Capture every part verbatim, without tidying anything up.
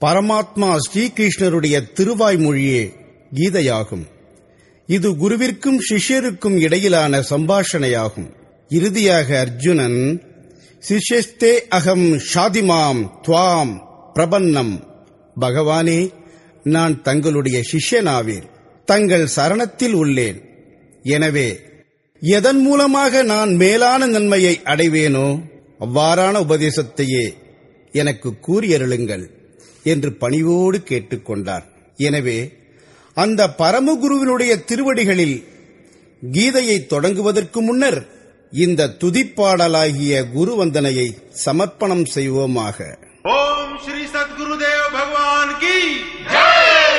பரமாத்மா ஸ்ரீகிருஷ்ணருடைய திருவாய்மொழியே கீதையாகும். இது குருவிற்கும் சிஷ்யருக்கும் இடையிலான சம்பாஷணையாகும். இறுதியாக அர்ஜுனன், சிஷ்யஸ்தே அகம் ஷாதிமாம் துவாம் பிரபன்னம், பகவானே, நான் தங்களுடைய சிஷ்யனாவேன், தங்கள் சரணத்தில் உள்ளேன். எனவே எதன் மூலமாக நான் மேலான நன்மையை அடைவேனோ அவ்வாறான உபதேசத்தையே எனக்கு கூறியருளுங்கள் என்று பணிவோடு கேட்டுக்கொண்டார். எனவே அந்த பரமகுருவினுடைய திருவடிகளில் கீதையை தொடங்குவதற்கு முன்னர் இந்த துதிப்பாடலாகிய குருவந்தனையை சமர்ப்பணம் செய்வோமாக. ஓம் ஸ்ரீ சத்குருதேவ் பகவான் கி ஜெய்.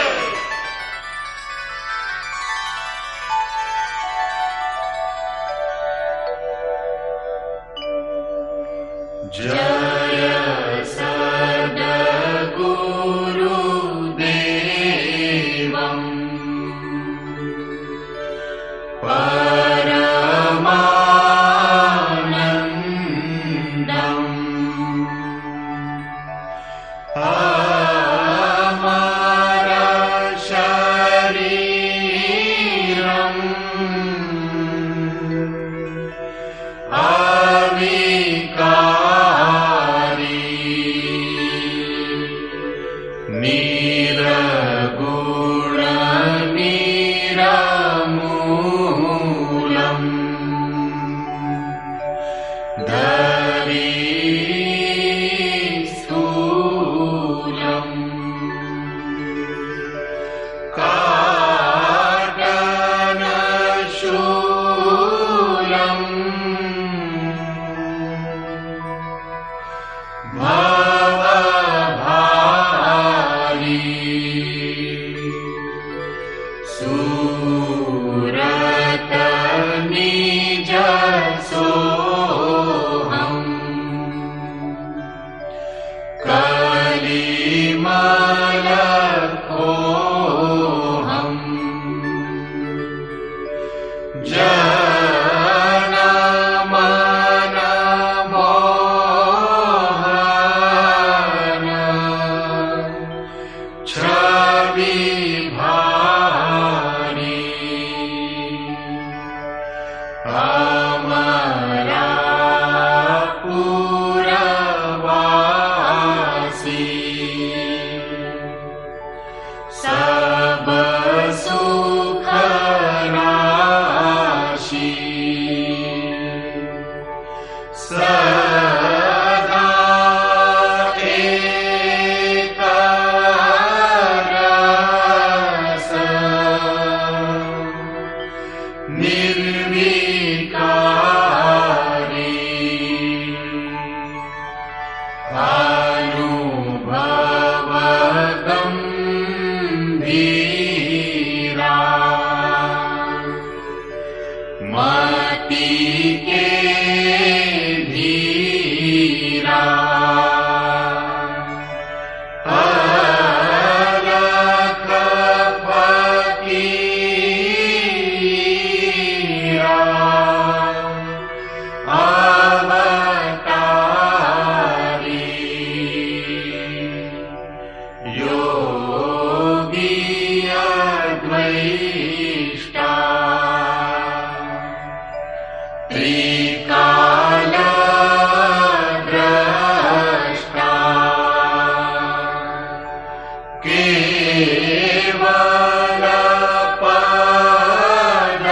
ஜெய சத்குருதேவம் பரமானந்தம் அமர சரீரம் அவிகாரி நிரகுண நிரமூலம் தரி ஸ்தூலம் காட்டன சூலம் பவபாரி சூரத நிஜ சோஹம் கலிமலகோஹம் ஜனமன மோஹன ಛವಿ ಭಾರಿ ಅಮರಾಪುರವಾಸಿ ಸಬ ಸುಖ ರಾಶಿ ಸದಾ ಏಕ ರಸ ನಿರ್ವಿಕಾರಿ ಅನುಭವ ಗಂಭೀರಾ ಮತಿ ಕೆ ಧೀರಾ ಅಲಖ ಫಕೀರಾ ಅವತಾರಿ ಯೋಗಿ ಅದ್ವೈಷ್ಟ ತ್ರಿಕಾಲ ದ್ರಷ್ಟ ಕೇವಲ ಪದ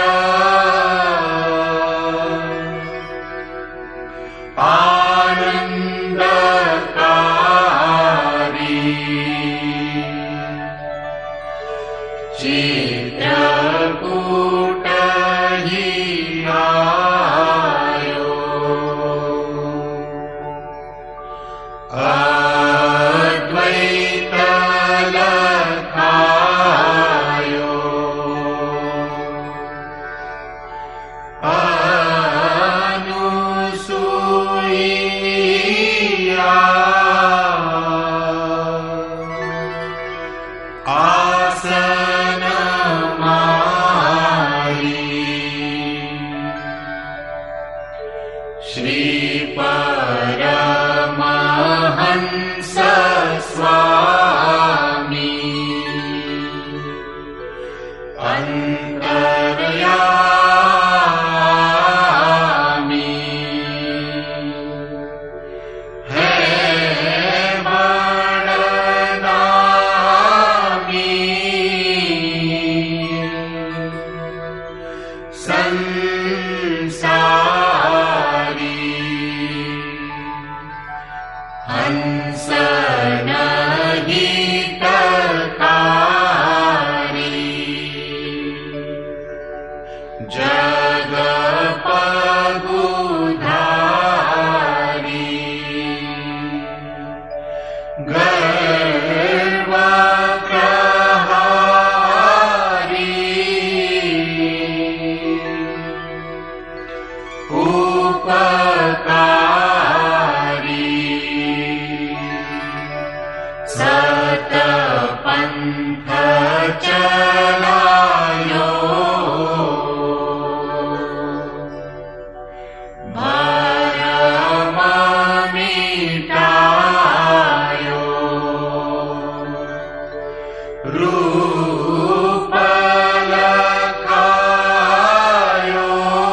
ಆನಂದಕಾರಿ ಚಿತ್ರಕೂಟ ಹಿ ಆಯೋ ಅದ್ವೈತ पंथ चलायो भरम मिटायो रूप लखायो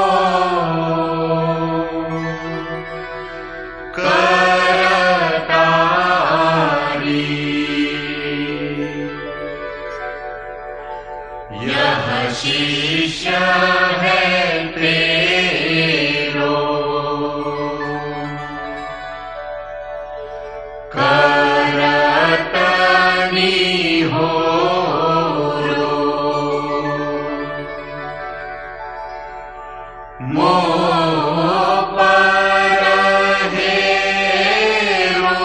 करतारी यह शिष्य है तेरो करतनी हो मोह पर हेरो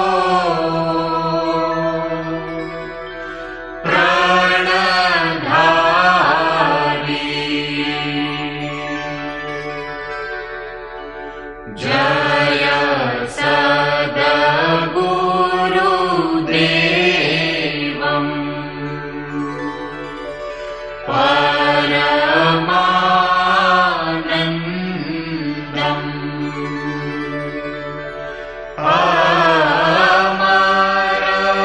प्राणधारी जय सद्गुरुदेवम् परमानन्दम् अमर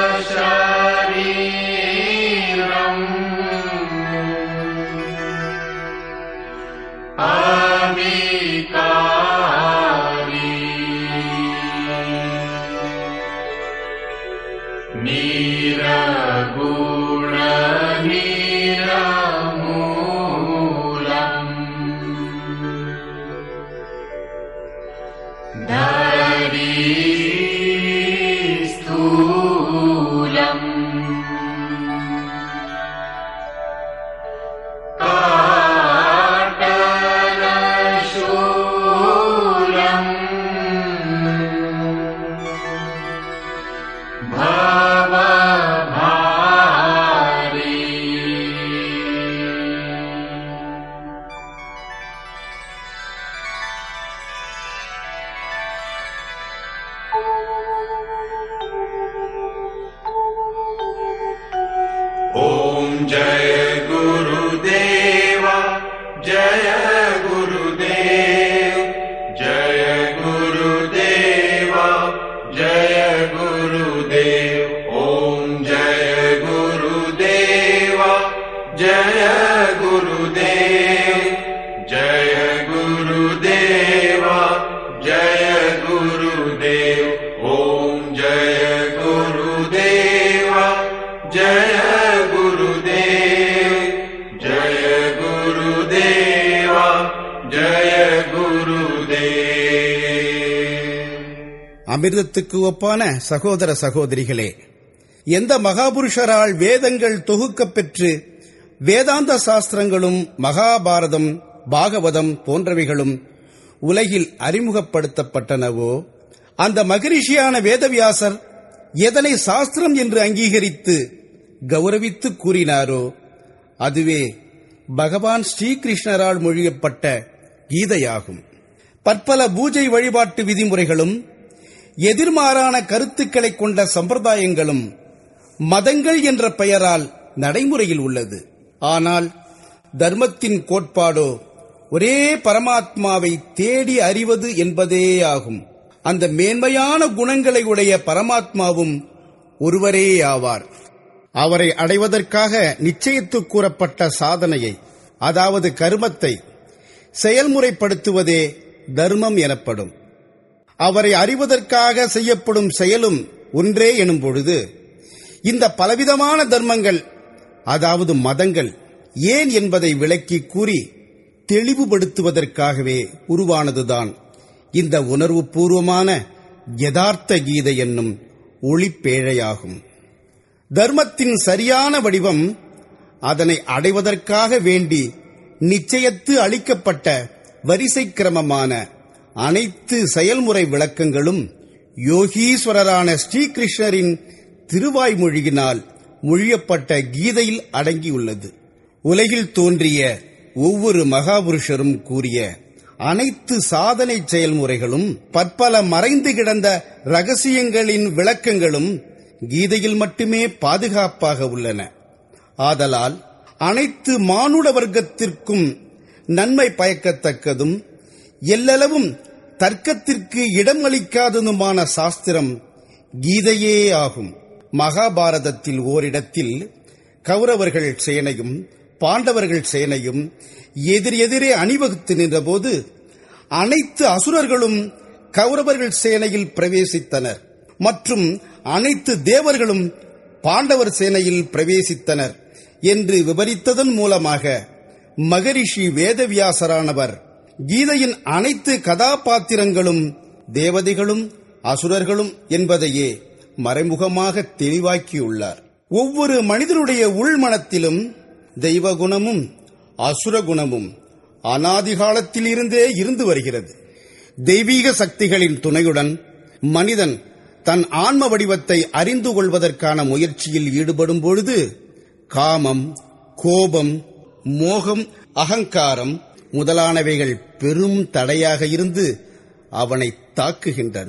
शरीरम् अविकारी निरगुण निरमूलम् धरी स्थूलम् काटलशूलम् भवभारी ओम जय गुरुदेव जय गुरुदेव जय गुरुदेव जय गुरुदेव ओम जय गुरुदेव जय गुरुदेव जय गुरुदेव जय गुरुदेव ओम जय गुरुदेव जय गुरुदेव जय गुरुदेव जय गुरुदेव। அமிர்தத்துக்கு ஒப்பான சகோதர சகோதரிகளே, எந்த மகாபுருஷரால் வேதங்கள் தொகுக்கப் பெற்று வேதாந்த சாஸ்திரங்களும் மகாபாரதம் பாகவதம் போன்றவைகளும் உலகில் அறிமுகப்படுத்தப்பட்டனவோ அந்த மகரிஷியான வேதவியாசர் எதனை சாஸ்திரம் என்று அங்கீகரித்து கௌரவித்து கூறினாரோ அதுவே பகவான் ஸ்ரீகிருஷ்ணரால் மொழியப்பட்ட கீதையாகும். பற்பல பூஜை வழிபாட்டு விதிமுறைகளும் எதிர்மாறான கருத்துக்களை கொண்ட சம்பிரதாயங்களும் மதங்கள் என்ற பெயரால் நடைமுறையில் உள்ளது. ஆனால் தர்மத்தின் கோட்பாடோ ஒரே பரமாத்மாவை தேடி அறிவது என்பதேயாகும். அந்த மேன்மையான குணங்களை உடைய பரமாத்மாவும் ஒருவரே ஆவார். அவரை அடைவதற்காக நிச்சயித்து கூறப்பட்ட சாதனையை, அதாவது கர்மத்தை செயல்முறைப்படுத்துவதே தர்மம் எனப்படும். அவரை அறிவதற்காக செய்யப்படும் செயலும் ஒன்றே எனும் பொழுது இந்த பலவிதமான தர்மங்கள், அதாவது மதங்கள் ஏன் என்பதை விளக்கி கூறி தெளிவுபடுத்துவதற்காகவே உருவானதுதான் இந்த உணர்வு பூர்வமான யதார்த்த கீதை என்னும் ஒளிப்பேழையாகும். தர்மத்தின் சரியான வடிவம் அதனை அடைவதற்காக வேண்டி நிச்சயத்து அளிக்கப்பட்ட வரிசை கிரமமான அனைத்து செயல்முறை விளக்கங்களும் யோகீஸ்வரரான ஸ்ரீகிருஷ்ணரின் திருவாய்மொழியினால் மொழியப்பட்ட கீதையில் அடங்கியுள்ளது. உலகில் தோன்றிய ஒவ்வொரு மகாபுருஷரும் கூறிய அனைத்து சாதனை செயல்முறைகளும் பற்பல மறைந்து கிடந்த ரகசியங்களின் விளக்கங்களும் கீதையில் மட்டுமே பாதுகாப்பாக உள்ளன. ஆதலால் அனைத்து மானுட வர்க்கத்திற்கும் நன்மை பயக்கத்தக்கதும் எல்லளவும் தர்க்கத்திற்கு இடமளிக்காததுமான சாஸ்திரம் கீதையே ஆகும். மகாபாரதத்தில் ஓரிடத்தில் கௌரவர்கள் சேனையும் பாண்டவர்கள் சேனையும் எதிர் எதிரே அணிவகுத்து நின்றபோது அனைத்து அசுரர்களும் கௌரவர்கள் சேனையில் பிரவேசித்தனர் மற்றும் அனைத்து தேவர்களும் பாண்டவர் சேனையில் பிரவேசித்தனர் என்று விவரித்ததன் மூலமாக மகரிஷி வேதவியாசரானவர் கீதையின் அனைத்து கதாபாத்திரங்களும் தேவதைகளும் அசுரர்களும் என்பதையே மறைமுகமாக தெளிவாக்கியுள்ளார். ஒவ்வொரு மனிதனுடைய உள்மனத்திலும் தெய்வகுணமும் அசுரகுணமும் அநாதிகாலத்தில் இருந்தே இருந்து வருகிறது. தெய்வீக சக்திகளின் துணையுடன் மனிதன் தன் ஆன்ம வடிவத்தை அறிந்து கொள்வதற்கான முயற்சியில் ஈடுபடும் பொழுது காமம், கோபம், மோகம், அகங்காரம் முதலானவைகள் பெரும் தடையாக இருந்து அவனை தாக்குகின்றன.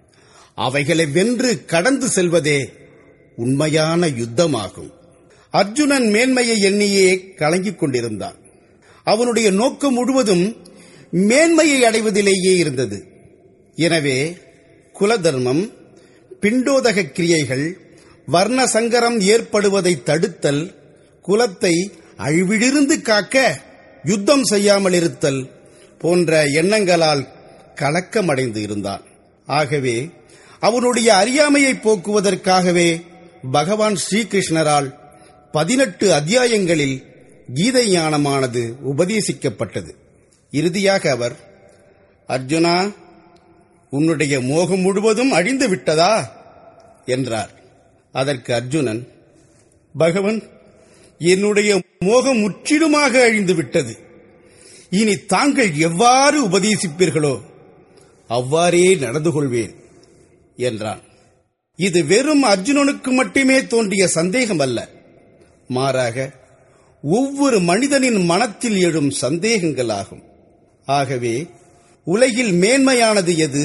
அவைகளை வென்று கடந்து செல்வதே உண்மையான யுத்தமாகும். அர்ஜுனன் மேன்மையை எண்ணியே கலங்கிக் கொண்டிருந்தான். அவனுடைய நோக்கம் முழுவதும் மேன்மையை அடைவதிலேயே இருந்தது. எனவே குலதர்மம், பிண்டோதக கிரியைகள், வர்ண சங்கரம் ஏற்படுவதை தடுத்தல், குலத்தை அழிவிலிருந்து காக்க யுத்தம் செய்யாமல் இருத்தல் போன்ற எண்ணங்களால் கலக்கமடைந்து இருந்தான். ஆகவே அவனுடைய அறியாமையை போக்குவதற்காகவே பகவான் ஸ்ரீகிருஷ்ணரால் பதினெட்டு அத்தியாயங்களில் கீதை ஞானமானது உபதேசிக்கப்பட்டது. இறுதியாக அவர், அர்ஜுனா, உன்னுடைய மோகம் முழுவதும் அழிந்து விட்டதா என்றார். அதற்கு அர்ஜுனன், பகவன், என்னுடைய மோகம் முற்றிலுமாக அழிந்து விட்டது. இனி தாங்கள் எவ்வாறு உபதேசிப்பீர்களோ அவ்வாறே நடந்து கொள்வேன் என்றான். இது வெறும் அர்ஜுனனுக்கு மட்டுமே தோன்றிய சந்தேகம் அல்ல, மாறாக ஒவ்வொரு மனிதனின் மனத்தில் எழும் சந்தேகங்களாகும். ஆகவே உலகில் மேன்மையானது எது,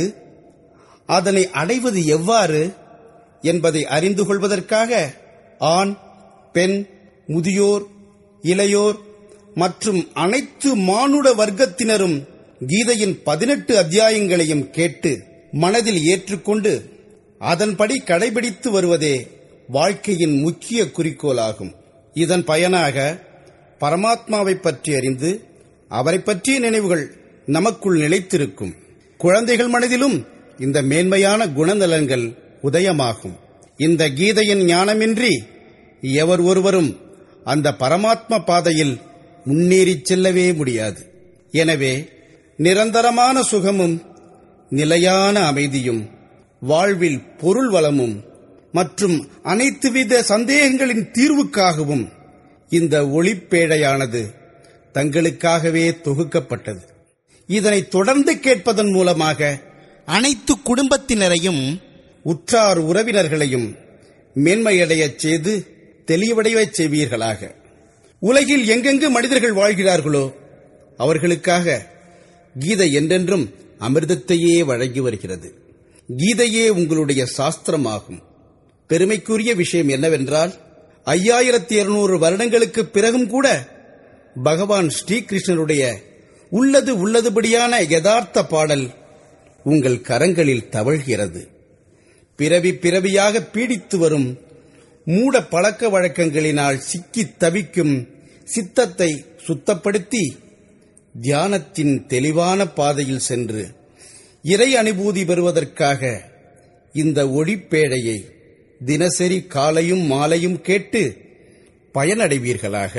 அதனை அடைவது எவ்வாறு என்பதை அறிந்து கொள்வதற்காக ஆண், பெண், முதியோர், இளையோர் மற்றும் அனைத்து மானுட வர்க்கத்தினரும் கீதையின் பதினெட்டு அத்தியாயங்களையும் கேட்டு மனதில் ஏற்றுக்கொண்டு அதன்படி கடைபிடித்து வருவதே வாழ்க்கையின் முக்கிய குறிக்கோளாகும். இதன் பயனாக பரமாத்மாவை பற்றி அறிந்து அவரை பற்றிய நினைவுகள் நமக்குள் நிலைத்திருக்கும். குழந்தைகள் மனதிலும் இந்த மேன்மையான குணநலன்கள் உதயமாகும். இந்த கீதையின் ஞானமின்றி எவர் ஒருவரும் அந்த பரமாத்ம பாதையில் முன்னேறிச் செல்லவே முடியாது. எனவே நிரந்தரமான சுகமும் நிலையான அமைதியும் வாழ்வில் பொருள் வளமும் மற்றும் அனைத்து வித சந்தேகங்களின் தீர்வுக்காகவும் இந்த ஒளிப்பேழையானது தங்களுக்காகவே தொகுக்கப்பட்டது. இதனை தொடர்ந்து கேட்பதன் மூலமாக அனைத்து குடும்பத்தினரையும் உற்றார் உறவினர்களையும் மேன்மையடையச் செய்து தெளிவடையச் செய்வீர்களாக. உலகில் எங்கெங்கு மனிதர்கள் வாழ்கிறார்களோ அவர்களுக்காக கீதை என்றென்றும் அமிர்தத்தையே வழங்கி வருகிறது. கீதையே உங்களுடைய சாஸ்திரமாகும். பெருமைக்குரிய விஷயம் என்னவென்றால், ஐயாயிரத்தி இருநூறு வருடங்களுக்கு பிறகும் கூட பகவான் ஸ்ரீகிருஷ்ணனுடைய உள்ளது உள்ளதுபடியான யதார்த்த பாடல் உங்கள் கரங்களில் தவழ்கிறது. பிறவி பிறவியாக பீடித்து வரும் மூட பழக்க வழக்கங்களினால் சிக்கித் தவிக்கும் சித்தத்தை சுத்தப்படுத்தி தியானத்தின் தெளிவான பாதையில் சென்று இறை அனுபூதி பெறுவதற்காக இந்த ஒளிப்பேழையை தினசரி காலையும் மாலையும் கேட்டு பயனடைவீர்களாக.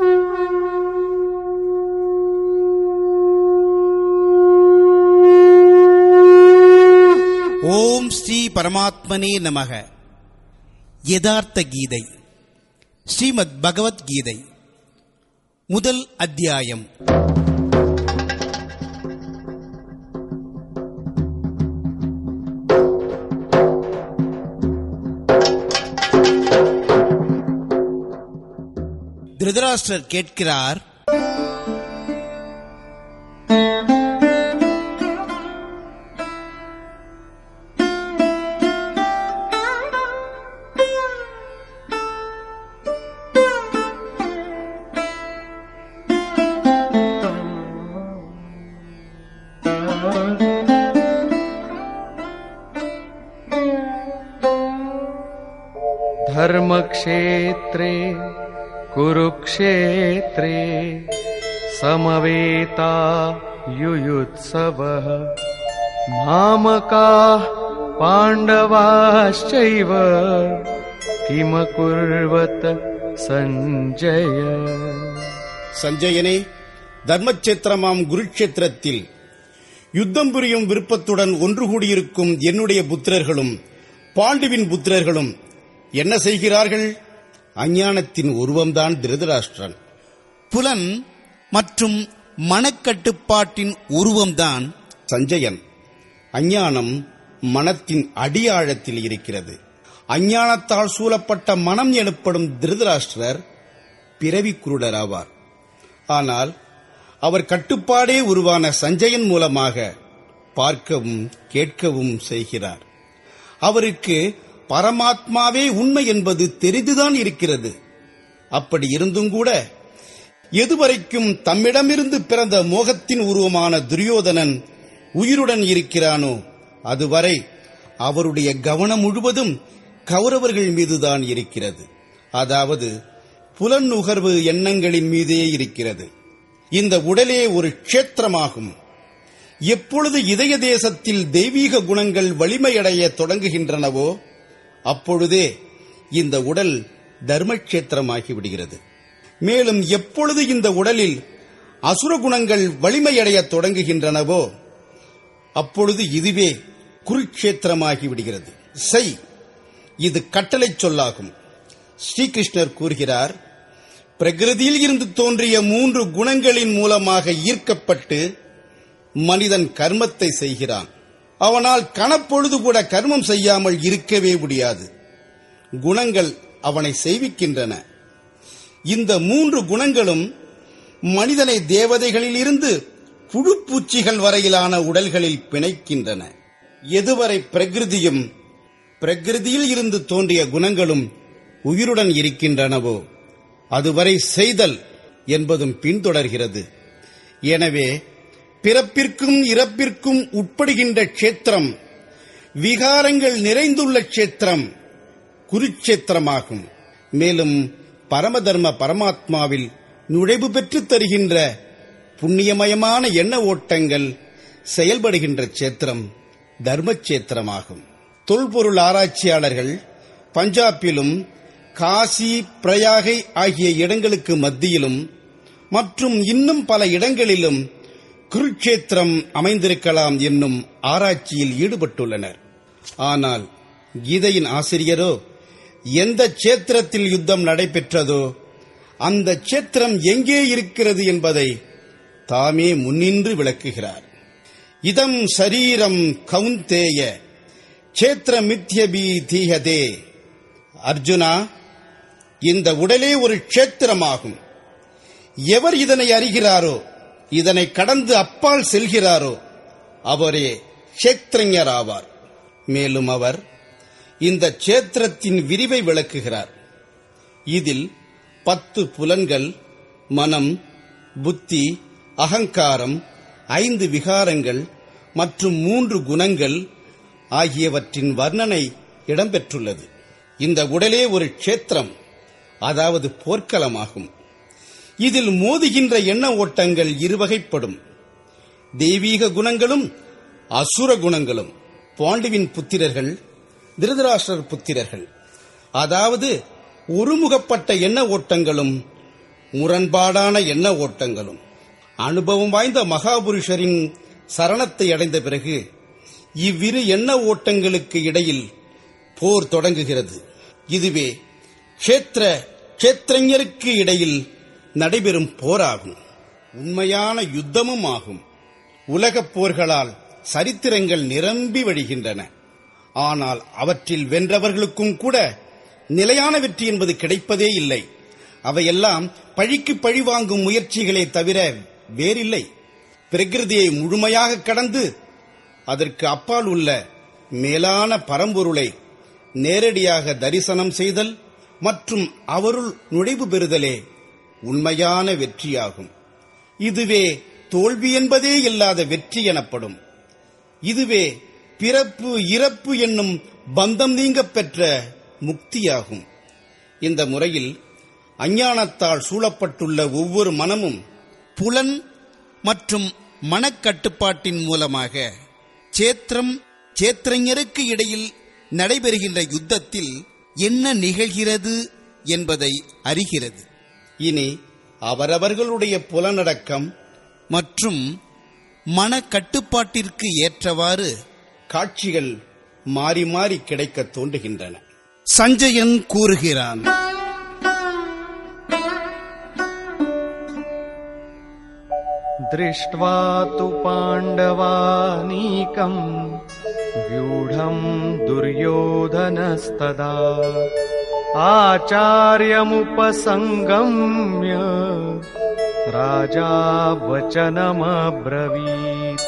ஓம் ஸ்ரீ பரமாத்மனே நமக. யதார்த்த கீதை, ஸ்ரீமத் பகவத்கீதை, முதல் அத்தியாயம். திருதராஷ்டிரர் கேட்கிறார், धर्मक्षेत्रे कुरुक्षेत्रे समवेता युयुत्सवः मामकाः पाण्डवाश्चैव किमकुर्वत சஞ்சய. சஞ்சயனே, தர்மச்சேத்திரமாம் குருட்சேத்திரத்தில் யுத்தம் புரியும் விருப்பத்துடன் ஒன்று கூடியிருக்கும் என்னுடைய புத்திரர்களும் பாண்டுவின் புத்திரர்களும் என்ன செய்கிறார்கள்? அஞ்ஞானத்தின் உருவம்தான் திருதராஷ்டிரன். புலன் மற்றும் மனக்கட்டுப்பாட்டின் உருவம்தான் சஞ்சயன். அஞ்ஞானம் மனத்தின் அடியாழத்தில் இருக்கிறது. அஞ்ஞானத்தால் சூழப்பட்ட மனம் எனப்படும் திருதராஷ்டிரர் பிறவி குருடர் ஆவார். ஆனால் அவர் கட்டுப்பாடே உருவான சஞ்சயன் மூலமாக பார்க்கவும் கேட்கவும் செய்கிறார். அவருக்கு பரமாத்மாவே உண்மை என்பது தெரிந்துதான் இருக்கிறது. அப்படி இருந்தும் கூட எதுவரைக்கும் தம்மிடமிருந்து பிறந்த மோகத்தின் உருவமான துரியோதனன் உயிருடன் இருக்கிறானோ அதுவரை அவருடைய கவனம் முழுவதும் கௌரவர்கள் மீதுதான் இருக்கிறது. அதாவது புலன் நுகர்வு எண்ணங்களின் மீதே இருக்கிறது. இந்த உடலே ஒரு க்ஷேத்திரமாகும். எப்பொழுது இதய தேசத்தில் தெய்வீக குணங்கள் வலிமையடைய தொடங்குகின்றனவோ அப்பொழுதே இந்த உடல் தர்மக்ஷேத்திரமாகி விடுகிறது. மேலும் எப்பொழுது இந்த உடலில் அசுர குணங்கள் வலிமையடைய தொடங்குகின்றனவோ அப்பொழுது இதுவே குருட்சேத்திரமாகி விடுகிறது. செய், இது கட்டளை சொல்லாகும். ஸ்ரீகிருஷ்ணர் கூறுகிறார், பிரகிருதியில் இருந்து தோன்றிய மூன்று குணங்களின் மூலமாக ஈர்க்கப்பட்டு மனிதன் கர்மத்தை செய்கிறான். அவனால் கணப்பொழுது கூட கர்மம் செய்யாமல் இருக்கவே முடியாது. குணங்கள் அவனை செய்விக்கின்றன. இந்த மூன்று குணங்களும் மனிதனை தேவதைகளில் இருந்து புழுப்பூச்சிகள் வரையிலான உடல்களில் பிணைக்கின்றன. எதுவரை பிரகிருதியும் பிரகிருதியில் இருந்து தோன்றிய குணங்களும் உயிருடன் இருக்கின்றனவோ அதுவரை செய்தல் என்பதும் பின்தொடர்கிறது. எனவே பிறப்பிற்கும் இறப்பிற்கும் உட்படுகின்ற க்ஷேத்திரம், விகாரங்கள் நிறைந்துள்ள க்ஷேத்திரம் குருட்சேத்திரமாகும். மேலும் பரமதர்ம பரமாத்மாவில் நுழைவு பெற்றுத் தருகின்ற புண்ணியமயமான எண்ண ஓட்டங்கள் செயல்படுகின்ற க்ஷேத்திரம் தர்மச்சேத்திரமாகும். தொல்பொருள் ஆராய்ச்சியாளர்கள் பஞ்சாபிலும் காசி, பிரயாகை ஆகிய இடங்களுக்கு மத்தியிலும் மற்றும் இன்னும் பல இடங்களிலும் குருட்சேத்திரம் அமைந்திருக்கலாம் என்னும் ஆராய்ச்சியில் ஈடுபட்டுள்ளனர். ஆனால் கீதையின் ஆசிரியரோ எந்த க்ஷேத்திரத்தில் யுத்தம் நடைபெற்றதோ அந்த க்ஷேத்திரம் எங்கே இருக்கிறது என்பதை தாமே முன்னின்று விளக்குகிறார். இதம் சரீரம் கௌந்தேய க்ஷேத்திரமித்யபி தீஹதே. அர்ஜுனா, இந்த உடலே ஒரு க்ஷேத்திரமாகும். எவர் இதனை அறிகிறாரோ, இதனை கடந்து அப்பால் செல்கிறாரோ அவரே க்ஷேத்ரஞர் ஆவார். மேலும் அவர் இந்த க்ஷேத்திரத்தின் விரிவை விளக்குகிறார். இதில் பத்து புலன்கள், மனம், புத்தி, அகங்காரம், ஐந்து விகாரங்கள் மற்றும் மூன்று குணங்கள் ஆகியவற்றின் வர்ணனை இடம்பெற்றுள்ளது. இந்த உடலே ஒரு க்ஷேத்திரம், அதாவது போர்க்களமாகும். இதில் மோதுகின்ற எண்ண ஓட்டங்கள் இருவகைப்படும். தெய்வீக குணங்களும் அசுர குணங்களும். பாண்டுவின் புத்திரர்கள் திருதராஷ்டிரர் புத்திரர்கள். அதாவது ஒருமுகப்பட்ட எண்ண ஓட்டங்களும் முரண்பாடான எண்ண ஓட்டங்களும். அனுபவம் வாய்ந்த மகாபுருஷரின் சரணத்தை அடைந்த பிறகு இவ்விரு எண்ண ஓட்டங்களுக்கு இடையில் போர் தொடங்குகிறது. இதுவே க்ஷேத்திர க்ஷேத்ரஞருக்கு இடையில் நடைபெறும் போராகும். உண்மையான யுத்தமும் ஆகும். உலகப் போர்களால் சரித்திரங்கள் நிரம்பி வழிகின்றன. ஆனால் அவற்றில் வென்றவர்களுக்கும் கூட நிலையான வெற்றி என்பது கிடைப்பதே இல்லை. அவையெல்லாம் பழிக்கு பழி வாங்கும் முயற்சிகளே தவிர வேறில்லை. பிரகிருதியை முழுமையாக கடந்து அதற்கு அப்பால் உள்ள மேலான பரம்பொருளை நேரடியாக தரிசனம் செய்தல் மற்றும் அவருள் நுழைவு பெறுதலே உண்மையான வெற்றியாகும். இதுவே தோல்வி என்பதே இல்லாத வெற்றி எனப்படும். இதுவே பிறப்பு இறப்பு என்னும் பந்தம் நீங்க பெற்ற முக்தியாகும். இந்த முறையில் அஞ்ஞானத்தால் சூழப்பட்டுள்ள ஒவ்வொரு மனமும் புலன் மற்றும் மனக்கட்டுப்பாட்டின் மூலமாக சேத்திரம் சேத்திரஞருக்கு இடையில் நடைபெறுகின்ற யுத்தத்தில் என்ன நிகழ்கிறது என்பதை அறிகிறது. இனி அவரவர்களுடைய புலனடக்கம் மற்றும் மனக்கட்டுப்பாட்டிற்கு ஏற்றவாறு காட்சிகள் மாறி மாறி கிடைக்க தோன்றுகின்றன. சஞ்சயன் கூறுகிறான், दृष्ट्वा तु पाण्डवानीकम् व्यूढम् दुर्योधनस्तदा आचार्यमुपसङ्गम्य राजा वचनमब्रवीत्.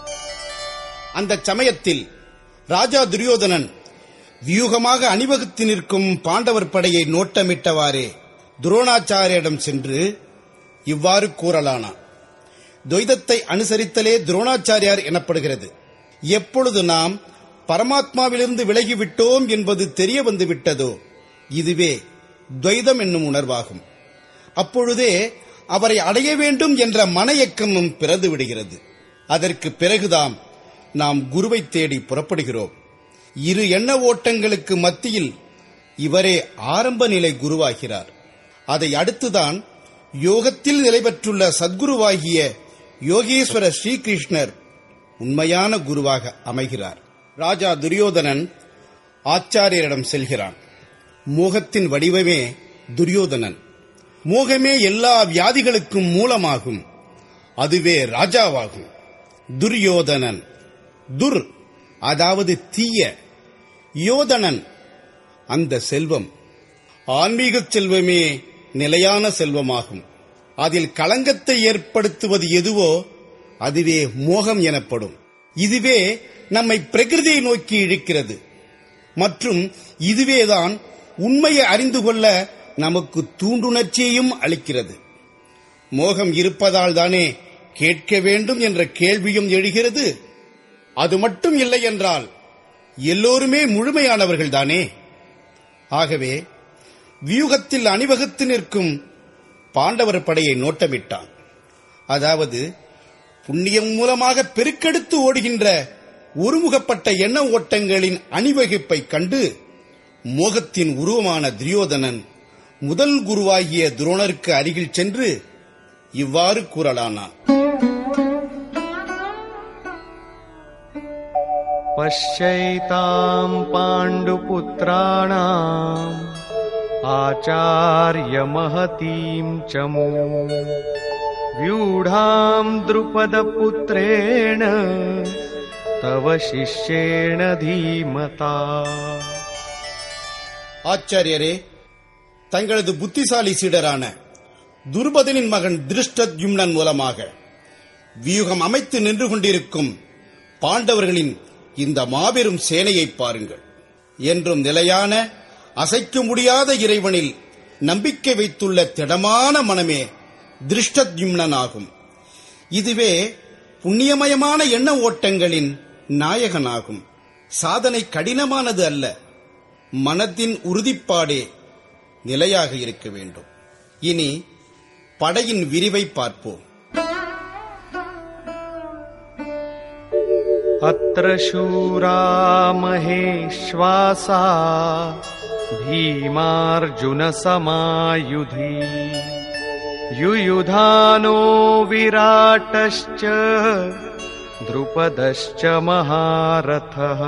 அந்த சமயத்தில் ராஜா துரியோதனன் வியூகமாக அணிவகுத்து நிற்கும் பாண்டவர் படையை நோட்டமிட்டவாறே துரோணாச்சாரியிடம் சென்று இவ்வாறு கூறலானான். துவைதத்தை அனுசரித்தலே துரோணாச்சாரியார் எனப்படுகிறது. எப்பொழுது நாம் பரமாத்மாவிலிருந்து விலகிவிட்டோம் என்பது தெரிய வந்து விட்டதோ இதுவே துவைதம் என்னும் உணர்வாகும். அப்பொழுதே அவரை அடைய வேண்டும் என்ற மன இயக்கமும் பிறந்து விடுகிறது. அதற்கு பிறகுதான் நாம் குருவை தேடி புறப்படுகிறோம். இரு எண்ண ஓட்டங்களுக்கு மத்தியில் இவரே ஆரம்ப நிலை குருவாகிறார். அதை அடுத்துதான் யோகத்தில் நிலை பெற்றுள்ள சத்குருவாகிய யோகேஸ்வர ஸ்ரீகிருஷ்ணர் உண்மையான குருவாக அமைகிறார். ராஜா துரியோதனன் ஆச்சாரியரிடம் செல்கிறான். மோகத்தின் வடிவமே துரியோதனன். மோகமே எல்லா வியாதிகளுக்கும் மூலமாகும். அதுவே ராஜாவாகும். துரியோதனன் துர் அதாவது தீய, யோதனன் அந்த செல்வம். ஆன்மீக செல்வமே நிலையான செல்வமாகும். அதில் களங்கத்தை ஏற்படுத்துவது எதுவோ அதுவே மோகம் எனப்படும். இதுவே நம்மை பிரகிருதியை நோக்கி இழுக்கிறது. மற்றும் இதுவேதான் உண்மையை அறிந்து கொள்ள நமக்கு தூண்டுணர்ச்சியையும் அளிக்கிறது. மோகம் இருப்பதால் தானே கேட்க வேண்டும் என்ற கேள்வியும் எழுகிறது. அது மட்டும் இல்லை என்றால் எல்லோருமே முழுமையானவர்கள் தானே. ஆகவே வியூகத்தில் அணிவகுத்து நிற்கும் பாண்டவர் படையை நோட்டமிட்டான். அதாவது புண்ணியம் மூலமாக பெருக்கெடுத்து ஓடுகின்ற ஒருமுகப்பட்ட எண்ண ஓட்டங்களின் அணிவகுப்பை கண்டு மோகத்தின் உருவமான துரியோதனன் முதல் குருவாகிய துரோணருக்கு அருகில் சென்று இவ்வாறு கூறலானான். பஷ்யைதாம் பாண்டுபுத்ராணாம் ஆச்சார்ய மஹதீம் சமூ வியூடாம் த்ருபதபுத்ரேண தவ சிஷ்யேண தீமதா. ஆச்சாரியரே, தங்களது புத்திசாலி சீடரான துருபதனின் மகன் திருஷ்டத்யும்னன் மூலமாக வியூகம் அமைத்து நின்று கொண்டிருக்கும் பாண்டவர்களின் இந்த மாபெரும் சேனையை பாருங்கள். என்றும் நிலையான அசைக்க முடியாத இறைவனில் நம்பிக்கை வைத்துள்ள திடமான மனமே திருஷ்டத்யும்னன் ஆகும். இதுவே புண்ணியமயமான எண்ண ஓட்டங்களின் நாயகனாகும். சாதனை கடினமானது அல்ல, மனத்தின் உறுதிப்பாடே நிலையாக இருக்க வேண்டும். இனி படையின் விரிவை பார்ப்போம். அத்ர சூரா மஹேஸ்வாசா பீமார்ஜுன சமாயுதி யுயுதானோ விராட்டஸ்ச த்ருபதஸ்ச மஹாரதः.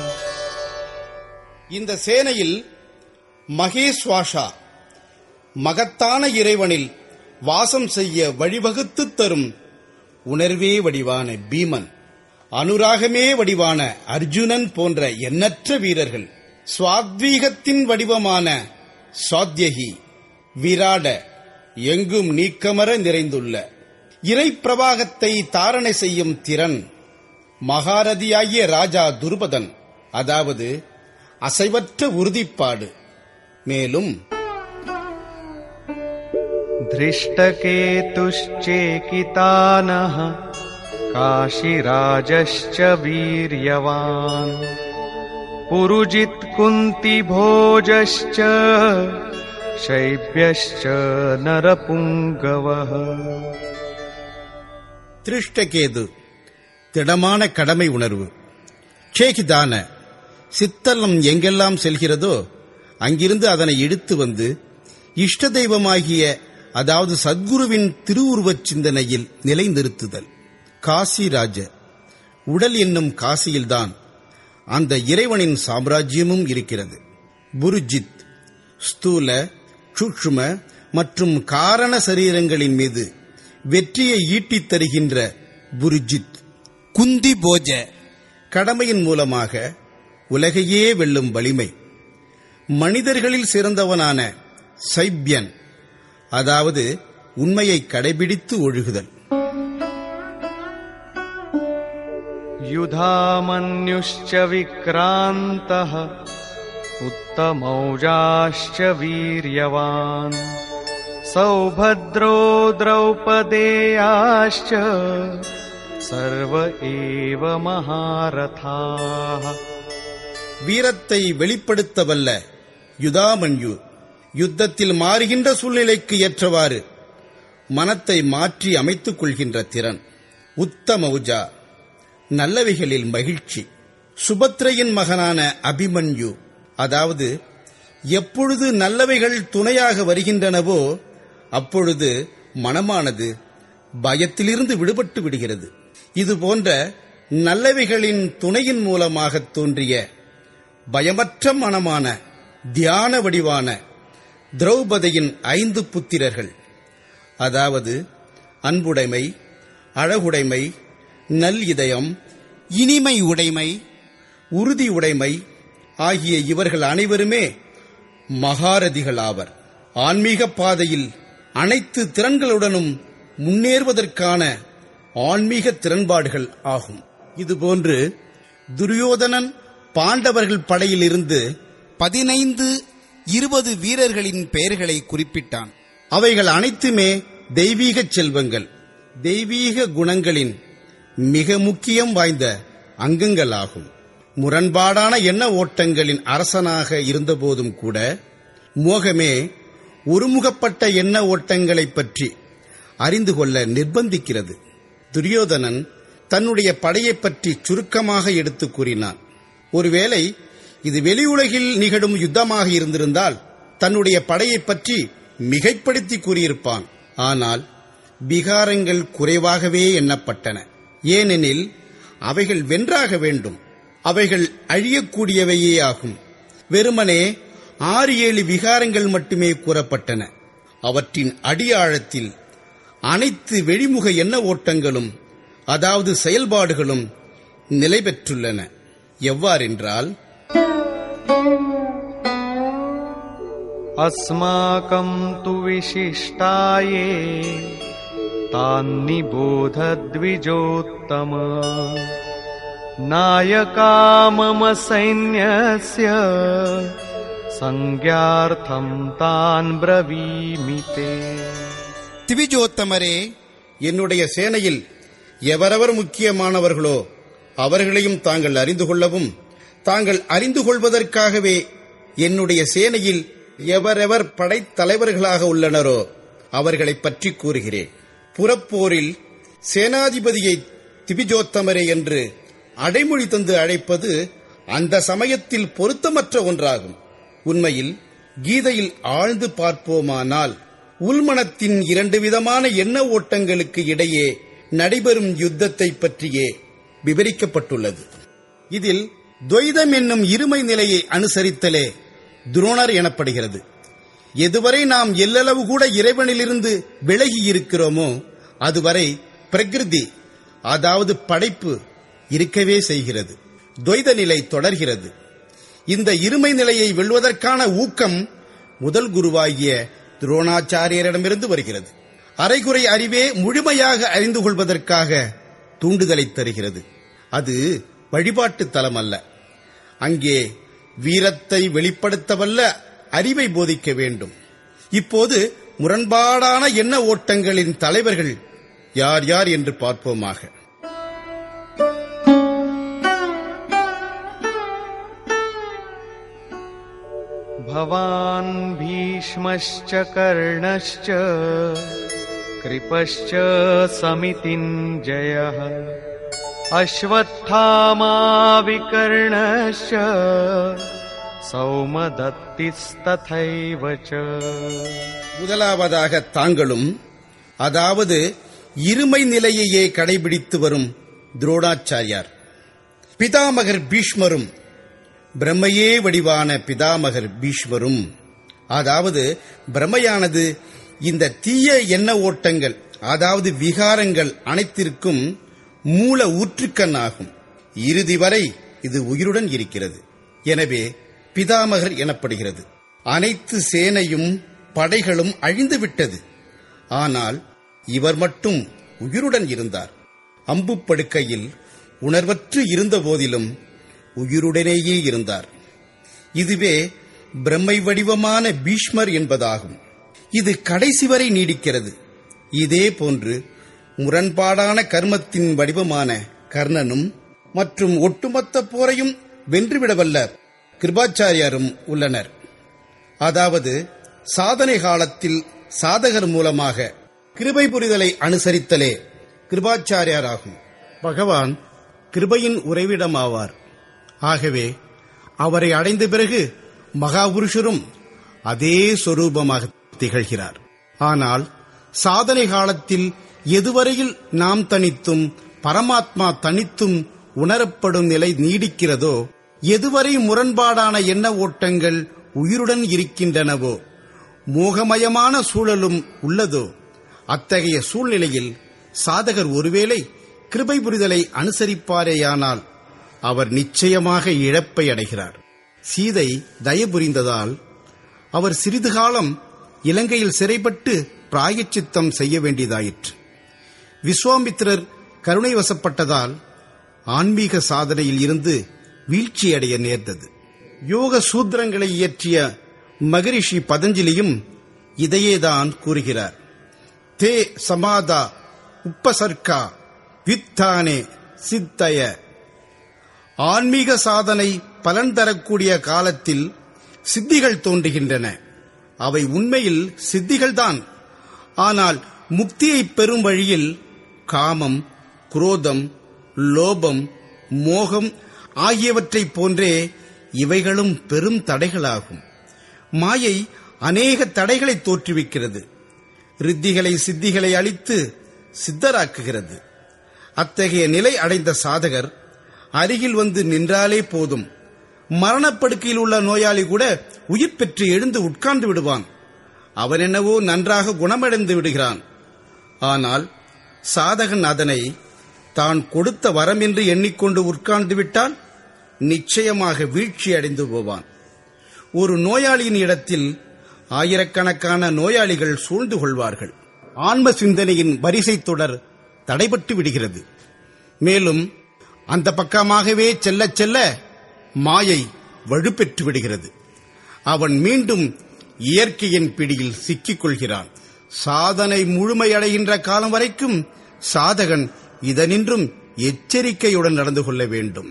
இந்த சேனையில் மகேஸ்வாசா மகத்தான இறைவனில் வாசம் செய்ய வழிவகுத்து தரும் உணர்வே வடிவான பீமன், அனுராகமே வடிவான அர்ஜுனன் போன்ற எண்ணற்ற வீரர்கள், ஸ்வாத்வீகத்தின் வடிவமான சாத்யகி, விராட, எங்கும் நீக்கமர நிறைந்துள்ள இறை பிரவாகத்தை தாரணை செய்யும் திறன், மகாரதியாகிய ராஜா துருபதன், அதாவது அசைவற்ற உறுதிப்பாடு. மேலும் திருஷ்டகேதுஷ்சேகிதானஹ காஷிராஜஸ்ச வீர்யவான் புருஜித் कुन्ती भोजश्च शैब्यश्च नरपुङ्गवः. திருஷ்டகேது திடமான கடமை உணர்வு. சேகிதான சித்தலம் எங்கெல்லாம் செல்கிறதோ அங்கிருந்து அதனை இழுத்து வந்து இஷ்ட தெய்வமாகிய அதாவது சத்குருவின் திருவுருவச் சிந்தனையில் நிலைநிறுத்துதல். காசிராஜ உடல் என்னும் காசியில்தான் அந்த இறைவனின் சாம்ராஜ்யமும் இருக்கிறது. புருஜித் ஸ்தூல சூக்ஷ்ம மற்றும் காரண சரீரங்களின் மீது வெற்றியை ஈட்டித் தருகின்ற புருஜித். குந்தி போஜ கடமையின் மூலமாக உலகையே வெல்லும் வலிமை. மனிதர்களில் சிறந்தவனான சைப்யன் அதாவது உண்மையை கடைபிடித்து ஒழுகுதல். युधामन्युश्च विक्रान्तः उत्तमौजाश्च वीर्यवान् सौभद्रो द्रौपदेयाश्च सर्व एव महारथाः. வீரத்தை வெளிப்படுத்தவல்ல யுதாமன்யு யுத்தத்தில் மாறுகின்ற சூழ்நிலைக்கு ஏற்றவாறு மனத்தை மாற்றி அமைத்துக் கொள்கின்ற திறன். உத்தமௌஜா நல்லவைகளில் மகிழ்ச்சி. சுபத்ரையின் மகனான அபிமன்யு அதாவது எப்பொழுது நல்லவைகள் துணையாக வருகின்றனவோ அப்பொழுது மனமானது பயத்திலிருந்து விடுபட்டு விடுகிறது. இதுபோன்ற நல்லவைகளின் துணையின் மூலமாக தோன்றிய பயமற்ற மனமான தியான வடிவான திரௌபதியின் ஐந்து புத்திரர்கள் அதாவது அன்புடைமை, அழகுடைமை, நல் இதயம், இனிமை உடைமை, உறுதி உடைமை ஆகிய இவர்கள் அனைவருமே மகாரதிகளாவர். ஆன்மீக பாதையில் அனைத்து திறன்களுடனும் முன்னேறுவதற்கான ஆன்மீக திறன்பாடுகள் ஆகும். இதுபோன்று துரியோதனன் பாண்டவர்கள் படையில் இருந்து பதினைந்து இருபது வீரர்களின் பெயர்களை குறிப்பிட்டான். அவைகள் அனைத்துமே தெய்வீக செல்வங்கள், தெய்வீக குணங்களின் மிக முக்கியம் வாய்ந்த அங்கங்களாகும். முரண்பாடான எண்ண ஓட்டங்களின் அரசனாக இருந்தபோதும் கூட மோகமே ஒருமுகப்பட்ட எண்ண ஓட்டங்களைப் பற்றி அறிந்து கொள்ள நிர்பந்திக்கிறது. துரியோதனன் தன்னுடைய படையைப் பற்றி சுருக்கமாக எடுத்து கூறினான். ஒருவேளை இது வெளி உலகில் நிகழும் யுத்தமாக இருந்திருந்தால் தன்னுடைய படையைப் பற்றி மிகைப்படுத்தி கூறியிருப்பான். ஆனால் விகாரங்கள் குறைவாகவே எண்ணப்பட்டன. ஏனெனில் அவைகள் வென்றாக வேண்டும். அவைகள் அழியக்கூடியவையே ஆகும். வெறுமனே ஆறு ஏழு விகாரங்கள் மட்டுமே கூறப்பட்டன. அவற்றின் அடியாழத்தில் அனைத்து வெளிமுக எண்ண ஓட்டங்களும் அதாவது செயல்பாடுகளும் நிலை பெற்றுள்ளன. எவ்வாறென்றால் அஸ்மாகம் து விசிஷ்டாயே தான்னி போதத்விஜோத்தம நாயகா மம சைன்யஸ்ய சங்க்யார்த்தம் தான் ப்ரவீமிதே. திவிஜோத்தமரே, என்னுடைய சேனையில் எவரவர் முக்கியமானவர்களோ அவர்களையும் தாங்கள் அறிந்து கொள்ளவும், தாங்கள் அறிந்து கொள்வதற்காகவே என்னுடைய சேனையில் எவரெவர் படைத்தலைவர்களாக உள்ளனரோ அவர்களைப் பற்றி கூறுகிறேன். புறப்போரில் சேனாதிபதியை திபிஜோத்தமரே என்று அடைமொழி தந்து அழைப்பது அந்த சமயத்தில் பொருத்தமற்ற ஒன்றாகும். உண்மையில் கீதையில் ஆழ்ந்து பார்ப்போமானால் உள்மனத்தின் இரண்டு விதமான எண்ண ஓட்டங்களுக்கு இடையே நடைபெறும் யுத்தத்தை பற்றியே விவரிக்கப்பட்டுள்ளது. இதில் துவைதம் என்னும் இருமை நிலையை அனுசரித்தலே துரோணர் எனப்படுகிறது. எதுவரை நாம் எல்லளவு கூட இறைவனிலிருந்து விலகி இருக்கிறோமோ அதுவரை பிரகிருதி அதாவது படைப்பு இருக்கவே செய்கிறது. துவைத நிலை தொடர்கிறது. இந்த இருமை நிலையை வெல்வதற்கான ஊக்கம் முதல் குருவாகிய துரோணாச்சாரியரிடமிருந்து வருகிறது. அரைகுறை அறிவே முழுமையாக அறிந்து கொள்வதற்காக தூண்டுதலை தருகிறது. அது வழிபாட்டு தலம் அல்ல. அங்கே வீரத்தை வெளிப்படுத்தவல்ல அறிவை போதிக்க வேண்டும். இப்போது முரண்பாடான எண்ண ஓட்டங்களின் தலைவர்கள் யார் யார் என்று பார்ப்போமாக. भवान् भीष्मश्च कर्णश्च कृपश्च समितिञ्जयः अश्वत्थामा विकर्णश्च சௌமதத்திஸ்ததைவ ச. முதலாவதாக தாங்களும், அதாவது இருமை நிலையையே கடைபிடித்து வரும் துரோணாச்சாரியார், பிதாமகர் பீஷ்மரும், பிரம்மையே வடிவான பிதாமகர் பீஷ்மரும், அதாவது பிரம்மையானது இந்த தீய எண்ண ஓட்டங்கள், அதாவது விகாரங்கள் அனைத்திற்கும் மூல ஊற்றுக்கண்ணாகும். இறுதி வரை இது உயிருடன் இருக்கிறது. எனவே பிதாமகர் எனப்படுகிறது. அனைத்து சேனையும் படைகளும் அழிந்துவிட்டது. ஆனால் இவர் மட்டும் உயிருடன் இருந்தார். அம்பு படுக்கையில் உணர்வற்று இருந்த போதிலும் உயிருடனேயே இருந்தார். இதுவே பிரம்மை வடிவமான பீஷ்மர் என்பதாகும். இது கடைசி வரை நீடிக்கிறது. இதே போன்று முரண்பாடான கர்மத்தின் வடிவமான கர்ணனும் மற்றும் ஒட்டுமொத்த போரையும் வென்றுவிடவல்ல கிருபாச்சாரியாரும் உள்ளனர். அதாவது சாதனை காலத்தில் சாதகர் மூலமாக கிருபை புரிதலை அனுசரித்தலே கிருபாச்சாரியாராகும். பகவான் கிருபையின் உறைவிடமாவார். ஆகவே அவரை அடைந்த பிறகு மகாபுருஷரும் அதே சொரூபமாக திகழ்கிறார். ஆனால் சாதனை காலத்தில் எதுவரையில் நாம் தனித்தும் பரமாத்மா தனித்தும் உணரப்படும் நிலை நீடிக்கிறதோ, எதுவரை முரண்பாடான எண்ண ஓட்டங்கள் உயிருடன் இருக்கின்றனவோ, மோகமயமான சூழலும் உள்ளதோ, அத்தகைய சூழ்நிலையில் சாதகர் ஒருவேளை கிருபை புரிதலை அனுசரிப்பாரேயானால் அவர் நிச்சயமாக இழப்பை அடைகிறார். சீதை தயபுரிந்ததால் அவர் சிறிது காலம் இலங்கையில் சிறைப்பட்டு பிராயச்சித்தம் செய்ய வேண்டியதாயிற்று. விஸ்வாமித்திரர் கருணை வசப்பட்டதால் ஆன்மீக சாதனையில் இருந்து வீழ்ச்சியடைய நேர்ந்தது. யோக சூத்திரங்களை இயற்றிய மகரிஷி பதஞ்சலியும் இதையேதான் கூறுகிறார். தே சமாதா உப்பசர்க்கா வித்தானே சித்தய. ஆன்மீக சாதனை பலன் தரக்கூடிய காலத்தில் சித்திகள் தோன்றுகின்றன. அவை உண்மையில் சித்திகள்தான். ஆனால் முக்தியை பெறும் வழியில் காமம், குரோதம், லோபம், மோகம் ஆகியவற்றைப் போன்றே இவைகளும் பெரும் தடைகளாகும். மாயை அநேக தடைகளை தோற்றுவிக்கிறது. ரித்திகளை சித்திகளை அளித்து சித்தராக்குகிறது. அத்தகைய நிலை அடைந்த சாதகர் அருகில் வந்து நின்றாலே போதும், மரணப்படுக்கையில் உள்ள நோயாளி கூட உயிர் பெற்று எழுந்து உட்கார்ந்து விடுவான். அவன் என்னவோ நன்றாக குணமடைந்து விடுகிறான். ஆனால் சாதகன் அதனை தான் கொடுத்த வரம் என்று எண்ணிக்கொண்டு உட்கார்ந்து விட்டால் நிச்சயமாக வீழ்ச்சி அடைந்து போவான். ஒரு நோயாளியின் இடத்தில் ஆயிரக்கணக்கான நோயாளிகள் சூழ்ந்து கொள்வார்கள். ஆன்ம சிந்தனையின் வரிசை தொடர் தடைபட்டு விடுகிறது. மேலும் அந்த பக்கமாகவே செல்ல செல்ல மாயை வலுப்பெற்று விடுகிறது. அவன் மீண்டும் இயற்கையின் பிடியில் சிக்கிக் கொள்கிறான். சாதனை முழுமையடைகின்ற காலம் வரைக்கும் சாதகன் இதனின்றும் எச்சரிக்கையுடன் நடந்து கொள்ள வேண்டும்.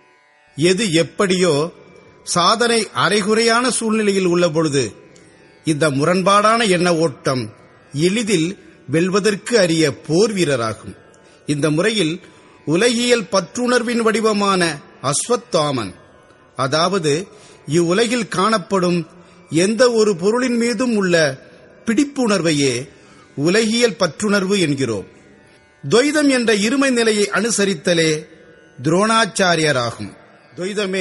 எது எப்படியோ சாதனை அரைகுறையான சூழ்நிலையில் உள்ள பொழுது இந்த முரண்பாடான எண்ண ஓட்டம் எளிதில் வெல்வதற்கு அரிய போர் வீரராகும். இந்த முறையில் உலகியல் பற்றுணர்வின் வடிவமான அஸ்வத்தாமன், அதாவது இவ்வுலகில் காணப்படும் எந்த ஒரு பொருளின் மீதும் உள்ள பிடிப்புணர்வையே உலகியல் பற்றுணர்வு என்கிறோம். துவைதம் என்ற இருமை நிலையை அனுசரித்தலே துரோணாச்சாரியராகும். துவைதமே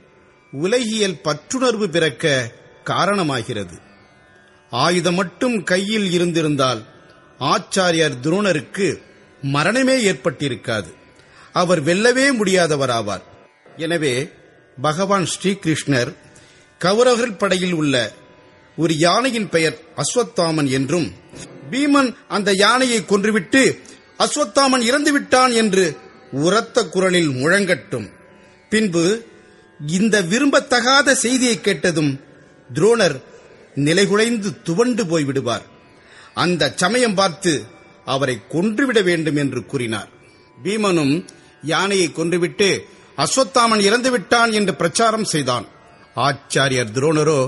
உலகியல் பற்றுணர்வு பிறக்க காரணமாகிறது. ஆயுதம் மட்டும் கையில் இருந்திருந்தால் ஆச்சாரியர் துரோணருக்கு மரணமே ஏற்பட்டிருக்காது. அவர் வெல்லவே முடியாதவராவார். எனவே பகவான் ஸ்ரீகிருஷ்ணர் கௌரவர்கள் படையில் உள்ள ஒரு யானையின் பெயர் அஸ்வத்தாமன் என்றும், பீமன் அந்த யானையை கொன்றுவிட்டு அஸ்வத்தாமன் இறந்துவிட்டான் என்று உரத்த குரலில் முழங்கட்டும். பின்பு இந்த விரும்பத்தகாத செய்தியை கேட்டதும் துரோணர் நிலைகுலைந்து துவண்டு போய்விடுவார். அந்த சமயம் பார்த்து அவரை கொன்றுவிட வேண்டும் என்று கூறினார். பீமனும் யானையை கொன்றுவிட்டு அஸ்வத்தாமன் இறந்துவிட்டான் என்று பிரச்சாரம் செய்தான். ஆச்சாரியர் துரோணரோ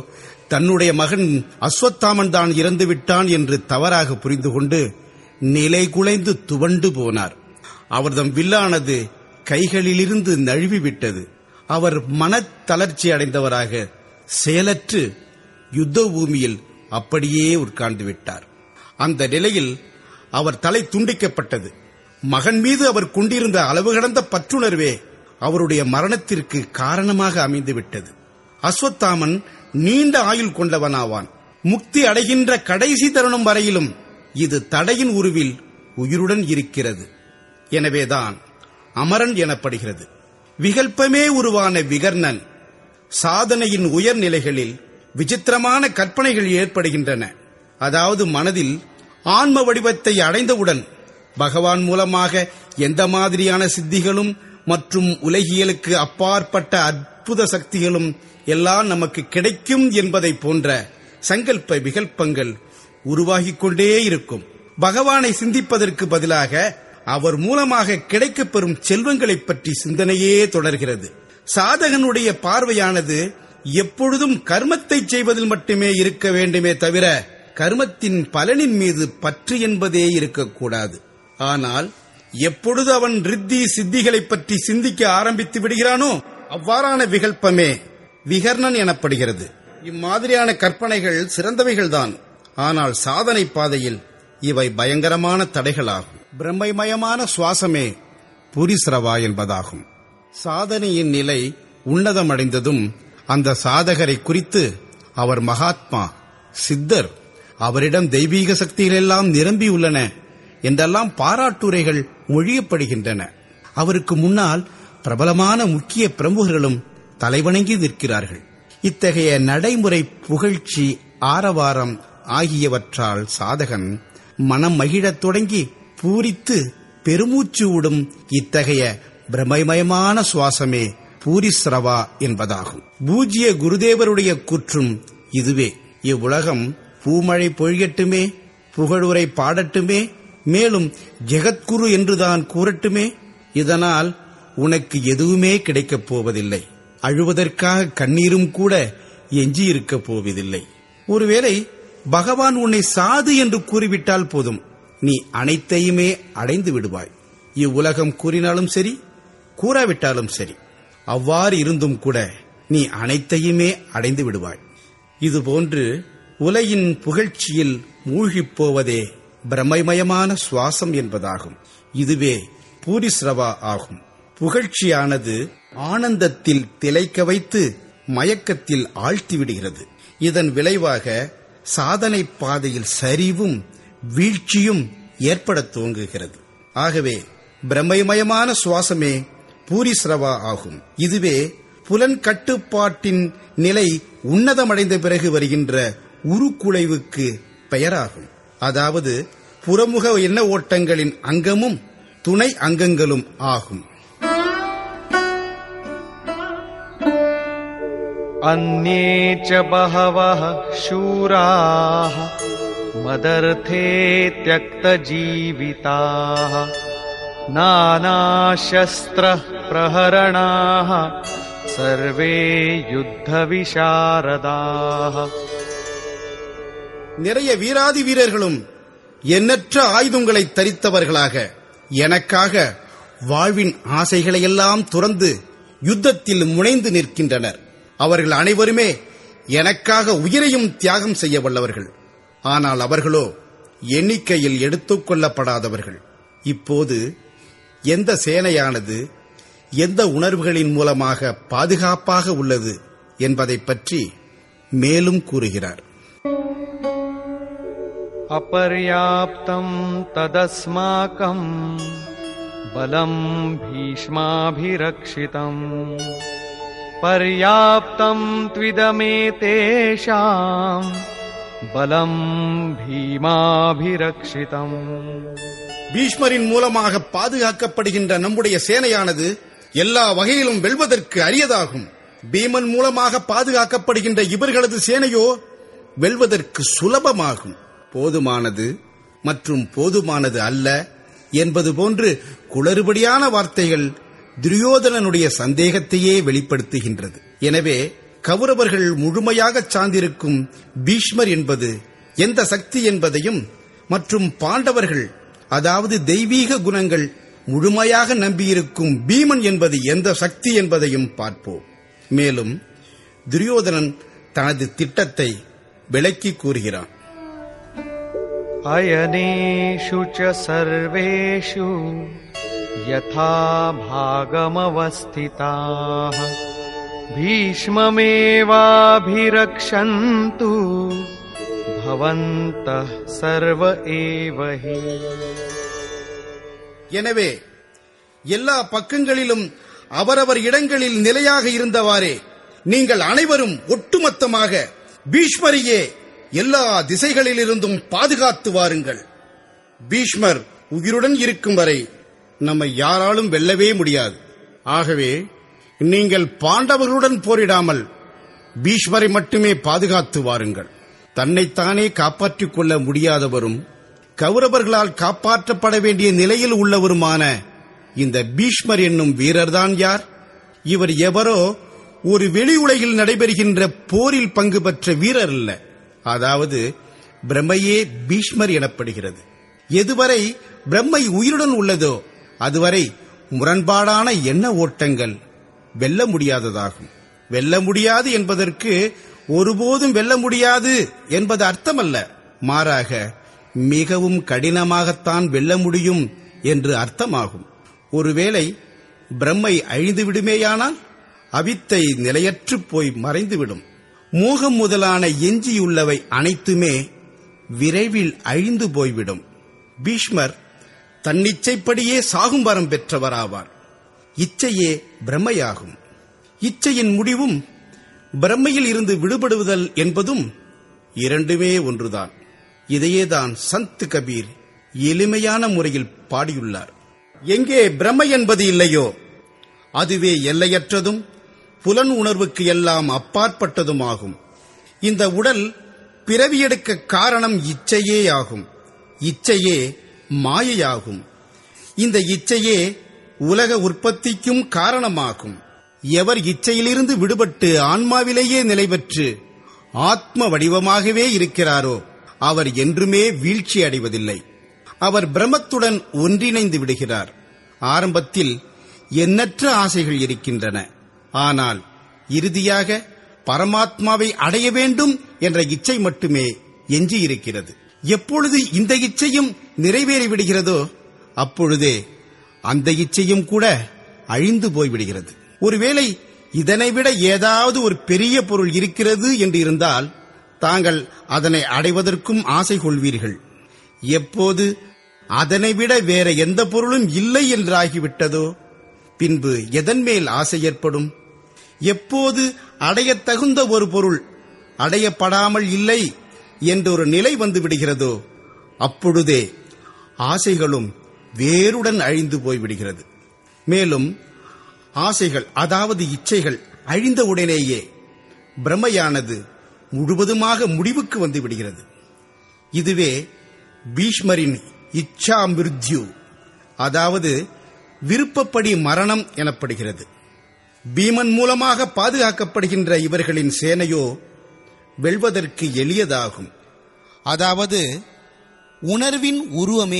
தன்னுடைய மகன் அஸ்வத்தாமன் தான் இறந்து விட்டான் என்று தவறாக புரிந்து கொண்டு நிலை குலைந்து துவண்டு போனார். அவர்தம் வில்லானது கைகளிலிருந்து நழுவிவிட்டது. அவர் மனத்தளர்ச்சி அடைந்தவராக செயலற்று யுத்த பூமியில் அப்படியே உட்கார்ந்து விட்டார். அந்த நிலையில் அவர் தலை துண்டிக்கப்பட்டது. மகன் மீது அவர் கொண்டிருந்த அளவு கடந்த பற்றுணர்வே அவருடைய மரணத்திற்கு காரணமாக அமைந்துவிட்டது. அஸ்வத்தாமன் நீண்ட ஆயுள் கொண்டவனாவான். முக்தி அடைகின்ற கடைசி தருணம் வரையிலும் இது தடையின் உருவில் உயிருடன் இருக்கிறது. எனவேதான் அமரன் எனப்படுகிறது. விகல்பமே உருவான விகர்ணன் சாதனையின் உயர்நிலைகளில் விசித்திரமான கற்பனைகள் ஏற்படுகின்றன. அதாவது மனதில் ஆன்ம வடிவத்தை அடைந்தவுடன் பகவான் மூலமாக எந்த மாதிரியான சித்திகளும் மற்றும் உலகியலுக்கு அப்பாற்பட்ட அற்புத சக்திகளும் எல்லாம் நமக்கு கிடைக்கும் என்பதை போன்ற சங்கல்ப விகல்பங்கள் உருவாகிக் கொண்டே இருக்கும். பகவானை சிந்திப்பதற்கு பதிலாக அவர் மூலமாக கிடைக்கப்பெறும் செல்வங்களை பற்றி சிந்தனையே தொடர்கிறது. சாதகனுடைய பார்வையானது எப்பொழுதும் கர்மத்தை செய்வதில் மட்டுமே இருக்க வேண்டுமே தவிர கர்மத்தின் பலனின் மீது பற்று என்பதே இருக்கக்கூடாது. ஆனால் எப்பொழுது அவன் ரித்தி சித்திகளை பற்றி சிந்திக்க ஆரம்பித்து விடுகிறானோ அவ்வாறான விகல்பமே விகர்ணன் எனப்படுகிறது. இம்மாதிரியான கற்பனைகள் சிறந்தவைகள்தான். ஆனால் சாதனை பாதையில் இவை பயங்கரமான தடைகளாகும். பிரம்மமயமான சுவாசமே புரிஸ்ரவா என்பதாகும். சாதனையின் நிலை உன்னதமடைந்ததும் அந்த சாதகரை குறித்து அவர் மகாத்மா, சித்தர், அவரிடம் தெய்வீக சக்திகள் எல்லாம் நிரம்பியுள்ளன என்றெல்லாம் பாராட்டுரைகள் மொழியப்படுகின்றன. அவருக்கு முன்னால் பிரபலமான முக்கிய பிரமுகர்களும் தலைவணங்கி நிற்கிறார்கள். இத்தகைய நடைமுறை புகழ்ச்சி, ஆரவாரம் ஆகியவற்றால் சாதகன் மனம் மகிழத் தொடங்கி பூரித்து பெருமூச்சு விடும் இத்தகைய பிரமமயமான சுவாசமே பூரிஸ்ரவா என்பதாகும். பூஜ்ய குருதேவருடைய கூற்றும் இதுவே. இவ்வுலகம் பூமழை பொழியட்டுமே, புகழுரை பாடட்டுமே, மேலும் ஜெகத்குரு என்றுதான் கூறட்டுமே. இதனால் உனக்கு எதுவுமே கிடைக்கப் போவதில்லை. அழுவதற்காக கண்ணீரும் கூட எஞ்சியிருக்கப் போவதில்லை. ஒருவேளை பகவான் உன்னை சாது என்று கூறிவிட்டால் போதும், நீ அனைத்தையுமே அடைந்து விடுவாய். இவ்வுலகம் கூறினாலும் சரி, கூறாவிட்டாலும் சரி, அவ்வாறு இருந்தும் கூட நீ அனைத்தையுமே அடைந்து விடுவாய். இதுபோன்று உலகின் புகழ்ச்சியில் மூழ்கிப் போவதே பிரம்மமயமான சுவாசம் என்பதாகும். இதுவே பூரிஸ்ரவா ஆகும். புகழ்ச்சியானது ஆனந்தத்தில் திளைக்க வைத்து மயக்கத்தில் ஆழ்த்திவிடுகிறது. இதன் விளைவாக சாதனை பாதையில் சரிவும் வீழ்ச்சியும் ஏற்பட துவங்குகிறது. ஆகவே பிரம்மமயமான சுவாசமே பூரிஸ்ரவா ஆகும். இதுவே புலன் கட்டுப்பாட்டின் நிலை உன்னதமடைந்த பிறகு வருகின்ற உருக்குலைவுக்கு பெயராகும். அதாவது புறமுக எண்ண ஓட்டங்களின் அங்கமும் துணை அங்கங்களும் ஆகும். अन्ये च बहवः शूराः मदर्थे त्यक्तजीविताः नानाशस्त्रः प्रहरणाः सर्वे युद्धविशारदाः. நிறைய வீராதி வீரர்களும் எண்ணற்ற ஆயுதங்களை தரித்தவர்களாக எனக்காக வாழ்வின் ஆசைகளையெல்லாம் துறந்து யுத்தத்தில் முனைந்து நிற்கின்றனர். அவர்கள் அனைவருமே எனக்காக உயிரையும் தியாகம் செய்ய வல்லவர்கள். ஆனால் அவர்களோ எண்ணிக்கையில் எடுத்துக் கொள்ளப்படாதவர்கள். இப்போது எந்த சேனையானது எந்த உணர்வுகளின் மூலமாக பாதுகாப்பாக உள்ளது என்பதை பற்றி மேலும் கூறுகிறார். அபர்யாப்தம் ததஸ்மாகம் பலம் பீஷ்மாபிரக்ஷிதம் பர்யாப்தம் த்விதமேதேஷாம் பலம் பீமாபிரக்ஷிதம். பீஷ்மரின் மூலமாக பாதுகாக்கப்படுகின்ற நம்முடைய சேனையானது எல்லா வகையிலும் வெல்வதற்கு அரியதாகும். பீமன் மூலமாக பாதுகாக்கப்படுகின்ற இவர்களது சேனையோ வெல்வதற்கு சுலபமாகும். போதுமானது மற்றும் போதுமானது அல்ல என்பது போன்று குளறுபடியான வார்த்தைகள் துரியோதனனுடைய சந்தேகத்தையே வெளிப்படுத்துகின்றது. எனவே கௌரவர்கள் முழுமையாக சார்ந்திருக்கும் பீஷ்மர் என்பது எந்த சக்தி என்பதையும் மற்றும் பாண்டவர்கள் அதாவது தெய்வீக குணங்கள் முழுமையாக நம்பியிருக்கும் பீமன் என்பது எந்த சக்தி என்பதையும் பார்ப்போம். மேலும் துரியோதனன் தனது திட்டத்தை விளக்கி கூறுகிறான். அயனேஷு ச சர்வேஷு யதா பாகமவஸ்திதாः பீஷ்மமேவாபிரக்ஷந்து பவந்தः சர்வ ஏவ ஹி. எனவே எல்லா பக்கங்களிலும் அவரவர் இடங்களில் நிலையாக இருந்தவாறே நீங்கள் அனைவரும் ஒட்டுமொத்தமாக பீஷ்மரையே எல்லா திசைகளிலிருந்தும் பாதுகாத்து வாருங்கள். பீஷ்மர் உயிருடன் இருக்கும் வரை நம்மை யாராலும் வெல்லவே முடியாது. ஆகவே நீங்கள் பாண்டவர்களுடன் போரிடாமல் பீஷ்மரை மட்டுமே பாதுகாத்து வாருங்கள். தன்னைத்தானே காப்பாற்றிக் கொள்ள முடியாதவரும் கௌரவர்களால் காப்பாற்றப்பட வேண்டிய நிலையில் உள்ளவருமான இந்த பீஷ்மர் என்னும் வீரர்தான் யார்? இவர் எவரோ ஒரு வெளி உலகில் நடைபெறுகின்ற போரில் பங்கு பெற்ற வீரர் அல்ல. அதாவது பிரம்மையே பீஷ்மர் எனப்படுகிறது. எதுவரை பிரம்மை உயிருடன் உள்ளதோ அதுவரை முரண்பாடான எண்ண ஓட்டங்கள் வெல்ல முடியாததாகும். வெல்ல முடியாது என்பதற்கு ஒருபோதும் வெல்ல முடியாது என்பது அர்த்தமல்ல. மாறாக மிகவும் கடினமாகத்தான் வெல்ல முடியும் என்று அர்த்தமாகும். ஒருவேளை பிரம்மை அழிந்து விடுமேயானால் அவித்தை நிலையற்று போய் மறைந்துவிடும். மோகம் முதலான எஞ்சியுள்ளவை அனைத்துமே விரைவில் அழிந்து போய்விடும். பீஷ்மர் தன்னிச்சைப்படியே சாகும் வரம் பெற்றவராவார். இச்சையே பிரம்மையாகும். இச்சையின் முடிவும் பிரம்மையில் இருந்து விடுபடுவதல் என்பதும் இரண்டுமே ஒன்றுதான். இதையேதான் சந்த் கபீர் எளிமையான முறையில் பாடியுள்ளார். எங்கே பிரம்மை என்பது இல்லையோ அதுவே எல்லையற்றதும் புலன் உணர்வுக்கு எல்லாம் அப்பாற்பட்டதுமாகும். இந்த உடல் பிறவியெடுக்க காரணம் இச்சையே ஆகும். இச்சையே மாயையாகும். இந்த இச்சையே உலக உற்பத்திக்கும் காரணமாகும். எவர் இச்சையிலிருந்து விடுபட்டு ஆன்மாவிலேயே நிலை பெற்று ஆத்ம வடிவமாகவே இருக்கிறாரோ அவர் என்றுமே வீழ்ச்சி அடைவதில்லை. அவர் பிரம்மத்துடன் ஒன்றிணைந்து விடுகிறார். ஆரம்பத்தில் எண்ணற்ற ஆசைகள் இருக்கின்றன. ஆனால் இறுதியாக பரமாத்மாவை அடைய வேண்டும் என்ற இச்சை மட்டுமே எஞ்சியிருக்கிறது. எப்பொழுது இந்த இச்சையும் நிறைவேறிவிடுகிறதோ அப்பொழுதே அந்த இச்சையும் கூட அழிந்து போய்விடுகிறது. ஒருவேளை இதனைவிட ஏதாவது ஒரு பெரிய பொருள் இருக்கிறது என்று இருந்தால் தாங்கள் அதனை அடைவதற்கும் ஆசை கொள்வீர்கள். எப்போது அதனைவிட வேற எந்த பொருளும் இல்லை என்றாகிவிட்டதோ பின்பு எதன் மேல் ஆசை ஏற்படும்? எப்போது அடையத் தகுந்த ஒரு பொருள் அடையப்படாமல் இல்லை என்றொரு நிலை வந்து விடுகிறதோ அப்பொழுதே ஆசைகளும் வேருடன் அழிந்து போய்விடுகிறது. மேலும் ஆசைகள் அதாவது இச்சைகள் அழிந்தவுடனேயே பிரம்மையானது முழுவதுமாக முடிவுக்கு வந்து விடுகிறது. இதுவே பீஷ்மரின் இச்சா மிருத்யு அதாவது விருப்பப்படி மரணம் எனப்படுகிறது. பீமன் மூலமாக பாதுகாக்கப்படுகின்ற இவர்களின் சேனையோ வெல்வதற்கு எளியதாகும். அதாவது உணர்வின் உருவமே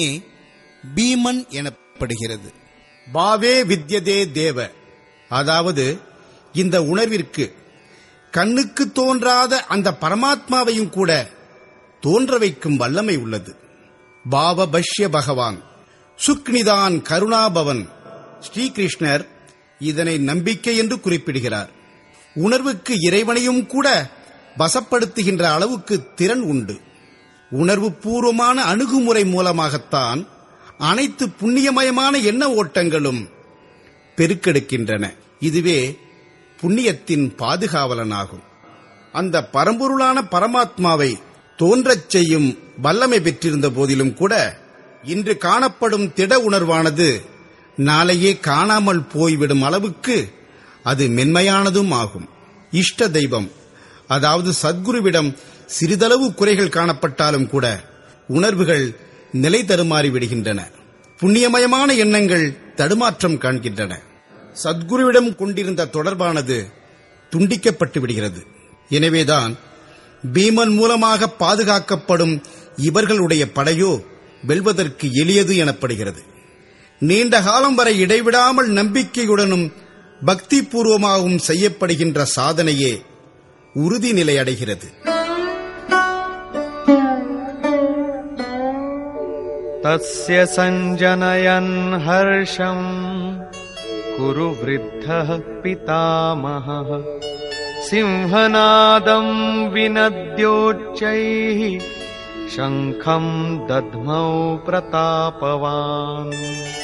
பீமன் எனப்படுகிறது. பாவே வித்யதே தேவ அதாவது இந்த உணர்விற்கு கண்ணுக்கு தோன்றாத அந்த பரமாத்மாவையும் கூட தோன்ற வைக்கும் வல்லமை உள்ளது. பாவ பஷ்ய பகவான் சுக்னிதான் கருணாபவன் ஸ்ரீகிருஷ்ணர் இதனை நம்பிக்கை என்று குறிப்பிடுகிறார். உணர்வுக்கு இறைவனையும் கூட வசப்படுத்துகின்ற அளவுக்கு திறன் உண்டு. உணர்வு பூர்வமான அணுகுமுறை மூலமாகத்தான் அனைத்து புண்ணியமயமான எண்ண ஓட்டங்களும் பெருக்கெடுக்கின்றன. இதுவே புண்ணியத்தின் பாதுகாவலனாகும். அந்த பரம்பொருளான பரமாத்மாவை தோன்றச் செய்யும் வல்லமை பெற்றிருந்த போதிலும் கூட இன்று காணப்படும் திட உணர்வானது நாளையே காணாமல் போய்விடும் அளவுக்கு அது மென்மையானதும் ஆகும். இஷ்ட தெய்வம் அதாவது சத்குருவிடம் சிறிதளவு குறைகள் காணப்பட்டாலும் கூட உணர்வுகள் நிலை தடுமாறி விடுகின்றன. புண்ணியமயமான எண்ணங்கள் தடுமாற்றம் காண்கின்றன. சத்குருவிடம் கொண்டிருந்த தொடர்பானது துண்டிக்கப்பட்டு விடுகிறது. எனவேதான் பீமன் மூலமாக பாதுகாக்கப்படும் இவர்களுடைய படையோ வெல்வதற்கு எளியது எனப்படுகிறது. நீண்ட காலம் வரை இடைவிடாமல் நம்பிக்கையுடனும் பக்தி பூர்வமாகவும் செய்யப்படுகின்ற சாதனையே உறுதிநிலை அடைகிறது. தஸ்ய சஞ்சனயன் ஹர்ஷம் குரு விருத்தः பிதாமஹः சிம்ஹநாதம் வினத்யோச்சைः சங்கம் தத்மௌ பிரதாபவான்.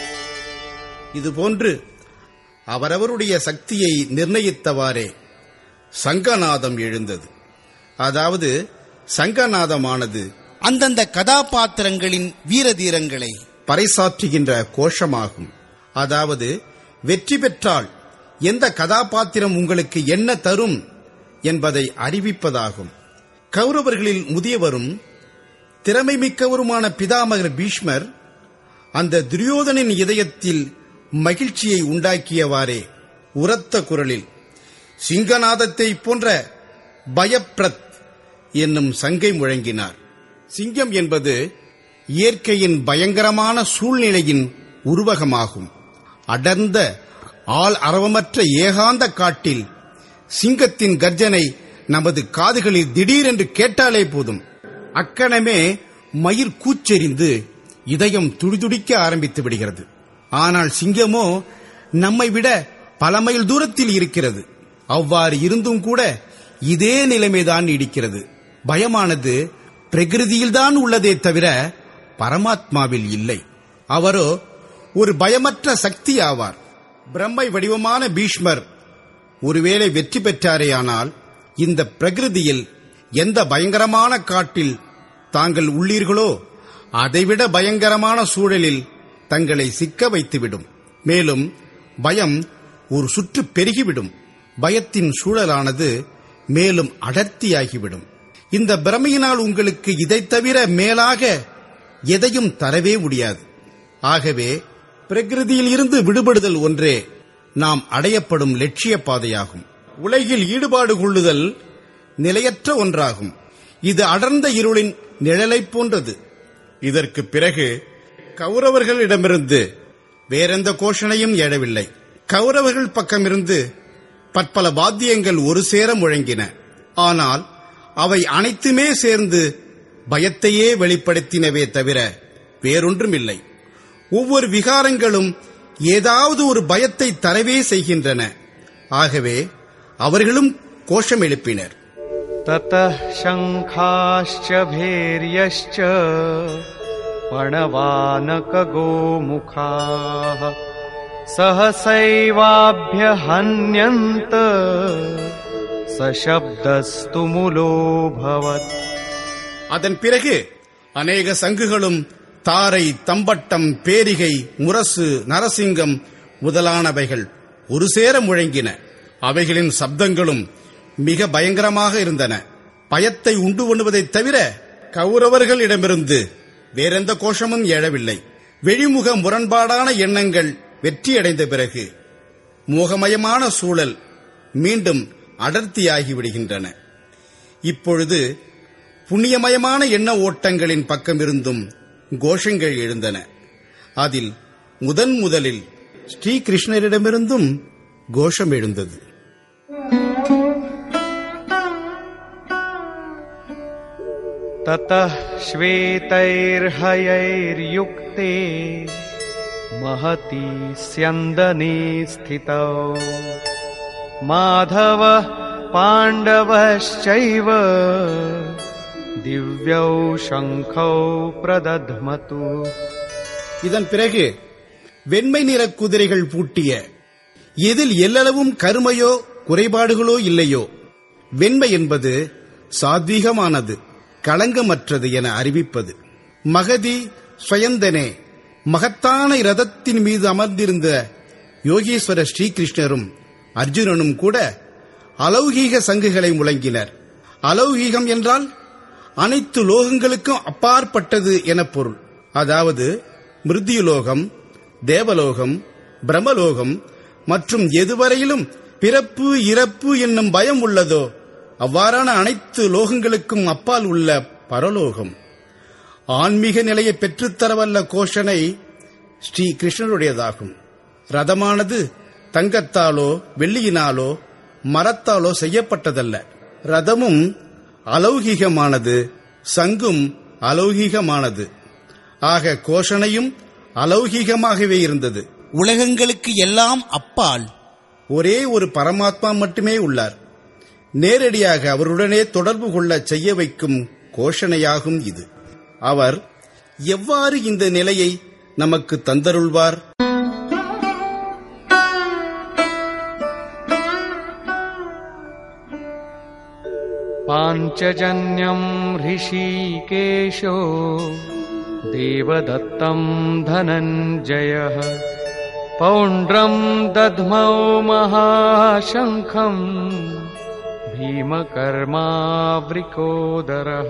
இதுபோன்று அவரவருடைய சக்தியை நிர்ணயித்தவாறே சங்கநாதம் எழுந்தது. அதாவது சங்கநாதமானது அந்தந்த கதாபாத்திரங்களின் வீரதீரங்களை பறைசாற்றுகின்ற கோஷமாகும். அதாவது வெற்றி பெற்றால் எந்த கதாபாத்திரம் உங்களுக்கு என்ன தரும் என்பதை அறிவிப்பதாகும். கௌரவர்களில் முதியவரும் திறமை மிக்கவருமான பிதாமகர் பீஷ்மர் அந்த துரியோதனின் இதயத்தில் மகிழ்ச்சியை உண்டாக்கியவாறே உரத்த குரலில் சிங்கநாதத்தை போன்ற பயப்ரத் என்னும் சங்கை முழங்கினார். சிங்கம் என்பது இயற்கையின் பயங்கரமான சூழ்நிலையின் உருவகமாகும். அடர்ந்த ஆள் அரவமற்ற ஏகாந்த காட்டில் சிங்கத்தின் கர்ஜனை நமது காதுகளில் திடீரென்று கேட்டாலே போதும், அக்கணமே மயிர் கூச்செறிந்து இதயம் துடிதுடிக்க ஆரம்பித்து விடுகிறது. ஆனால் சிங்கமோ நம்மை விட பல மைல் தூரத்தில் இருக்கிறது. அவ்வாறு இருந்தும் கூட இதே நிலைமைதான் நீடிக்கிறது. பயமானது பிரகிருதியில்தான் உள்ளதே தவிர பரமாத்மாவில் இல்லை. அவரோ ஒரு பயமற்ற சக்தி ஆவார். பிரம்மை வடிவமான பீஷ்மர் ஒருவேளை வெற்றி பெற்றாரேயானால் இந்த பிரகிருதியில் எந்த பயங்கரமான காட்டில் தாங்கள் உள்ளீர்களோ அதைவிட பயங்கரமான சூழலில் தங்களை சிக்க வைத்துவிடும். மேலும் பயம் ஒரு சுற்று பெருகிவிடும். பயத்தின் சூழலானது மேலும் அடர்த்தியாகிவிடும். இந்த பிரமையினால் உங்களுக்கு இதை தவிர மேலாக எதையும் தரவே முடியாது. ஆகவே பிரகிருதியில் இருந்து விடுபடுதல் ஒன்றே நாம் அடையப்படும் லட்சிய பாதையாகும். உலகில் ஈடுபாடு கொள்ளுதல் நிலையற்ற ஒன்றாகும். இது அடர்ந்த இருளின் நிழலைப் போன்றது. இதற்கு பிறகு கௌரவர்களிடமிருந்து வேறெந்த கோஷணையும் எழவில்லை. கௌரவர்கள் பக்கமிருந்து பற்பல வாத்தியங்கள் ஒரு சேர முழங்கின. ஆனால் அவை அனைத்துமே சேர்ந்து பயத்தையே வெளிப்படுத்தினவே தவிர வேறொன்றுமில்லை. ஒவ்வொரு விகாரங்களும் ஏதாவது ஒரு பயத்தை தரவே செய்கின்றன. ஆகவே அவர்களும் கோஷம் எழுப்பினர். ததः சங்காश्च भैर्यश्च பணவானககோமுகாः सहसैवाभ्यहन्यन्त சசப்தஸ்து முலோபவத். அதன் பிறகு அநேக சங்குகளும் தாரை, தம்பட்டம், பேரிகை, முரசு, நரசிங்கம் முதலானவைகள் ஒரு சேர முழங்கின. அவைகளின் சப்தங்களும் மிக பயங்கரமாக இருந்தன. பயத்தை உண்டு பண்ணுவதைத் தவிர கௌரவர்களிடமிருந்து வேறெந்த கோஷமும் எழவில்லை. வெளிமுக முரண்பாடான எண்ணங்கள் வெற்றியடைந்த பிறகு மோகமயமான சூழல் மீண்டும் அடர்த்தியாகிவிடுகின்றன. இப்பொழுது புண்ணியமயமான எண்ண ஓட்டங்களின் பக்கமிருந்தும் கோஷங்கள் எழுந்தன. அதில் முதன் முதலில் ஸ்ரீகிருஷ்ணரிடமிருந்தும் கோஷம் எழுந்தது. ததः ஸ்வேதைர்ஹயைர்யுக்தே மஹதி ஸ்யந்தனே ஸ்திதௌ மாதவः பாண்டவश्चैव திவ்யௌ சங்கௌ பிரதத்மது. இதன் பிறகு வெண்மை நிற குதிரைகள் பூட்டிய, எதில் எல்லளவும் கருமையோ குறைபாடுகளோ இல்லையோ, வெண்மை என்பது சாத்வீகமானது, களங்கமற்றது என அறிவிப்பது. மகதி ஸ்வயந்தனே மகத்தான இரதத்தின் மீது அமர்ந்திருந்த யோகீஸ்வர ஸ்ரீகிருஷ்ணரும் அர்ஜுனனும் கூட அலௌகீக சங்குகளை முழங்கினர். அலௌகீகம் என்றால் அனைத்து லோகங்களுக்கும் அப்பாற்பட்டது என பொருள். அதாவது மிருத்யுலோகம், தேவலோகம், பிரம்மலோகம் மற்றும் எதுவரையிலும் பிறப்பு இறப்பு என்னும் பயம் உள்ளதோ அவ்வாறான அனைத்து லோகங்களுக்கும் அப்பால் உள்ள பரலோகம். ஆன்மீக நிலையை பெற்றுத்தரவல்ல கோஷனை ஸ்ரீ கிருஷ்ணருடையதாகும். ரதமானது தங்கத்தாலோ வெள்ளியினாலோ மரத்தாலோ செய்யப்பட்டதல்ல. ரதமும் அலௌகிகமானது, சங்கும் அலௌகிகமானது. ஆக கோஷனையும் அலௌகிகமாகவே இருந்தது. உலகங்களுக்கு எல்லாம் அப்பால் ஒரே ஒரு பரமாத்மா மட்டுமே உள்ளார். நேரடியாக அவருடனே தொடர்பு கொள்ள செய்ய வைக்கும் கோஷணையாகும் இது. அவர் எவ்வாறு இந்த நிலையை நமக்கு தந்தருள்வார்? பாஞ்சஜன்யம் ரிஷிகேஷோ தேவதத்தம் தனஞ்சயः பௌண்ட்ரம் தத்மௌ மகாசங்கம் பீமகர்மாவ்ரிகோதரः.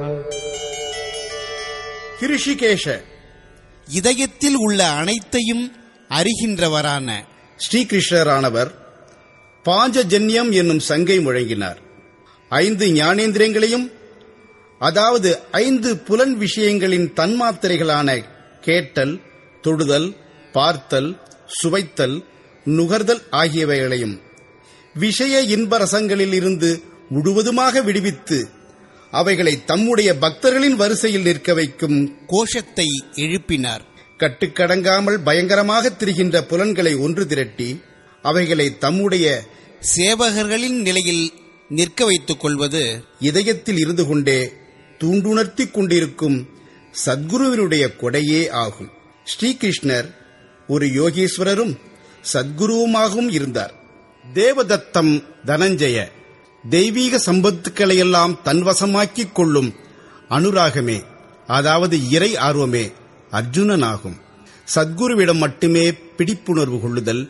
ஹிருஷிகேஷ இதயத்தில் உள்ள அனைத்தையும் அறிகின்றவரான ஸ்ரீகிருஷ்ணரானவர் பாஞ்சஜன்யம் என்னும் சங்கை முழங்கினார். ஐந்து ஞானேந்திரியங்களையும், அதாவது ஐந்து புலன் விஷயங்களின் தன்மாத்திரைகளான கேட்டல், தொடுதல், பார்த்தல், சுவைத்தல், நுகர்தல் ஆகியவைகளையும் விஷய இன்பரசங்களில் இருந்து முழுவதுமாக விடுவித்து அவைகளை தம்முடைய பக்தர்களின் வரிசையில் நிற்க வைக்கும் கோஷத்தை எழுப்பினார். கட்டுக்கடங்காமல் பயங்கரமாக திரிகின்ற புலன்களை ஒன்று திரட்டி அவைகளை தம்முடைய சேவகர்களின் நிலையில் நிற்க வைத்துக் கொள்வது இதயத்தில் இருந்து கொண்டே தூண்டுணர்த்திக் கொண்டிருக்கும் சத்குருவினுடைய கொடையே ஆகும். ஸ்ரீகிருஷ்ணர் ஒரு யோகீஸ்வரரும் சத்குருவுமாகவும் இருந்தார். தேவதத்தம் தனஞ்சய தெய்வீக சம்பத்துக்களையெல்லாம் தன்வசமாக்கிக் கொள்ளும் அனுராகமே, அதாவது இறை ஆர்வமே அர்ஜுனனாகும். சத்குருவிடம் மட்டுமே பிடிப்புணர்வு கொள்ளுதல்,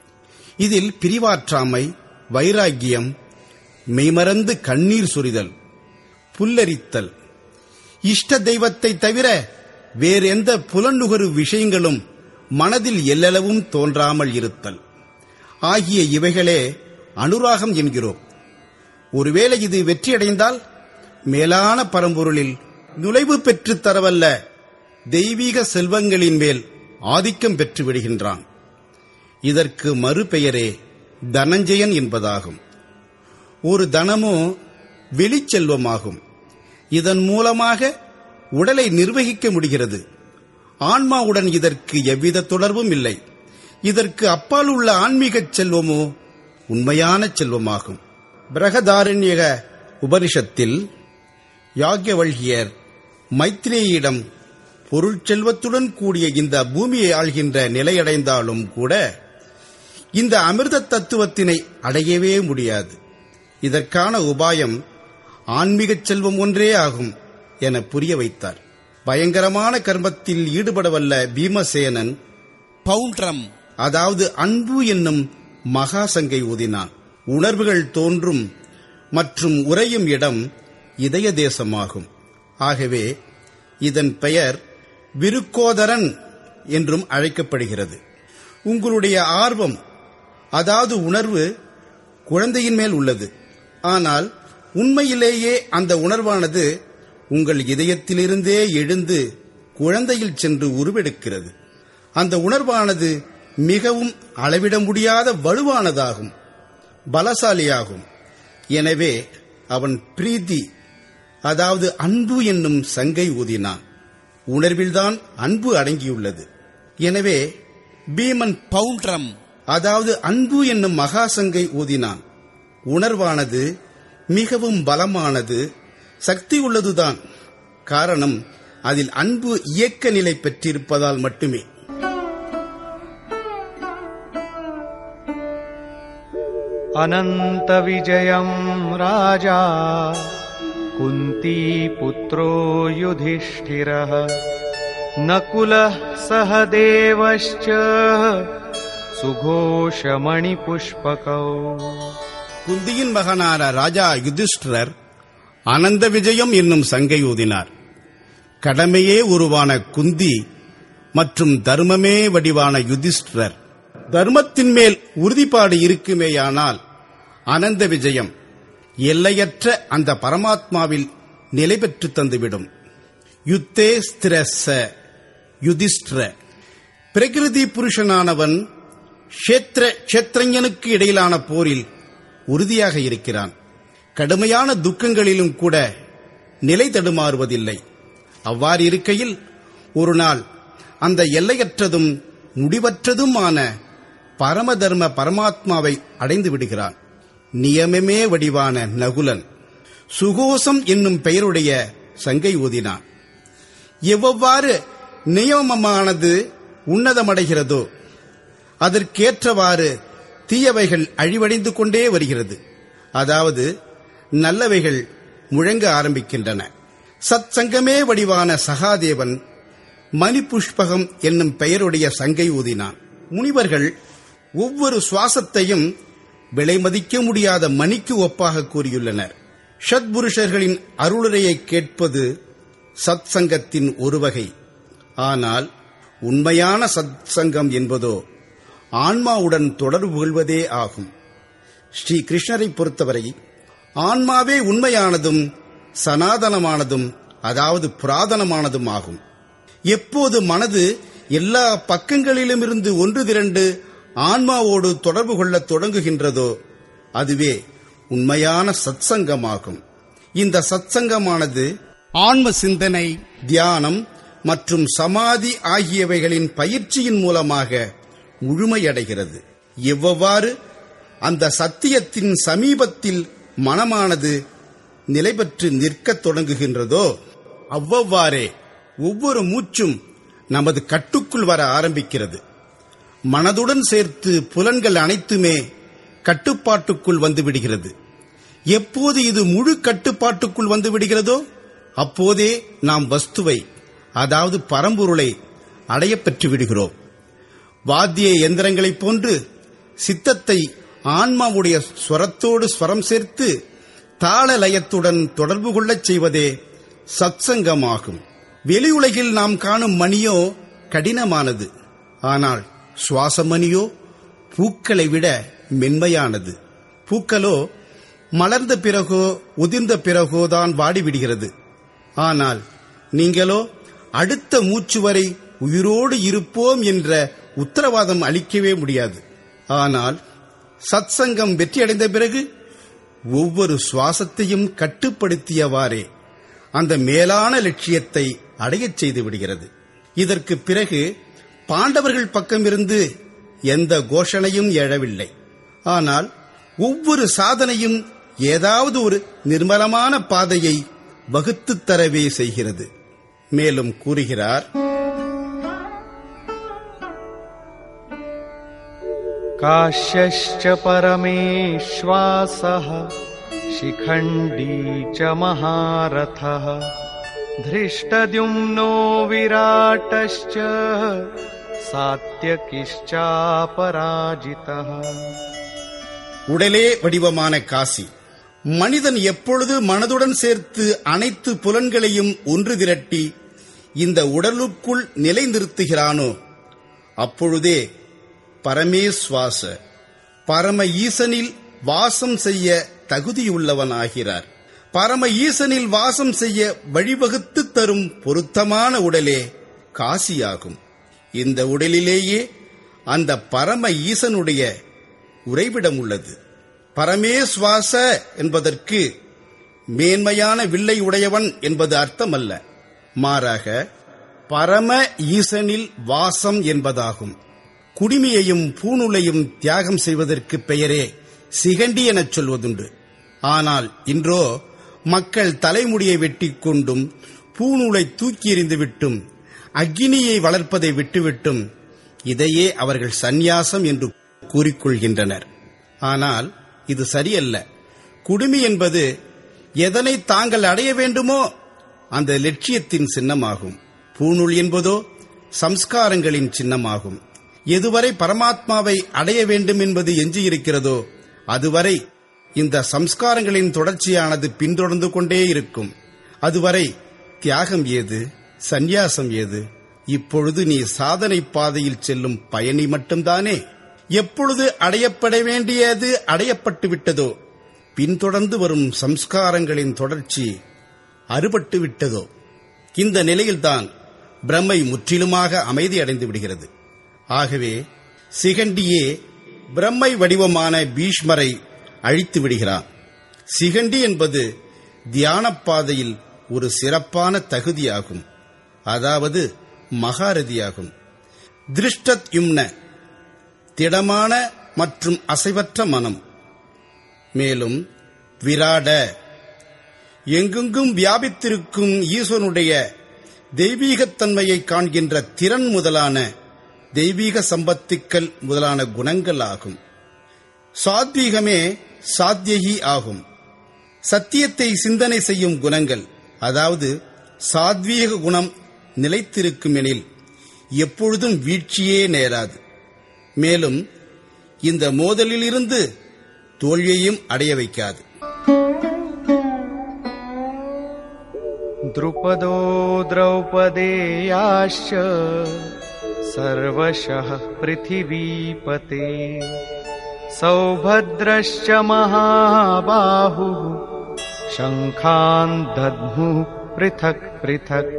இதில் பிரிவாற்றாமை, வைராக்கியம், மெய்மறந்து கண்ணீர் சொரிதல், புல்லரித்தல், இஷ்ட தெய்வத்தை தவிர வேறெந்த புலனுகரு விஷயங்களும் மனதில் எல்லளவும் தோன்றாமல் இருத்தல் ஆகிய இவைகளே அனுராகம் என்கிறோம். ஒருவேளை இது வெற்றியடைந்தால் மேலான பரம்பொருளில் நுழைவு பெற்று தரவல்ல தெய்வீக செல்வங்களின் மேல் ஆதிக்கம் பெற்று விடுகின்றான். இதற்கு மறுபெயரே தனஞ்சயன் என்பதாகும். ஒரு தனமோ வெளிச்செல்வமாகும். இதன் மூலமாக உடலை நிர்வகிக்க முடிகிறது. ஆன்மாவுடன் இதற்கு எவ்வித தொடர்பும் இல்லை. இதற்கு அப்பால் உள்ள ஆன்மீகச் செல்வமோ உண்மையான செல்வமாகும். பிரகதாரண்யக உபனிஷத்தில் யாக்ஞவல்கியர் மைத்ரேயிடம் பொருள் செல்வத்துடன் கூடிய இந்த பூமியை ஆள்கின்ற நிலையடைந்தாலும் கூட இந்த அமிர்த தத்துவத்தினை அடையவே முடியாது. இதற்கான உபாயம் ஆன்மீகச் செல்வம் ஒன்றே ஆகும் என புரிய வைத்தார். பயங்கரமான கர்மத்தில் ஈடுபடவல்ல பீமசேனன் பௌண்ட்ரம், அதாவது அன்பு என்னும் மகாசங்கை ஊதினான். உணர்வுகள் தோன்றும் மற்றும் உறையும் இடம் இதய தேசமாகும். ஆகவே இதன் பெயர் விருக்கோதரன் என்றும் அழைக்கப்படுகிறது. உங்களுடைய ஆர்வம், அதாவது உணர்வு குழந்தையின் மேல் உள்ளது. ஆனால் உண்மையிலேயே அந்த உணர்வானது உங்கள் இதயத்திலிருந்தே எழுந்து குழந்தையில் சென்று உருவெடுக்கிறது. அந்த உணர்வானது மிகவும் அளவிட முடியாத வலுவானதாகும், பலசாலியாகும். எனவே அவன் பிரீதி, அதாவது அன்பு என்னும் சங்கை ஊதினான். உணர்வில்தான் அன்பு அடங்கியுள்ளது. எனவே பீமன் பௌண்ட்ரம், அதாவது அன்பு என்னும் மகாசங்கை ஊதினான். உணர்வானது மிகவும் பலமானது, சக்தி உள்ளதுதான். காரணம் அதில் அன்பு இயக்க நிலை பெற்றிருப்பதால் மட்டுமே. அனந்த விஜயம் ராஜா குந்தி புத்ரோ யுதிஷ்டிரः நகுலः சஹதேவश्च சுகோஷமணி புஷ்பகௌ. குந்தியின் மகனான ராஜா யுதிஷ்டிரர் அனந்த விஜயம் என்னும் சங்கை ஊதினார். கடமையே உருவான குந்தி மற்றும் தர்மமே வடிவான யுதிஷ்டிரர். தர்மத்தின் மேல் உறுதிப்பாடு இருக்குமேயானால் அனந்த விஜயம் எல்லையற்ற அந்த பரமாத்மாவில் நிலை பெற்று தந்துவிடும். யுத்தே ஸ்திரஸ்ஸ யுதிஷ்டிர. பிரகிருதி புருஷனானவன் க்ஷேத்திர க்ஷேத்திரஞனுக்கு இடையிலான போரில் உறுதியாக இருக்கிறான். கடுமையான துக்கங்களிலும் கூட நிலை தடுமாறுவதில்லை. அவ்வாறு இருக்கையில் ஒரு நாள் அந்த எல்லையற்றதும் முடிவற்றதுமான பரமதர்ம பரமாத்மாவை அடைந்து விடுகிறான். நியமமே வடிவான நகுலன் சுகோசம் என்னும் பெயருடைய சங்கை ஊதினான். எவ்வளவாறு நியமமானது உன்னதமடைகிறதோ அதற்கேற்றவாறு தீயவைகள் அழிவடைந்து கொண்டே வருகிறது. அதாவது நல்லவைகள் முழங்க ஆரம்பிக்கின்றன. சத் சங்கமே வடிவான சகாதேவன் மணிபுஷ்பகம் என்னும் பெயருடைய சங்கை ஊதினான். முனிவர்கள் ஒவ்வொரு சுவாசத்தையும் விலை மதிக்க முடியாத மணிக்கு ஒப்பாக கூறியுள்ளனர். ஷத்புருஷர்களின் அருளுரையை கேட்பது சத் சங்கத்தின் ஒரு வகை. ஆனால் உண்மையான சத் சங்கம் என்பதோ ஆன்மாவுடன் தொடர்பு கொள்வதே ஆகும். ஸ்ரீ கிருஷ்ணரை பொறுத்தவரை ஆன்மாவே உண்மையானதும் சனாதனமானதும் அதாவது புராதனமானதும் ஆகும். எப்போது மனது எல்லா பக்கங்களிலுமிருந்து ஒன்று திரண்டு ஆன்மாவோடு தொடர்பு கொள்ளத் தொடங்குகின்றதோ அதுவே உண்மையான சத்சங்கமாகும். இந்த சத்சங்கமானது ஆன்ம சிந்தனை, தியானம் மற்றும் சமாதி ஆகியவைகளின் பயிற்சியின் மூலமாக முழுமையடைகிறது. எவ்வளவாறு அந்த சத்தியத்தின் சமீபத்தில் மனமானது நிலை பெற்று நிற்கத் தொடங்குகின்றதோ அவ்வவ்வாறே ஒவ்வொரு மூச்சும் நமது கட்டுக்குள் வர ஆரம்பிக்கிறது. மனதுடன் சேர்த்து புலன்கள் அனைத்துமே கட்டுப்பாட்டுக்குள் வந்துவிடுகிறது. எப்போது இது முழு கட்டுப்பாட்டுக்குள் வந்துவிடுகிறதோ அப்போதே நாம் வஸ்துவை அதாவது பரம்பொருளை அடையப் பெற்று விடுகிறோம். வாத்திய எந்திரங்களைப் போன்று சித்தத்தை ஆன்மாவுடைய ஸ்வரத்தோடு ஸ்வரம் சேர்த்து தாள லயத்துடன் தொடர்பு கொள்ளச் செய்வதே சத்சங்கமாகும். வெளியுலகில் நாம் காணும் மணியோ கடினமானது. ஆனால் சுவாசமணியோ பூக்களை விட மென்மையானது. பூக்களோ மலர்ந்த பிறகோ உதிர்ந்த பிறகோ தான் வாடிவிடுகிறது. ஆனால் நீங்களோ அடுத்த மூச்சு வரை உயிரோடு இருப்போம் என்ற உத்தரவாதம் அளிக்கவே முடியாது. ஆனால் சத்சங்கம் வெற்றியடைந்த பிறகு ஒவ்வொரு சுவாசத்தையும் கட்டுப்படுத்தியவாறே அந்த மேலான லட்சியத்தை அடையச் செய்து விடுகிறது. இதற்கு பிறகு பாண்டவர்கள் பக்கமிருந்து எந்த கோஷணையும் எழவில்லை. ஆனால் ஒவ்வொரு சாதனையும் ஏதாவது ஒரு நிர்மலமான பாதையை வகுத்துத் தரவே செய்கிறது. மேலும் கூறுகிறார், காஷ்யश्च பரமேஸ்வாசः शिखण्डी च महारथः धृष्टद्युम्नो विराटश्च सात्यकिश्चापराजितः. உடலே வடிவமான காசி. மனிதன் எப்பொழுது மனதுடன் சேர்த்து அனைத்து புலன்களையும் ஒன்று திரட்டி இந்த உடலுக்குள் நிலை நிறுத்துகிறானோ அப்பொழுதே பரமேஸ்வாச பரம ஈசனில் வாசம் செய்ய தகுதியுள்ளவன் ஆகிறார். பரம ஈசனில் வாசம் செய்ய வழிவகுத்து தரும் பொருத்தமான உடலே காசியாகும். இந்த உடலிலேயே அந்த பரம ஈசனுடைய உறைவிடம் உள்ளது. பரமேஸ்வாச என்பதற்கு மேன்மையான வில்லை உடையவன் என்பது அர்த்தமல்ல. மாறாக பரம ஈசனில் வாசம் என்பதாகும். குடிமையையும் பூநூலையும் தியாகம் செய்வதற்கு பெயரே சிகண்டி எனச் சொல்வதுண்டு. ஆனால் இன்றோ மக்கள் தலைமுடியை வெட்டிக் கொண்டும் பூநூலை தூக்கி எறிந்துவிட்டும் அக்னியை வளர்ப்பதை விட்டுவிட்டும் இதையே அவர்கள் சந்நியாசம் என்று கூறிக்கொள்கின்றனர். ஆனால் இது சரியல்ல. குடுமி என்பது எதனை தாங்கள் அடைய வேண்டுமோ அந்த லட்சியத்தின் சின்னமாகும். பூநூல் என்பதோ சம்ஸ்காரங்களின் சின்னமாகும். எதுவரை பரமாத்மாவை அடைய வேண்டும் என்பது எஞ்சியிருக்கிறதோ அதுவரை இந்த சம்ஸ்காரங்களின் தொடர்ச்சியானது பின்தொடர்ந்து கொண்டே இருக்கும். அதுவரை தியாகம் ஏது, சந்நியாசம் ஏது? இப்பொழுது நீ சாதனை பாதையில் செல்லும் பயணி மட்டும்தானே. எப்பொழுது அடையப்பட வேண்டியது அடையப்பட்டு விட்டதோ, பின்தொடர்ந்து வரும் சம்ஸ்காரங்களின் தொடர்ச்சி அறுபட்டு விட்டதோ, இந்த நிலையில்தான் பிரம்மை முற்றிலுமாக அமைதி அடைந்து விடுகிறது. ஆகவே சிகண்டியே பிரம்மை வடிவமான பீஷ்மரை அழித்து விடுகிறான். சிகண்டி என்பது தியான பாதையில் ஒரு சிறப்பான தகுதியாகும், அதாவது மகாரதியாகும். திருஷ்டத்யும்ன திடமான மற்றும் அசைவற்ற மனம், மேலும் விராட எங்கெங்கும் வியாபித்திருக்கும் ஈஸ்வரனுடைய தெய்வீகத்தன்மையை காண்கின்ற திறன் முதலான தெய்வீக சம்பத்துக்கள் முதலான குணங்கள் ஆகும். சாத்வீகமே சாத்யகி ஆகும். சத்தியத்தை சிந்தனை செய்யும் குணங்கள், அதாவது சாத்வீக குணம் நிலைத்திருக்கும் எனில் எப்பொழுதும் வீழ்ச்சியே நேராது. மேலும் இந்த மோதலிலிருந்து தோல்வியையும் அடைய வைக்காது. द्रुपदो द्रौपदेयाश्च सर्वशः पृथिवीपते सौभद्रश्च महाबाहुः शङ्खान् दद्मुः पृथक् पृथक्.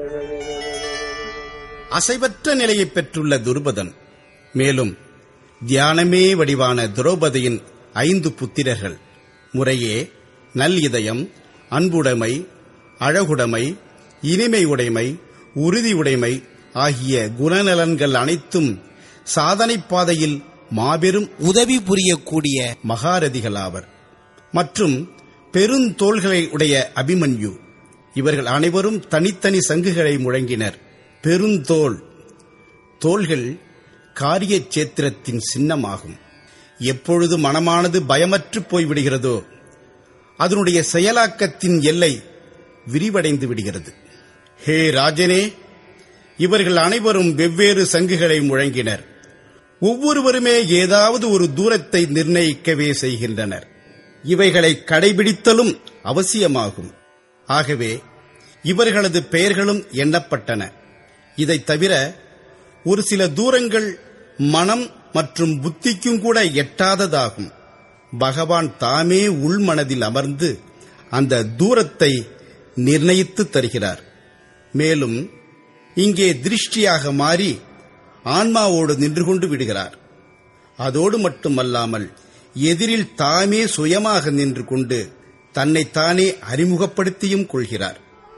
அசைவற்ற நிலையை பெற்றுள்ள துருபதன், மேலும் தியானமே வடிவான திரௌபதியின் ஐந்து புத்திரர்கள் முறையே நல் இதயம், அன்புடைமை, அழகுடைமை, இனிமை உடைமை, உறுதி உடைமை ஆகிய குணநலன்கள் அனைத்தும் சாதனை பாதையில் மாபெரும் உதவி புரியக்கூடிய மகாரதிகளாவர். மற்றும் பெருந்தோள்களை உடைய அபிமன்யு, இவர்கள் அனைவரும் தனித்தனி சங்குகளை முழங்கினர். பெருந்தோள் தோள்கள் காரிய சேத்திரத்தின் சின்னமாகும். எப்பொழுது மனமானது பயமற்று போய்விடுகிறதோ அதனுடைய செயலாக்கத்தின் எல்லை விரிவடைந்து விடுகிறது. ஹே ராஜனே, இவர்கள் அனைவரும் வெவ்வேறு சங்குகளை முழங்கினர். ஒவ்வொருவருமே ஏதாவது ஒரு தூரத்தை நிர்ணயிக்கவே செய்கின்றனர். இவைகளை கடைபிடித்தலும் அவசியமாகும். ஆகவே இவர்களது பெயர்களும் எண்ணப்பட்டன. இதை தவிர ஒரு சில தூரங்கள் மனம் மற்றும் புத்திக்கும் கூட எட்டாததாகும். பகவான் தாமே உள்மனதில் அமர்ந்து அந்த தூரத்தை நிர்ணயித்து தருகிறார். மேலும் இங்கே திருஷ்டியாக மாறி ஆன்மாவோடு நின்று கொண்டு விடுகிறார். அதோடு மட்டுமல்லாமல் எதிரில் தாமே சுயமாக நின்று கொண்டு தன்னைத்தானே அறிமுகப்படுத்தியும் கொள்கிறார்.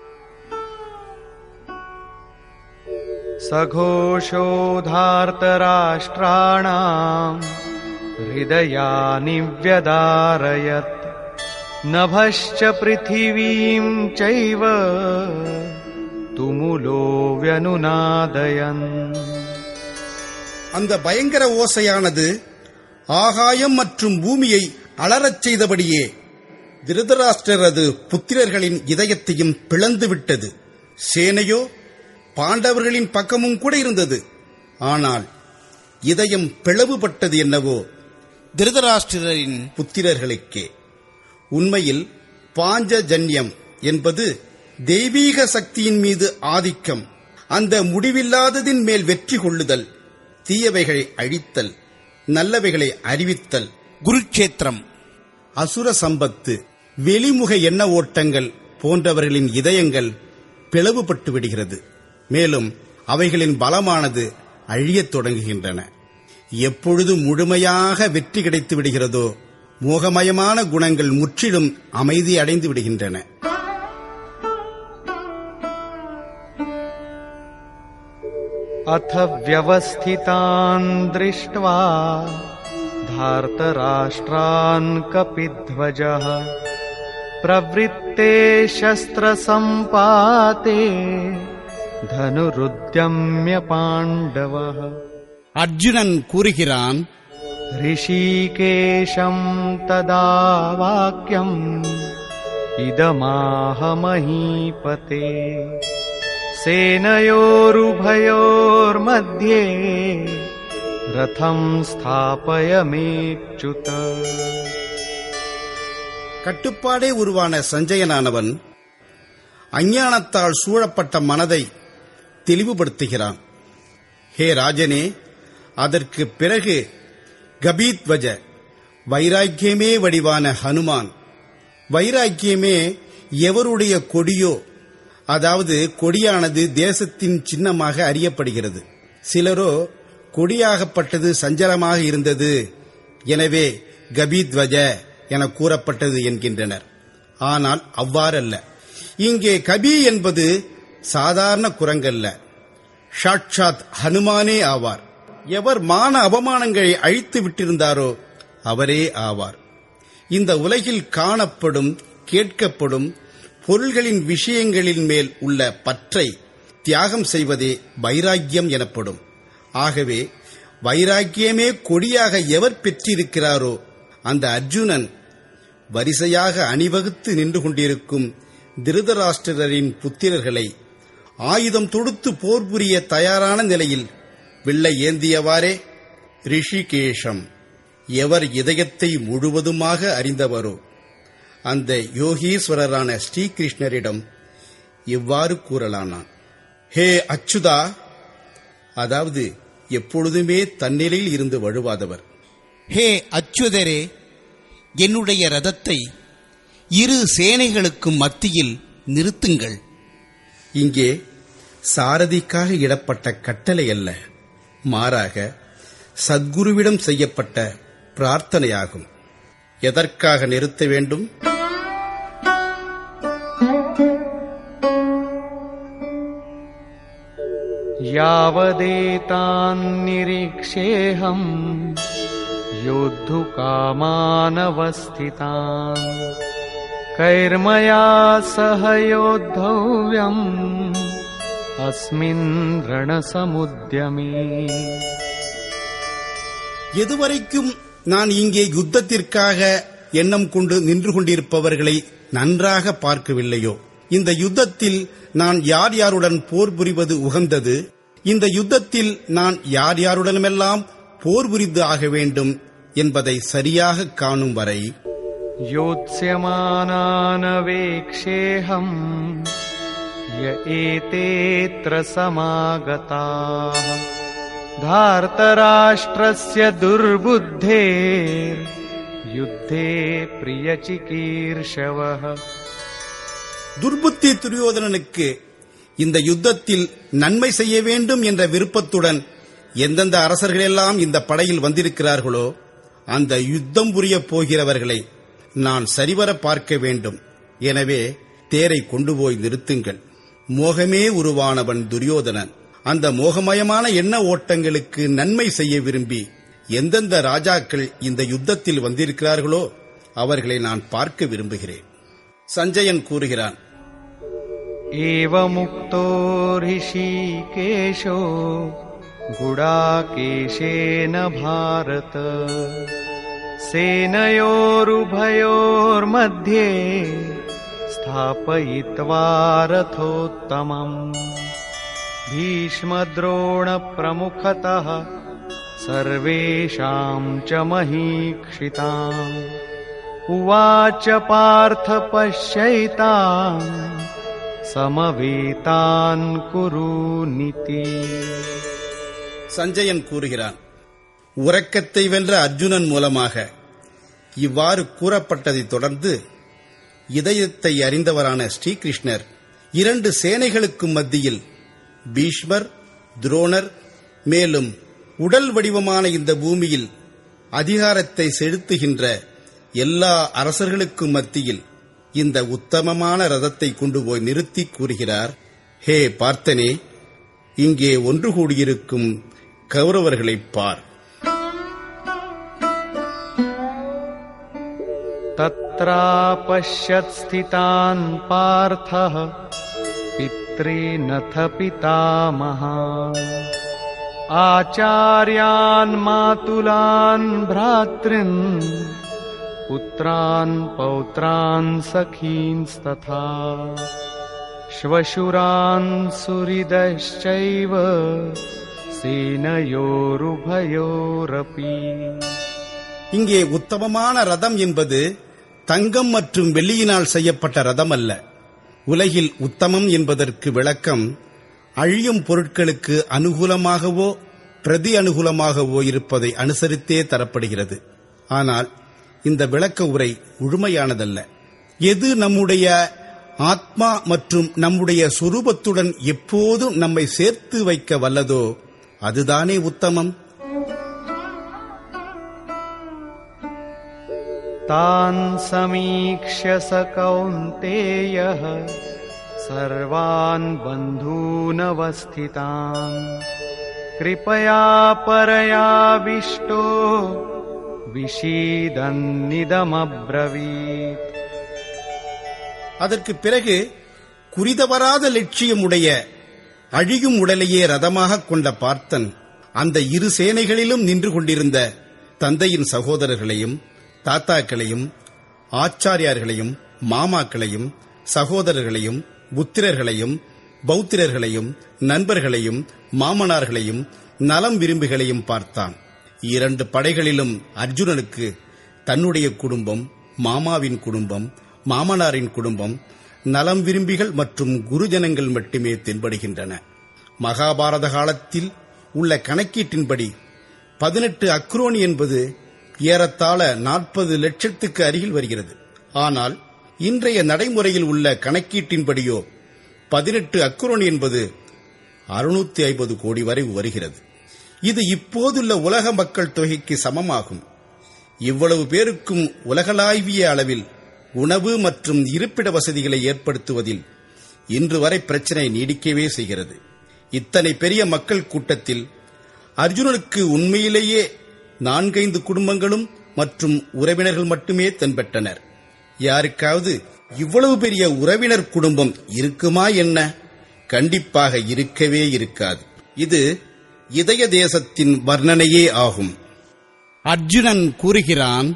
சகோஷோதார்த்தராஷ்டிராணாம் ஹிருதயானி வ்யதாரயத் நபஸ்ச பிருத்திவீம் சைவ துமுலோ வ்யனுநாதயன். அந்த பயங்கர ஓசையானது ஆகாயம் மற்றும் பூமியை அலறச் செய்தபடியே திருதராஷ்டிரரது புத்திரர்களின் இதயத்தையும் பிளந்துவிட்டது. சேனையோ பாண்டவர்களின் பக்கமும் கூட இருந்தது. ஆனால் இதயம் பிளவுபட்டது என்னவோ திருதராஷ்டிரரின் புத்திரர்களுக்கே. உண்மையில் பாஞ்சஜன்யம் என்பது தெய்வீக சக்தியின் மீது ஆதிக்கம், அந்த முடிவில்லாததின் மேல் வெற்றி கொள்ளுதல், தீயவைகளை அழித்தல், நல்லவைகளை அறிவித்தல். குருட்சேத்திரம், அசுர சம்பத்து, வெளிமுக எண்ண ஓட்டங்கள் போன்றவர்களின் இதயங்கள் பிளவுபட்டு விடுகிறது. மேலும் அவைகளின் பலமானது அழியத் தொடங்குகின்றன. எப்பொழுது முழுமையாக வெற்றி கிடைத்து விடுகிறதோ மோகமயமான குணங்கள் முற்றிலும் அமைதி அடைந்து விடுகின்றன. அத வ்யவஸ்திதான் திருஷ்ட்வா தார்த்தராஷ்டிரான் கபித்வஜः பிரவ்ருத்தே சஸ்திர சம்பாதே தனுருத்யம்ய பாண்டவः. அர்ஜுனன் கூறுகிறான், ரிஷிகேஷம் ததா வாக்யம் இதமாக மஹீபதே சேனயோருபயோர்மத்யே ரதம் ஸ்தாபயமேச்யுத. கட்டுப்பாடே உருவான சஞ்சயனானவன் அஞ்ஞானத்தால் சூழப்பட்ட மனதை தெளிவுபடுத்துகிறான். ஹே ராஜனே, அதற்கு பிறகு கபீத்வஜ, வைராக்கியமே வடிவான ஹனுமான். வைராக்கியமே எவருடைய கொடியோ, அதாவது கொடியானது தேசத்தின் சின்னமாக அறியப்படுகிறது. சிலரோ கொடியாகப்பட்டது சஞ்சலமாக இருந்தது, எனவே கபீத்வஜ என கூறப்பட்டது என்கின்றனர். ஆனால் அவ்வாறல்ல. இங்கே கபி என்பது சாதாரண குரங்கல்ல, சாட்சாத் ஹனுமானே ஆவார். எவர் மான அவமானங்களை அழித்து விட்டிருந்தாரோ அவரே ஆவார். இந்த உலகில் காணப்படும் கேட்கப்படும் பொருள்களின் விஷயங்களின் மேல் உள்ள பற்றை தியாகம் செய்வதே வைராக்கியம் எனப்படும். ஆகவே வைராக்கியமே கொடியாக எவர் பெற்றிருக்கிறாரோ அந்த அர்ஜுனன் வரிசையாக அணிவகுத்து நின்று கொண்டிருக்கும் திருதராஷ்டிரரின் புத்திரர்களை ஆயுதம் தொடுத்து போர் புரிய தயாரான நிலையில் வில்லை ஏந்தியவாறே, ரிஷிகேஷம், எவர் இதயத்தை முழுவதுமாக அறிந்தவரோ அந்த யோகீஸ்வரரான ஸ்ரீகிருஷ்ணரிடம் இவ்வாறு கூறலானான். ஹே அச்சுதா, அதாவது எப்பொழுதுமே தன்னிலையில் இருந்து வழுவாதவர். ஹே அச்சுதரே, என்னுடைய ரதத்தை இரு சேனைகளுக்கும் மத்தியில் நிறுத்துங்கள். இங்கே சாரதிக்காக இடப்பட்ட கட்டளை அல்ல, மாறாக சத்குருவிடம் செய்யப்பட்ட பிரார்த்தனையாகும். எதற்காக நிறுத்த வேண்டும்? யாவதேதான் நிரீக்ஷேஹம் யோத்துகாமானவஸ்திதான் கைர்மயா சஹ யோத்தவ்யம் அஸ்மின் ரணசமுத்யமே. எதுவரைக்கும் நான் இங்கே யுத்தத்திற்காக எண்ணம் கொண்டு நின்று கொண்டிருப்பவர்களை நன்றாக பார்க்கவில்லையோ, இந்த யுத்தத்தில் நான் யார் யாருடன் போர் புரிவது உகந்தது, இந்த யுத்தத்தில் நான் யார் யாருடனுமெல்லாம் போர் புரிந்து ஆக வேண்டும் என்பதை சரியாக காணும் வரை யோத்ஸ்யமானானவேக்ஷேஹம் ய ஏதேத்ர சமாகதாः தார்த்தராஷ்ட்ரஸ்ய துர்புத்தேர் யுத்தே பிரியசிகீர்ஷவः. துர்புத்தி துரியோதனனுக்கு இந்த யுத்தத்தில் நன்மை செய்ய வேண்டும் என்ற விருப்பத்துடன் எந்தெந்த அரசர்களெல்லாம் இந்த படையில் வந்திருக்கிறார்களோ அந்த யுத்தம் புரியப் போகிறவர்களை நான் சரிவர பார்க்க வேண்டும். எனவே தேரை கொண்டு போய் நிறுத்துங்கள். மோகமே உருவானவன் துரியோதனன். அந்த மோகமயமான எண்ண ஓட்டங்களுக்கு நன்மை செய்ய விரும்பி எந்தெந்த ராஜாக்கள் இந்த யுத்தத்தில் வந்திருக்கிறார்களோ அவர்களை நான் பார்க்க விரும்புகிறேன். சஞ்சயன் கூறுகிறான். ஏவமுக்தோ ரிஷிகேஷோ குடாகேஷேன பாரத சேனயோருபயோர்மத்யே ஸ்தாபயித்வா ரதோத்தமம் பீஷ்மத்ரோண பிரமுகதः சர்வேஷாம் ச மஹீக்ஷிதாம் உவாச்ச பார்த்த பஷ்யைதாம் சமவேதான் குரு நிதி. சஞ்சயன் கூறுகிறான். உறக்கத்தை வென்ற அர்ஜுனன் மூலமாக இவ்வாறு கூறப்பட்டதைத் தொடர்ந்து இதயத்தை அறிந்தவரான ஸ்ரீகிருஷ்ணர் இரண்டு சேனைகளுக்கும் மத்தியில் பீஷ்மர், துரோணர், மேலும் உடல் வடிவமான இந்த பூமியில் அதிகாரத்தை செலுத்துகின்ற எல்லா அரசர்களுக்கும் மத்தியில் இந்த உத்தமமான ரதத்தை கொண்டு போய் நிறுத்தி கூறுகிறார். ஹே பார்த்தனே, இங்கே ஒன்று கூடியிருக்கும் கௌரவர்களைப் பார். தத்ராபஷ்யத் ஸ்திதான் பார்த்தः பித்ரீநத பிதாமகான் ஆச்சார்யான் மாதுலான் பிராத்ரின் புத்ரான் பௌத்ரான் சகீன்ஸ்ததா ஸ்வசுரான் சுரிதश्चैव சேனயோருபயோரபி. இங்கே உத்தமமான ரதம் என்பது தங்கம் மற்றும் வெள்ளியினால் செய்யப்பட்ட ரதம் அல்ல. உலகில் உத்தமம் என்பதற்கு விளக்கம் அழியும் பொருட்களுக்கு அனுகூலமாகவோ பிரதி அனுகூலமாகவோ இருப்பதை அனுசரித்தே தரப்படுகிறது. ஆனால் இந்த விளக்க உரை முழுமையானதல்ல. எது நம்முடைய ஆத்மா மற்றும் நம்முடைய சொரூபத்துடன் எப்போதும் நம்மை சேர்த்து வைக்க வல்லதோ அதுதானே உத்தமம். तान् समीक्ष्य स कौन्तेयः सर्वान् बन्धूनवस्थितान् कृपया परयाविष्टो விஷீதன்னிதமப்ரவீத். அதற்கு பிறகு குறிதவராத லட்சியமுடைய அழியும் உடலையே ரதமாக கொண்ட பார்த்தன் அந்த இரு சேனைகளிலும் நின்று கொண்டிருந்த தந்தையின் சகோதரர்களையும் தாத்தாக்களையும் ஆச்சாரியார்களையும் மாமாக்களையும் சகோதரர்களையும் புத்திரர்களையும் பௌத்திரர்களையும் நண்பர்களையும் மாமனார்களையும் நலம் விரும்பிகளையும் பார்த்தான். இரண்டு படைகளிலும் அர்ஜுனனுக்கு தன்னுடைய குடும்பம், மாமாவின் குடும்பம், மாமனாரின் குடும்பம், நலம் விரும்பிகள் மற்றும் குருஜனங்கள் மட்டுமே தென்படுகின்றன. மகாபாரத காலத்தில் உள்ள கணக்கீட்டின்படி பதினெட்டு அக்ரோனி என்பது ஏறத்தாழ நாற்பது லட்சத்துக்கு அருகில் வருகிறது. ஆனால் இன்றைய நடைமுறையில் உள்ள கணக்கீட்டின்படியோ பதினெட்டு அக்ரோனி என்பது அறுநூத்தி ஐம்பது கோடி வரை வருகிறது. இது இப்போதுள்ள உலக மக்கள் தொகைக்கு சமமாகும். இவ்வளவு பேருக்கும் உலகளாவிய அளவில் உணவு மற்றும் இருப்பிட வசதிகளை ஏற்படுத்துவதில் இன்று வரை பிரச்சனை நீடிக்கவே செய்கிறது. இத்தனை பெரிய மக்கள் கூட்டத்தில் அர்ஜுனனுக்கு உண்மையிலேயே நான்கைந்து குடும்பங்களும் மற்றும் உறவினர்கள் மட்டுமே தென்பட்டனர். யாருக்காவது இவ்வளவு பெரிய உறவினர் குடும்பம் இருக்குமா என்ன? கண்டிப்பாக இருக்கவே இருக்காது. இது இதய தேசத்தின் வர்ணனையே ஆகும். அர்ஜுனன் கூறுகிறான்,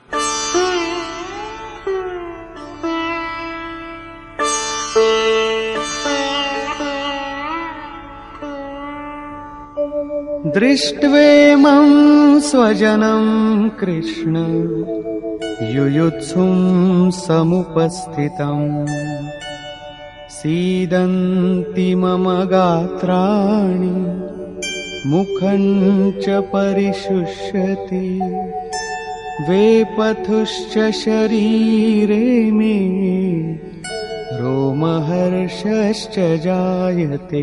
दृष्ट्वेमं स्वजनं कृष्ण युयुत्सुं समुपस्थितम् सीदन्ति मम गात्राणि मुखं च परिशुष्यति वेपथुश्च शरीरे मे रोमहर्षश्च जायते.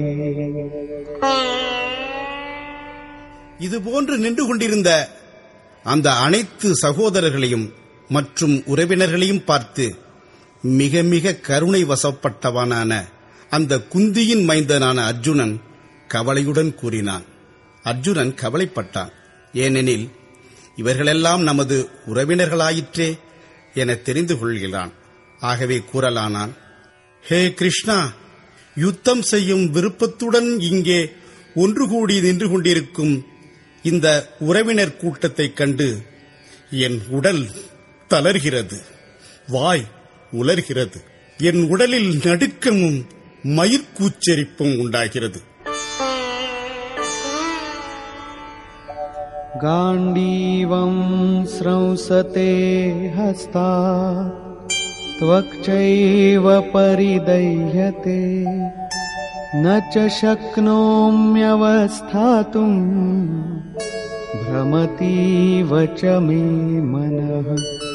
இதுபோன்று நின்று கொண்டிருந்த அந்த அனைத்து சகோதரர்களையும் மற்றும் உறவினர்களையும் பார்த்து மிக மிக கருணை வசப்பட்டவனான அந்த குந்தியின் மைந்தனான அர்ஜுனன் கவலையுடன் கூறினான். அர்ஜுனன் கவலைப்பட்டான். ஏனெனில் இவர்களெல்லாம் நமது உறவினர்களாயிற்றே என தெரிந்து கொள்கிறான். ஆகவே கூறலானான், ஹே கிருஷ்ணா, யுத்தம் செய்யும் விருப்பத்துடன் இங்கே ஒன்று கூடி நின்று கொண்டிருக்கும் இந்த உறவினர் கூட்டத்தைக் கண்டு என் உடல் தளர்கிறது, வாய் உலர்கிறது, என் உடலில் நடுக்கமும் மயிர்கூச்சரிப்பும் உண்டாகிறது. காண்டீவம் ஸ்ரௌசதே ஹஸ்தா த்வக்சைவ பரிதஹ்யதே न च शक्नोम्यवस्थातुम् भ्रमतीव च मे मनः.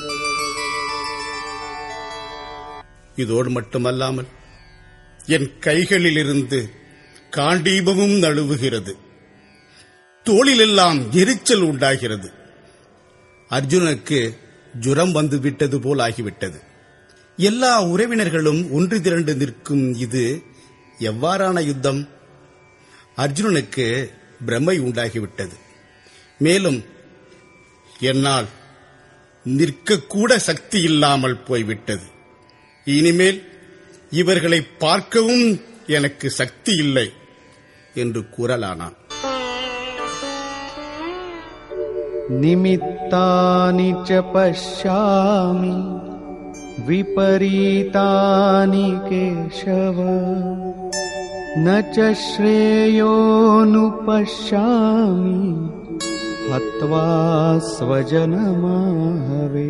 இதோடு மட்டுமல்லாமல் என் கைகளிலிருந்து காண்டீபமும் நழுவுகிறது, தோளிலெல்லாம் எரிச்சல் உண்டாகிறது. அர்ஜுனனுக்கு ஜுரம் வந்து விட்டது போல் ஆகிவிட்டது. எல்லா உறவினர்களும் ஒன்று திரண்டு நிற்கும் இது எவ்வாறான யுத்தம்? அர்ஜுனனுக்கு பிரமை உண்டாகிவிட்டது. மேலும் என்னால் நிற்கக்கூட சக்தி இல்லாமல் போய்விட்டது. இனிமேல் இவர்களை பார்க்கவும் எனக்கு சக்தி இல்லை என்று கூறலானான். நிமித்தானி ச பஷ்யாமி விபரீதானி கேசவ न च श्रेयोनुपश्यामि हत्वा स्वजनमाहवे.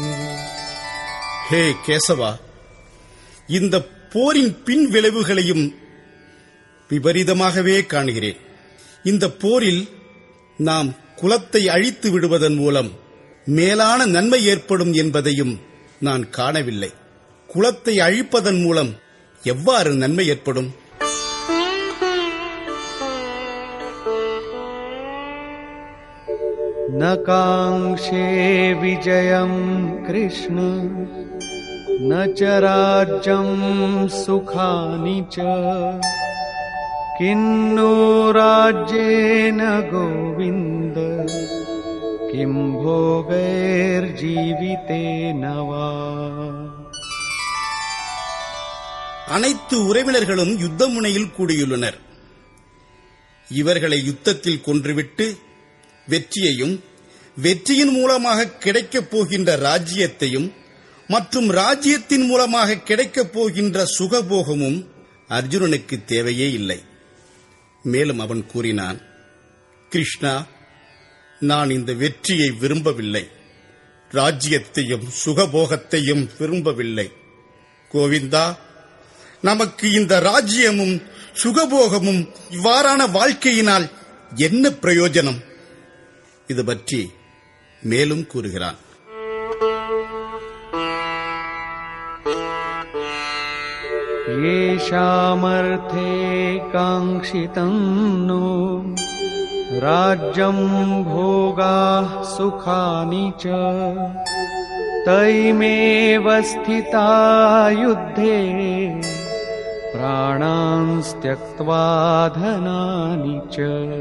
ஹே கேசவா, இந்த போரின் பின் விளைவுகளையும் விபரீதமாகவே காணுகிறேன். இந்த போரில் நாம் குலத்தை அழித்து விடுவதன் மூலம் மேலான நன்மை ஏற்படும் என்பதையும் நான் காணவில்லை. குலத்தை அழிப்பதன் மூலம் எவ்வாறு நன்மை ஏற்படும்? न काङ्क्षे विजयम् कृष्ण न च राज्यम् सुखानि च किन्नो राज्येन गोविन्द किं भोगैर्जीवितेन वा. அனைத்து உறவினர்களும் யுத்த முனையில் கூடியுள்ளனர். இவர்களை யுத்தத்தில் கொன்றுவிட்டு வெற்றியையும் வெற்றியின் மூலமாக கிடைக்கப் போகின்ற ராஜ்யத்தையும் மற்றும் ராஜ்யத்தின் மூலமாக கிடைக்கப் போகின்ற சுகபோகமும் அர்ஜுனனுக்கு தேவையே இல்லை. மேலும் அவன் கூறினான், கிருஷ்ணா, நான் இந்த வெற்றியை விரும்பவில்லை, ராஜ்யத்தையும் சுகபோகத்தையும் விரும்பவில்லை. கோவிந்தா, நமக்கு இந்த ராஜ்யமும் சுகபோகமும் இவ்வாறான வாழ்க்கையினால் என்ன பிரயோஜனம்? இது பற்றி மேலும் கூறுகிறான். येषामर्थे काङ्क्षितं नो राज्यं भोगाः सुखानि च तैमेव स्थिता युद्धे प्राणांस् त्यक्त्वा धनानि च.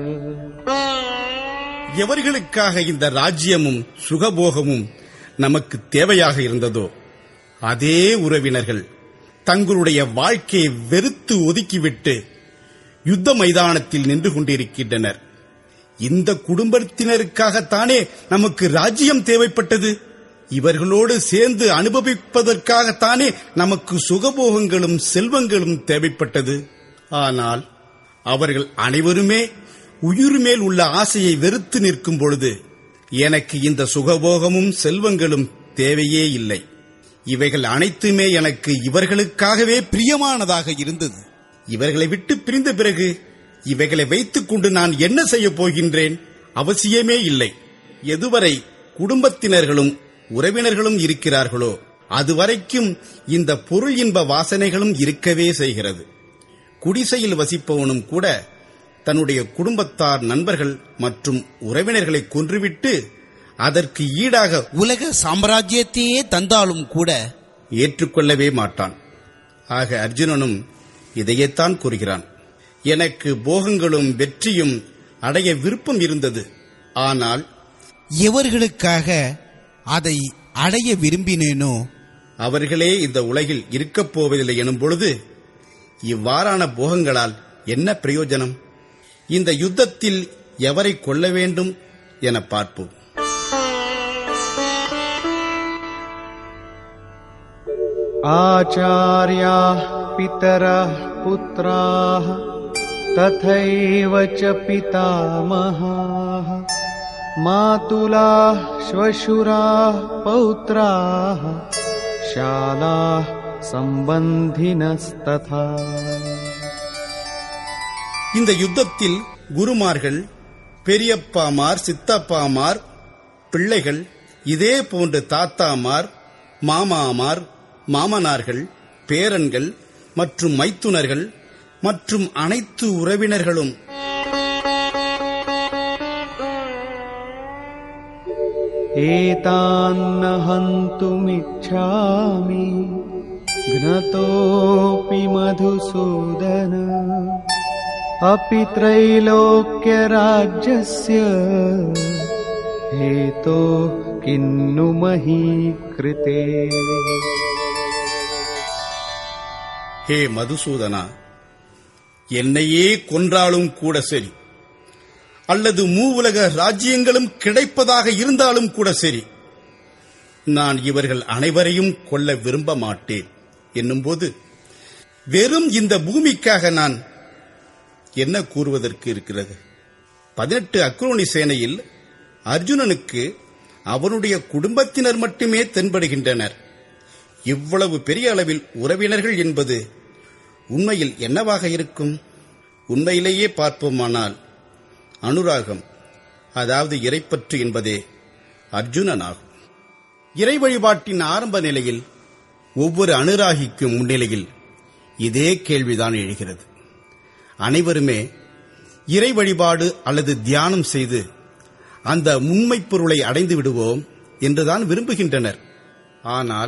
எவர்களுக்காக இந்த ராஜ்யமும் சுகபோகமும் நமக்கு தேவையாக இருந்ததோ அதே உறவினர்கள் தங்களுடைய வாழ்க்கையை வெறுத்து ஒதுக்கிவிட்டு யுத்த மைதானத்தில் நின்று கொண்டிருக்கின்றனர். இந்த குடும்பத்தினருக்காகத்தானே நமக்கு ராஜ்யம் தேவைப்பட்டது. இவர்களோடு சேர்ந்து அனுபவிப்பதற்காகத்தானே நமக்கு சுகபோகங்களும் செல்வங்களும் தேவைப்பட்டது. ஆனால் அவர்கள் அனைவருமே உயிர் மேல் உள்ள ஆசையை வெறுத்து நிற்கும் பொழுது எனக்கு இந்த சுகபோகமும் செல்வங்களும் தேவையே இல்லை. இவைகள் அனைத்துமே எனக்கு இவர்களுக்காகவே பிரியமானதாக இருந்தது. இவர்களை விட்டு பிரிந்த பிறகு இவைகளை வைத்துக் கொண்டு நான் என்ன செய்யப் போகின்றேன்? அவசியமே இல்லை. எதுவரை குடும்பத்தினர்களும் உறவினர்களும் இருக்கிறார்களோ அதுவரைக்கும் இந்த பொருள் இன்ப வாசனைகளும் இருக்கவே செய்கிறது. குடிசையில் வசிப்பவனும் கூட தன்னுடைய குடும்பத்தார், நண்பர்கள் மற்றும் உறவினர்களை கொன்றுவிட்டு அதற்கு ஈடாக உலக சாம்ராஜ்யத்தையே தந்தாலும் கூட ஏற்றுக்கொள்ளவே மாட்டான். ஆக அர்ஜுனனும் இதையேத்தான் கூறுகிறான். எனக்கு போகங்களும் வெற்றியும் அடைய விருப்பம் இருந்தது. ஆனால் எவர்களுக்காக அதை அடைய விரும்பினேனோ அவர்களே இந்த உலகில் இருக்கப் போவதில்லை எனும் பொழுது இவ்வாறான போகங்களால் என்ன பிரயோஜனம்? இந்த யுத்தத்தில் எவரை கொல்ல வேண்டும் என பார்ப்போம். आचार्याः पितरः पुत्राः तथैव च पितामहाः मातुलाः श्वशुराः पौत्राः शालाः सम्बन्धिनस्तथा. இந்த யுத்தத்தில் குருமார்கள், பெரியப்பாமார், சித்தப்பாமார், பிள்ளைகள், இதே போன்று தாத்தாமார், மாமாமார், மாமனார்கள், பேரன்கள் மற்றும் மைத்துனர்கள் மற்றும் அனைத்து உறவினர்களும் एतान्न हन्तुमिच्छामि घ्नतोऽपि मधुसूदन अपि त्रैलोक्यराज्यस्य हेतो किन्नु मही कृते. ஹே மதுசூதனா, என்னையே கொன்றாலும் கூட சரி, அல்லது மூவுலக ராஜ்யங்களும் கிடைப்பதாக இருந்தாலும் கூட சரி, நான் இவர்கள் அனைவரையும் கொல்ல விரும்ப மாட்டேன் என்னும்போது வெறும் இந்த பூமிக்காக நான் என்ன கூறுவதற்கு இருக்கிறது? பதினெட்டு அக்ரோனி சேனையில் அர்ஜுனனுக்கு அவனுடைய குடும்பத்தினர் மட்டுமே தென்படுகின்றனர். இவ்வளவு பெரிய அளவில் உறவினர்கள் என்பது உண்மையில் என்னவாக இருக்கும்? உண்மையிலேயே பார்ப்போமானால் அனுராகம், அதாவது இறைப்பற்று என்பதே அர்ஜுனன் ஆகும். இறை வழிபாட்டின் ஆரம்ப நிலையில் ஒவ்வொரு அனுராகிக்கும் முன்னிலையில் இதே கேள்விதான் எழுகிறது. அனைவருமே இறை வழிபாடு அல்லது தியானம் செய்து அந்த உண்மைப் பொருளை அடைந்து விடுவோம் என்றுதான் விரும்புகின்றனர். ஆனால்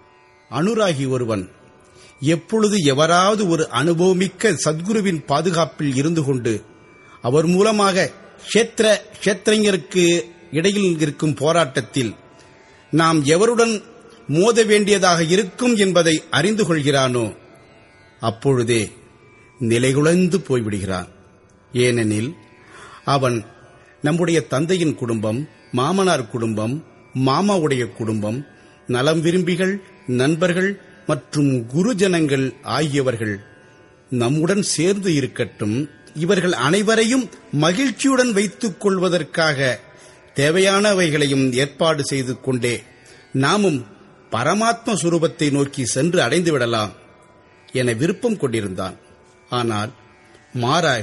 அனுராகி ஒருவன் எப்பொழுது எவராவது ஒரு அனுபவமிக்க சத்குருவின் பாதுகாப்பில் இருந்து கொண்டு அவர் மூலமாக க்ஷேத்திர க்ஷேத்திரஞருக்கு இடையில் இருக்கும் போராட்டத்தில் நாம் எவருடன் மோத வேண்டியதாக இருக்கும் என்பதை அறிந்து கொள்கிறானோ அப்பொழுதே நிலைகுலைந்து போய்விடுகிறான். ஏனெனில் அவன் நம்முடைய தந்தையின் குடும்பம், மாமனார் குடும்பம், மாமாவுடைய குடும்பம், நலம் விரும்பிகள், நண்பர்கள் மற்றும் குருஜனங்கள் ஆகியவர்கள் நம்முடன் சேர்ந்து இருக்கட்டும், இவர்கள் அனைவரையும் மகிழ்ச்சியுடன் வைத்துக் கொள்வதற்காக தேவையானவைகளையும் ஏற்பாடு செய்து கொண்டே நாமும் பரமாத்ம சுரூபத்தை நோக்கி சென்று அடைந்து விடலாம் என விருப்பம் கொண்டிருந்தான். ஆனால் மாறாக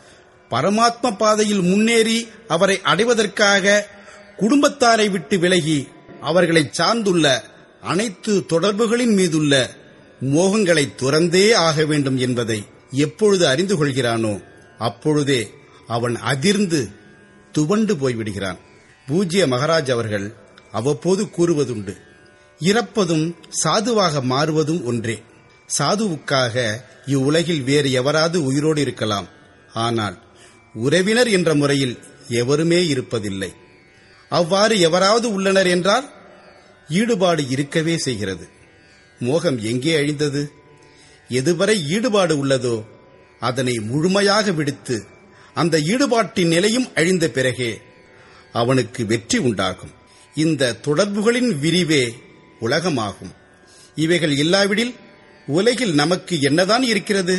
பரமாத்ம பாதையில் முன்னேறி அவரை அடைவதற்காக குடும்பத்தாரை விட்டு விலகி அவர்களை சார்ந்துள்ள அனைத்து தொடர்புகளின் மீதுள்ள மோகங்களை துறந்தே ஆக வேண்டும் என்பதை எப்பொழுது அறிந்து கொள்கிறானோ அப்பொழுதே அவன் அதிர்ந்து துவண்டு போய்விடுகிறான். பூஜ்ய மகாராஜ் அவர்கள் அவ்வப்போது கூறுவதுண்டு, இறப்பதும் சாதுவாக மாறுவதும் ஒன்றே. சாதுவுக்காக இவ்வுலகில் வேறு எவராது உயிரோடு இருக்கலாம், ஆனால் உறவினர் என்ற முறையில் எவருமே இருப்பதில்லை. அவ்வாறு எவராவது உள்ளனர் என்றால் ஈடுபாடு இருக்கவே செய்கிறது. மோகம் எங்கே அழிந்தது? எதுவரை ஈடுபாடு உள்ளதோ அதனை முழுமையாக விடுத்து அந்த ஈடுபாட்டின் நிலையும் அழிந்த பிறகே அவனுக்கு வெற்றி உண்டாகும். இந்த தொடர்புகளின் விரிவே உலகமாகும். இவைகள் இல்லாவிடில் உலகில் நமக்கு என்னதான் இருக்கிறது?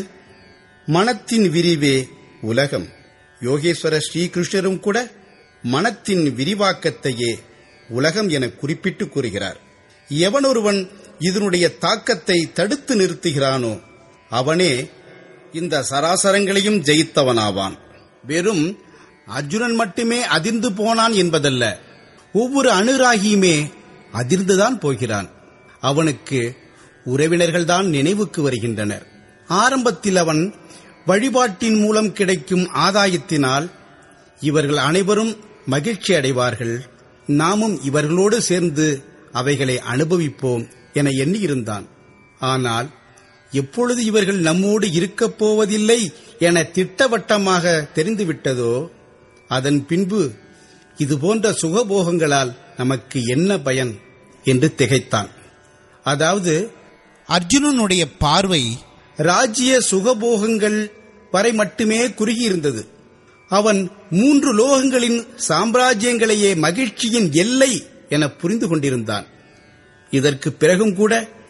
மனத்தின் விரிவே உலகம். யோகேஸ்வர ஸ்ரீகிருஷ்ணரும் கூட மனத்தின் விரிவாக்கத்தையே உலகம் என குறிப்பிட்டு கூறுகிறார். எவனொருவன் இதனுடைய தாக்கத்தை தடுத்து நிறுத்துகிறானோ அவனே இந்த சராசரங்களையும் ஜெயித்தவனாவான். வெறும் அர்ஜுனன் மட்டுமே அதிர்ந்து போனான் என்பதல்ல, ஒவ்வொரு அனுராகியுமே அதிர்ந்துதான் போகிறான். அவனுக்கு உறவினர்கள்தான் நினைவுக்கு வருகின்றனர். ஆரம்பத்தில் அவன் வழிபாட்டின் மூலம் கிடைக்கும் ஆதாயத்தினால் இவர்கள் அனைவரும் மகிழ்ச்சி அடைவார்கள், நாமும் இவர்களோடு சேர்ந்து அவைகளை அனுபவிப்போம் என எண்ணியிருந்தான். ஆனால் எப்பொழுது இவர்கள் நம்மோடு இருக்கப் போவதில்லை என திட்டவட்டமாக தெரிந்துவிட்டதோ அதன் பின்பு இதுபோன்ற சுகபோகங்களால் நமக்கு என்ன பயன் என்று திகைத்தான். அதாவது அர்ஜுனனுடைய பார்வை ராஜ்ய சுகபோகங்கள் வரை மட்டுமே குறுகியிருந்தது. அவன் மூன்று லோகங்களின் சாம்ராஜ்யங்களையே மகிழ்ச்சியின் எல்லை என புரிந்து கொண்டிருந்தான். இதற்கு பிறகும் கூட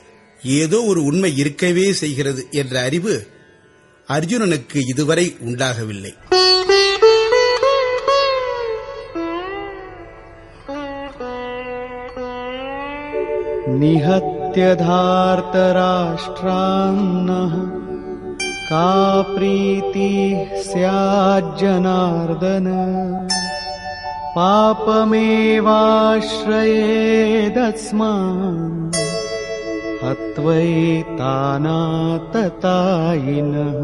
ஏதோ ஒரு உண்மை இருக்கவே செய்கிறது என்ற அறிவு அர்ஜுனனுக்கு இதுவரை உண்டாகவில்லை. நிஹத்ய தார்த்தராஷ்ட்ரான்னஹ கா ப்ரீதி ஸ்யாஜ்ஜனார்தன பாபமேவாஶ்ரயேதஸ்மான் அத்வைதாநாததாயினஹ.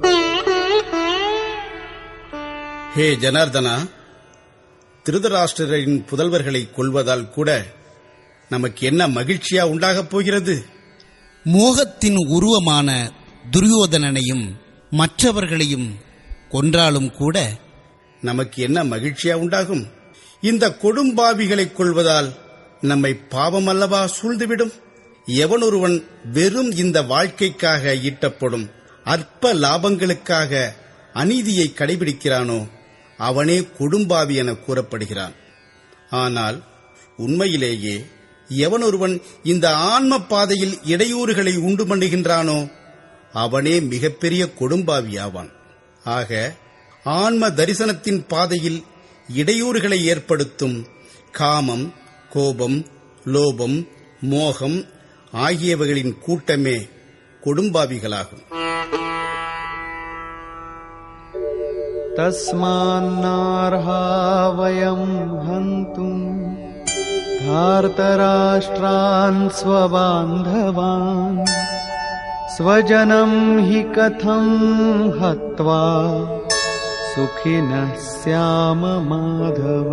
ஹே ஜனார்தனா, திருதராஷ்டிரரின் புதல்வர்களை கொல்வதால் கூட நமக்கு என்ன மகிழ்ச்சியா உண்டாகப் போகிறது? மோகத்தின் உருவமான துரியோதனனையும் மற்றவர்களையும் கொன்றாலும் கூட நமக்கு என்ன மகிழ்ச்சியா உண்டாகும்? இந்த கொடும்பாவிகளை கொள்வதால் நம்மை பாவம் அல்லவா சூழ்ந்துவிடும்? எவனொருவன் வெறும் இந்த வாழ்க்கைக்காக ஈட்டப்படும் அற்ப லாபங்களுக்காக அநீதியை கடைபிடிக்கிறானோ அவனே கொடும்பாவி என கூறப்படுகிறான். ஆனால் உண்மையிலேயே எவனொருவன் இந்த ஆன்ம பாதையில் இடையூறுகளை உண்டு பண்ணுகின்றானோ அவனே மிகப்பெரிய கொடும்பாவியாவான். ஆக ஆன்ம தரிசனத்தின் பாதையில் இடையூறுகளை ஏற்படுத்தும் காமம், கோபம், லோபம், மோகம் ஆகியவைகளின் கூட்டமே கொடும்பாவிகளாகும். तस्मान्नार्हा वयं हन्तुं धार्तराष्ट्रान् स्वबान्धवान् स्वजनं हि कथं हत्वा सुखिनः स्याम माधव.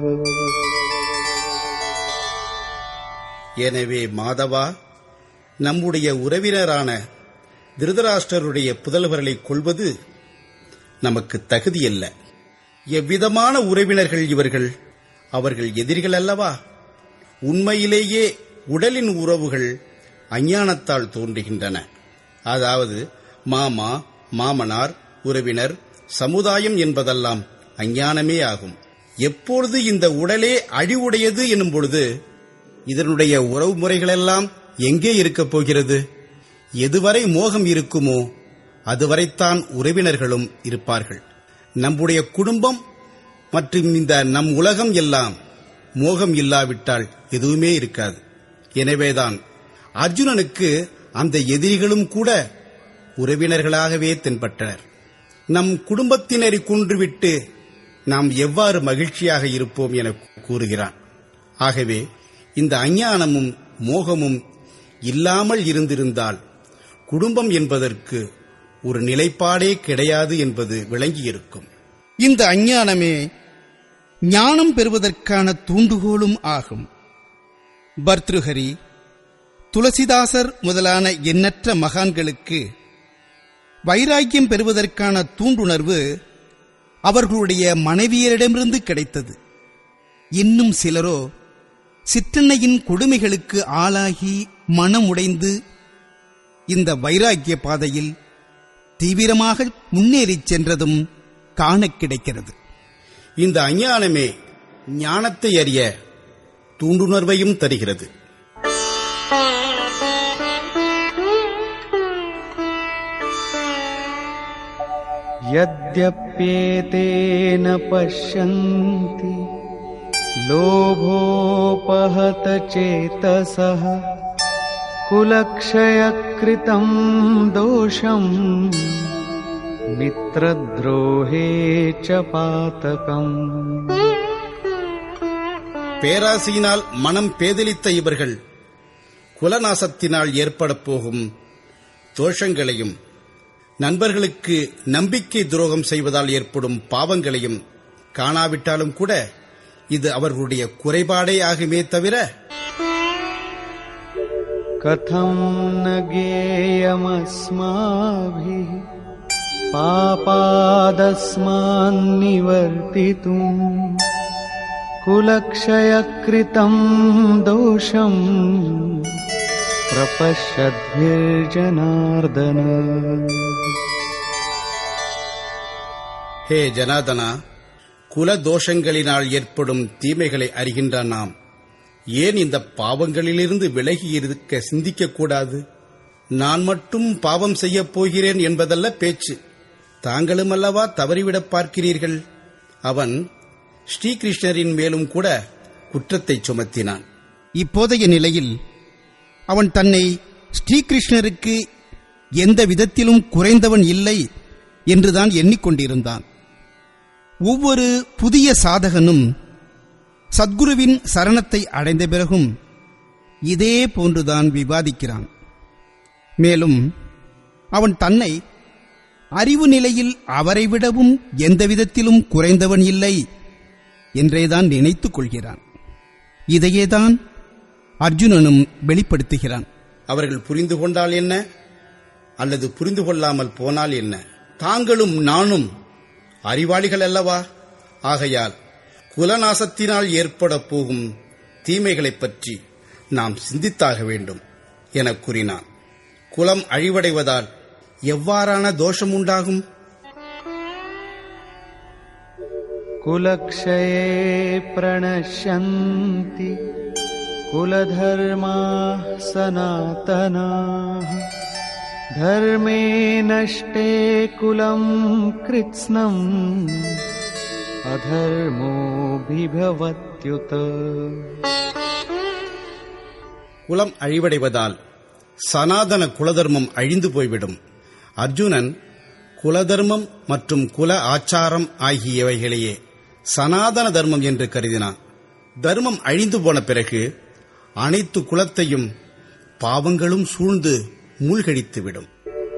எனவே மாதவா, நம்முடைய உறவினரான திருதராஷ்டிரருடைய புதல்வர்களை கொல்வது நமக்கு தகுதியல்ல. எவ்விதமான உறவினர்கள் இவர்கள்? அவர்கள் எதிரிகள் அல்லவா? உண்மையிலேயே உடலின் உறவுகள் அஞ்ஞானத்தால் தோன்றுகின்றன. அதாவது மாமா, மாமனார், உறவினர், சமுதாயம் என்பதெல்லாம் அஞ்ஞானமே ஆகும். எப்பொழுது இந்த உடலே அழிவுடையது எனும் பொழுது இதனுடைய உறவு முறைகளெல்லாம் எங்கே இருக்கப் போகிறது? எதுவரை மோகம் இருக்குமோ அதுவரைத்தான் உறவினர்களும் இருப்பார்கள். நம்முடைய குடும்பம் மற்றும் இந்த நம் உலகம் எல்லாம் மோகம் இல்லாவிட்டால் எதுவுமே இருக்காது. எனவேதான் அர்ஜுனனுக்கு அந்த எதிரிகளும் கூட உறவினர்களாகவே தென்பட்டனர். நம் குடும்பத்தினரை கொன்றுவிட்டு நாம் எவ்வாறு மகிழ்ச்சியாக இருப்போம் என கூறுகிறான். ஆகவே இந்த அஞ்ஞானமும் மோகமும் இல்லாமல் இருந்திருந்தால் குடும்பம் என்பதற்கு ஒரு நிலைப்பாடே கிடையாது என்பது விளங்கியிருக்கும். இந்த அஞ்ஞானமே ஞானம் பெறுவதற்கான தூண்டுகோலும் ஆகும். பர்த்ருஹரி, துளசிதாசர் முதலான எண்ணற்ற மகான்களுக்கு வைராக்கியம் பெறுவதற்கான தூண்டுணர்வு அவர்களுடைய மனைவியரிடமிருந்து கிடைத்தது. இன்னும் சிலரோ சிற்றன்னையின் கொடுமைகளுக்கு ஆளாகி மனமுடைந்து இந்த வைராக்கிய பாதையில் தீவிரமாக முன்னேறிச் சென்றதும் காண கிடைக்கிறது. இந்த அஞ்ஞானமே ஞானத்தை அறிய தூண்டுணர்வையும் தருகிறது. यद्यप्येतेन पश्यन्ति लोभोपहत चेतसः कुलक्षयकृतं दोषं मित्रद्रोहे च पातकम्. பேராசையினால் மனம் பேதலித்த இவர்கள் குலநாசத்தினால் ஏற்பட போகும் தோஷங்களையும் நண்பர்களுக்கு நம்பிக்கை துரோகம் செய்வதால் ஏற்படும் பாவங்களையும் காணாவிட்டாலும் கூட இது அவர்களுடைய குறைபாடே ஆகுமே தவிர கதம் ந கேயமஸ்மாபிஹ பாபாதஸ்மான் நிவர்த்திதும் குலக்ஷயக்ருதம் தோஷம் பிரபஷ்யத்பிர்ஜனார்தன. ஹே ஜனார்தனா, குல தோஷங்களினால் ஏற்படும் தீமைகளை அறிகின்ற நாம் ஏன் இந்த பாவங்களிலிருந்து விலகி இருக்க சிந்திக்கக்கூடாது? நான் மட்டும் பாவம் செய்யப் போகிறேன் என்பதல்ல பேச்சு. தாங்களும் அல்லவா தவறிவிடப் பார்க்கிறீர்கள். அவன் ஸ்ரீகிருஷ்ணரின் மேலும் கூட குற்றத்தை சுமத்தினான். இப்போதைய நிலையில் அவன் தன்னை ஸ்ரீகிருஷ்ணருக்கு எந்த விதத்திலும் குறைந்தவன் இல்லை என்றுதான் எண்ணிக்கொண்டிருந்தான். ஒவ்வொரு புதிய சாதகனும் சத்குருவின் சரணத்தை அடைந்த பிறகும் இதே போன்றுதான் விவாதிக்கிறான். மேலும் அவன் தன்னை அறிவு நிலையில் அவரை விடவும் எந்த விதத்திலும் குறைந்தவன் இல்லை என்றேதான் நினைத்துக் கொள்கிறான். இதையேதான் அர்ஜுனனும் வெளிப்படுத்துகிறான். அவர்கள் புரிந்து கொண்டால் என்ன, அல்லது புரிந்து கொள்ளாமல் போனால் என்ன? தாங்களும் நானும் அறிவாளிகள் அல்லவா? ஆகையால் குலநாசத்தினால் ஏற்பட போகும் தீமைகளைப் பற்றி நாம் சிந்தித்தாக வேண்டும் என கூறினான். குலம் அழிவடைவதால் எவ்வாறான தோஷம் உண்டாகும்? குலக்ஷயே பிரணஷ்யந்தி குலதர்மாः சனாதனாः தர்மே நஷ்டே குலம் கிருத்ஸ்னம் அதர்மோ பிபவத்யுத. குலம் அழிவடைவதால் சனாதன குலதர்மம் அழிந்து போய்விடும். அர்ஜுனன் குலதர்மம் மற்றும் குல ஆச்சாரம் ஆகியவைகளையே சனாதன தர்மம் என்று கருதினான். தர்மம் அழிந்து போன பிறகு அனைத்து குலத்தையும் பாவங்களும் சூழ்ந்து மூழ்கடித்துவிடும்.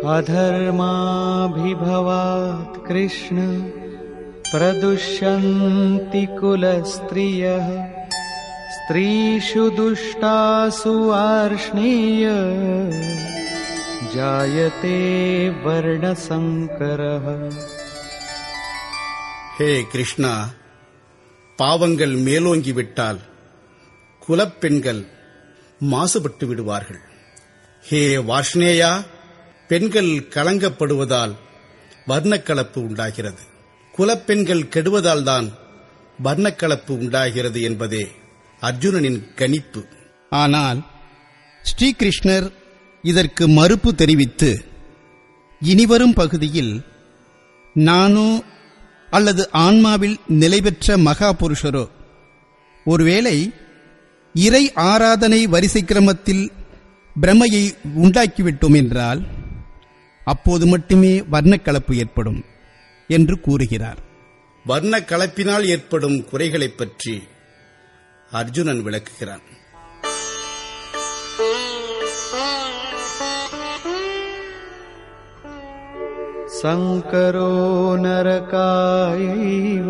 अधर्माभिभवात् कृष्ण प्रदुष्यन्ति कुलस्त्रियः स्त्रीषु दुष्टासु आर्ष्णेय जायते वर्णसंकरः. ஹே கிருஷ்ணா, பாவங்கள் மேலோங்கிவிட்டால் குலப்பெண்கள் மாசுபட்டு விடுவார்கள். ஹே வார்ஷ்ணேயா, பெண்கள் கலங்கப்படுவதால் வர்ணக்கலப்பு உண்டாகிறது. குலப்பெண்கள் கெடுவதால் தான் வர்ணக்கலப்பு உண்டாகிறது என்பதே அர்ஜுனனின் கணிப்பு. ஆனால் ஸ்ரீகிருஷ்ணர் இதற்கு மறுப்பு தெரிவித்து, இனிவரும் பகுதியில் நானோ அல்லது ஆன்மாவில் நிலைபெற்ற மகா புருஷரோ ஒருவேளை இறை ஆராதனை வரிசை கிரமத்தில் பிரமையை உண்டாக்கிவிட்டோம் என்றால் அப்போது மட்டுமே வர்ணக்கலப்பு ஏற்படும் என்று கூறுகிறார். வர்ணக்கலப்பினால் ஏற்படும் குறைகளைப் பற்றி அர்ஜுனன் விளக்குகிறான். சங்கரோ நரகாயைவ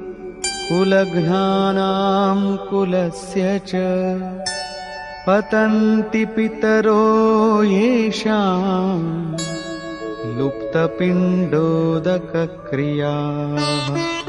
குலக்ஞானாம் குலஸ்ய ச பதந்தி பிதரோ யேஷாம் லுப்தபிண்டோதக க்ரியாः.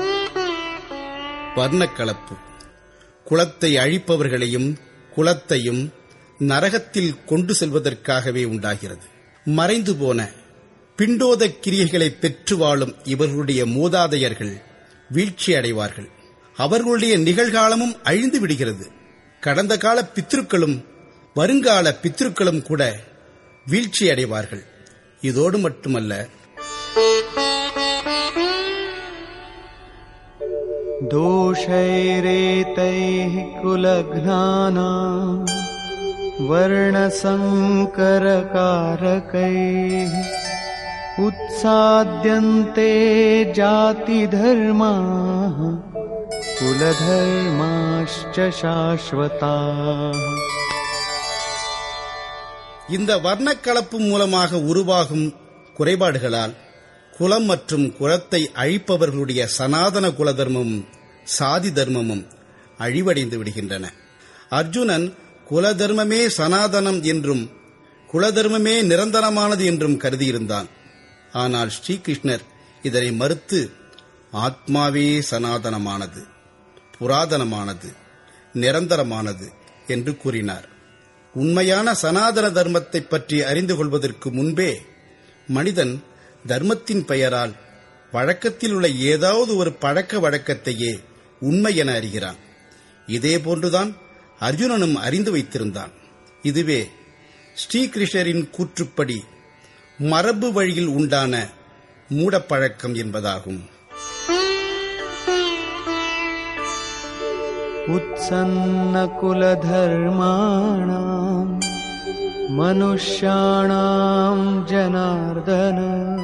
வர்ணக்கலப்பு குலத்தை அழிப்பவர்களையும் குலத்தையும் நரகத்தில் கொண்டு செல்வதற்காகவே உண்டாகிறது. மறைந்து போன பிண்டோத கிரியைகளை பெற்று வாழும் இவர்களுடைய மூதாதையர்கள் வீழ்ச்சி அடைவார்கள். அவர்களுடைய நிகழ்காலமும் அழிந்து விடுகிறது. கடந்த கால பித்ருக்களும் வருங்கால பித்ருக்களும் கூட வீழ்ச்சி அடைவார்கள். இதோடு மட்டுமல்ல, दोषैरेतैः कुलघ्नानाम् वर्णसंकरकारकैः उत्साद्यन्ते जातिधर्माः कुलधर्माश्च शाश्वताः. இந்த வர்ணக்கலப்பு மூலமாக உருவாகும் குறைபாடுகளால் குலம் மற்றும் குலத்தை அழிப்பவர்களுடைய சனாதன குல தர்மமும் சாதி தர்மமும் அழிவடைந்து விடுகின்றன. அர்ஜுனன் குலதர்மமே சனாதனம் என்றும் குலதர்மமே நிரந்தரமானது என்றும் கருதியிருந்தான். ஆனால் ஸ்ரீகிருஷ்ணர் இதனை மறுத்து ஆத்மாவே சனாதனமானது, புராதனமானது, நிரந்தரமானது என்று கூறினார். உண்மையான சனாதன தர்மத்தை பற்றி அறிந்து கொள்வதற்கு முன்பே மனிதன் தர்மத்தின் பெயரால் வழக்கத்தில் உள்ள ஏதாவது ஒரு பழக்க வழக்கத்தையே உண்மை என அறிகிறான். இதேபோன்றுதான் அர்ஜுனனும் அறிந்து வைத்திருந்தான். இதுவே ஸ்ரீகிருஷ்ணரின் கூற்றுப்படி மரபு வழியில் உண்டான மூடப்பழக்கம் என்பதாகும். उत्सन्न कुलधर्माणाम् मनुष्याणाम् जनार्दन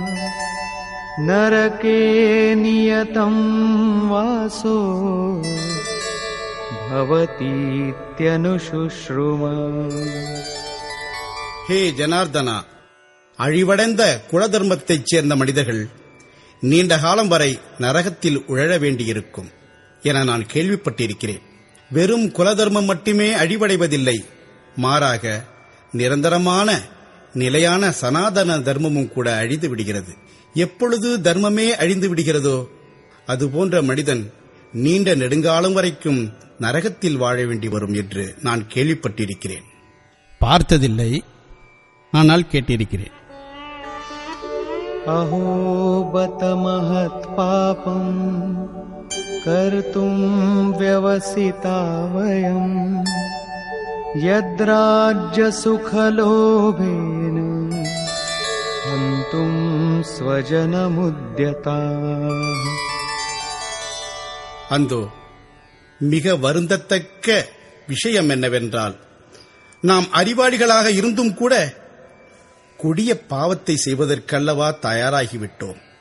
नरके नियतम् वासो भवतीत्यनुशुश्रुम. ஹே ஜனார்தனா, அழிவடைந்த குலதர்மத்தைச் சேர்ந்த மனிதர்கள் நீண்ட காலம் வரை நரகத்தில் உழழ வேண்டியிருக்கும் என நான் கேள்விப்பட்டிருக்கிறேன். வெறும் குலதர்மம் மட்டுமே அழிவடைவதில்லை, மாறாக நிரந்தரமான நிலையான சனாதன தர்மமும் கூட அழிந்து விடுகிறது. எப்பொழுது தர்மமே அழிந்து விடுகிறதோ அதுபோன்ற மனிதன் நீண்ட நெடுங்காலம் வரைக்கும் நரகத்தில் வாழ வேண்டி வரும் என்று நான் கேள்விப்பட்டிருக்கிறேன். பார்த்ததில்லை, ஆனால் கேட்டிருக்கிறேன். अहो बत महत् पापम् कर्तुम् व्यवसिता वयम् यद्राज्यसुखलोभेन हन्तुम् स्वजनमुद्यताः. அந்தோ மிக வருந்தத்தக்க விஷயம் என்னவென்றால், நாம் அறிவாளிகளாக இருந்தும் கூட கொடிய பாவத்தை செய்வதற்கல்லவா தயாராகிவிட்டோம்.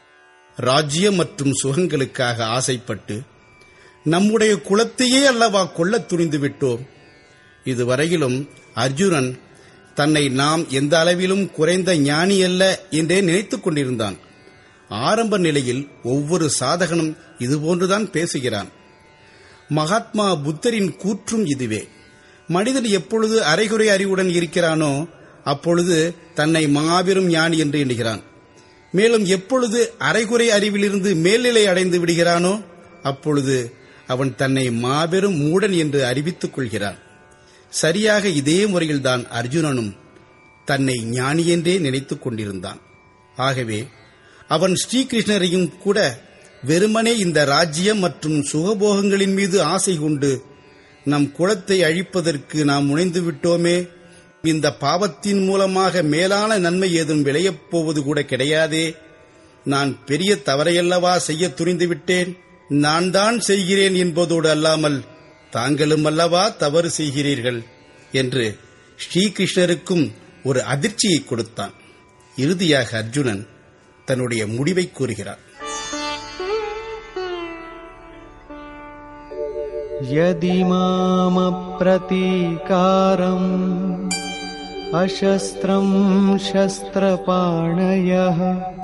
ராஜ்யம் மற்றும் சுகங்களுக்காக ஆசைப்பட்டு நம்முடைய குலத்தையே அல்லவா கொள்ளத் துணிந்து விட்டோம். இதுவரையிலும் அர்ஜுனன் தன்னை நாம் எந்த அளவிலும் குறைந்த ஞானி அல்ல என்றே நினைத்துக் கொண்டிருந்தான். ஆரம்ப நிலையில் ஒவ்வொரு சாதகனும் இதுபோன்றுதான் பேசுகிறான். மகாத்மா புத்தரின் கூற்றும் இதுவே. மனிதன் எப்பொழுது அரைகுறை அறிவுடன் இருக்கிறானோ அப்பொழுது தன்னை மாபெரும் ஞானி என்று எண்ணுகிறான். மேலும் எப்பொழுது அரைகுறை அறிவிலிருந்து மேல்நிலை அடைந்து விடுகிறானோ அப்பொழுது அவன் தன்னை மாபெரும் மூடன் என்று அறிவித்துக் கொள்கிறான். சரியாக இதே முறையில்தான் அர்ஜுனனும் தன்னை ஞானி என்றே நினைத்துக் கொண்டிருந்தான். ஆகவே அவன் ஸ்ரீகிருஷ்ணரையும் கூட வெறுமனே இந்த ராஜ்யம் மற்றும் சுகபோகங்களின் மீது ஆசை கொண்டு நம் குலத்தை அழிப்பதற்கு நாம் முனைந்து விட்டோமே, இந்த பாவத்தின் மூலமாக மேலான நன்மை ஏதும் விளையப் போவது கூட கிடையாதே, நான் பெரிய தவறையல்லவா செய்ய துணிந்து விட்டேன், நான் தான் செய்கிறேன் என்பதோடு அல்லாமல் தாங்களும் அல்லவா தவறு செய்கிறீர்கள் என்று ஸ்ரீகிருஷ்ணருக்கும் ஒரு அதிர்ச்சியை கொடுத்தான். இறுதியாக அர்ஜுனன் தன்னுடைய முடிவை கூறுகிறார். யதி மாம பிரதீகாரம் அசஸ்திரம் சஸ்திரபாணயः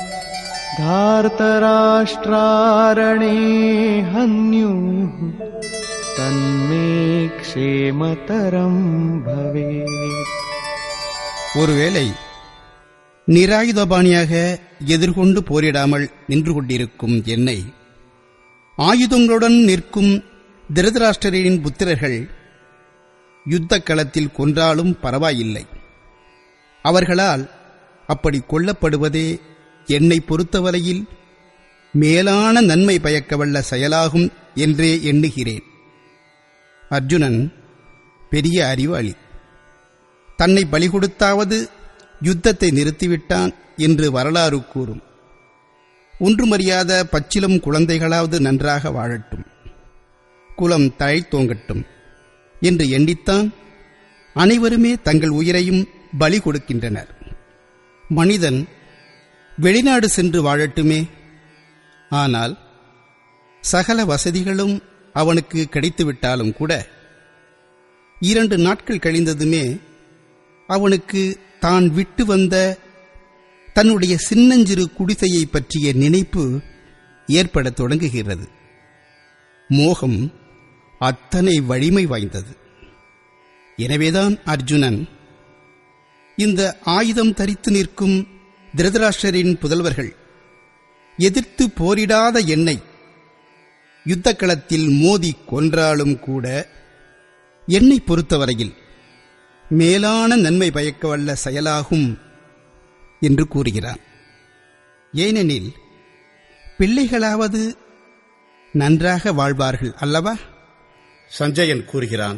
தார்த்தராஷ்டிராரணே ஹன்யுः தன்மே க்ஷேமதரம் பவேத். ஒருவேளை நிராயுதபாணியாக எதிர்கொண்டு போரிடாமல் நின்று கொண்டிருக்கும் என்னை ஆயுதங்களுடன் நிற்கும் திருதராஷ்டிரரின் புத்திரர்கள் யுத்த களத்தில் கொன்றாலும் பரவாயில்லை. அவர்களால் அப்படி கொல்லப்படுவதே என்னை பொறுத்தவரையில் மேலான நன்மை பயக்கவல்ல செயலாகும் என்றே எண்ணுகிறேன். அர்ஜுனன் பெரிய அறிவாளி. தன்னை பலி கொடுத்தாவது யுத்தத்தை நிறுத்திவிட்டான் என்று வரலாறு கூறும். ஒன்றுமறியாத பச்சிலம் குழந்தைகளாவது நன்றாக வாழட்டும், குலம் தழைத்தோங்கட்டும் என்று எண்ணித்தான் அனைவருமே தங்கள் உயிரையும் பலி கொடுக்கின்றனர். மனிதன் வெளிநாடு சென்று வாழட்டுமே, ஆனால் சகல வசதிகளும் அவனுக்கு கிடைத்துவிட்டாலும் கூட இரண்டு நாட்கள் கழிந்ததுமே அவனுக்கு தான் விட்டு வந்த தன்னுடைய சின்னஞ்சிறு குடிசையை பற்றிய நினைப்பு ஏற்படத் தொடங்குகிறது. மோகம் அத்தனை வலிமை வாய்ந்தது. எனவேதான் அர்ஜுனன் இந்த ஆயுதம் தரித்து நிற்கும் திருதராஷ்டிரரின் புதல்வர்கள் எதிர்த்து போரிடாத என்னை யுத்த களத்தில் மோதி கொன்றாலும் கூட என்னை பொறுத்தவரையில் மேலான நன்மை பயக்கவல்ல செயலாகும் என்று கூறுகிறான். ஏனெனில் பிள்ளைகளாவது நன்றாக வாழ்வார்கள் அல்லவா? சஞ்சயன் கூறுகிறான்.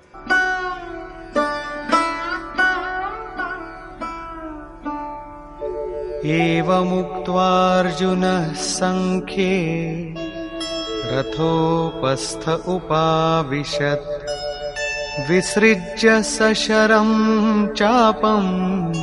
ஏவமுக்த்வார்ஜுனः சங்க்யே ரதோபஸ்த உபாவிஷத் விஸ்ருஜ்ய சசரம் சாபம்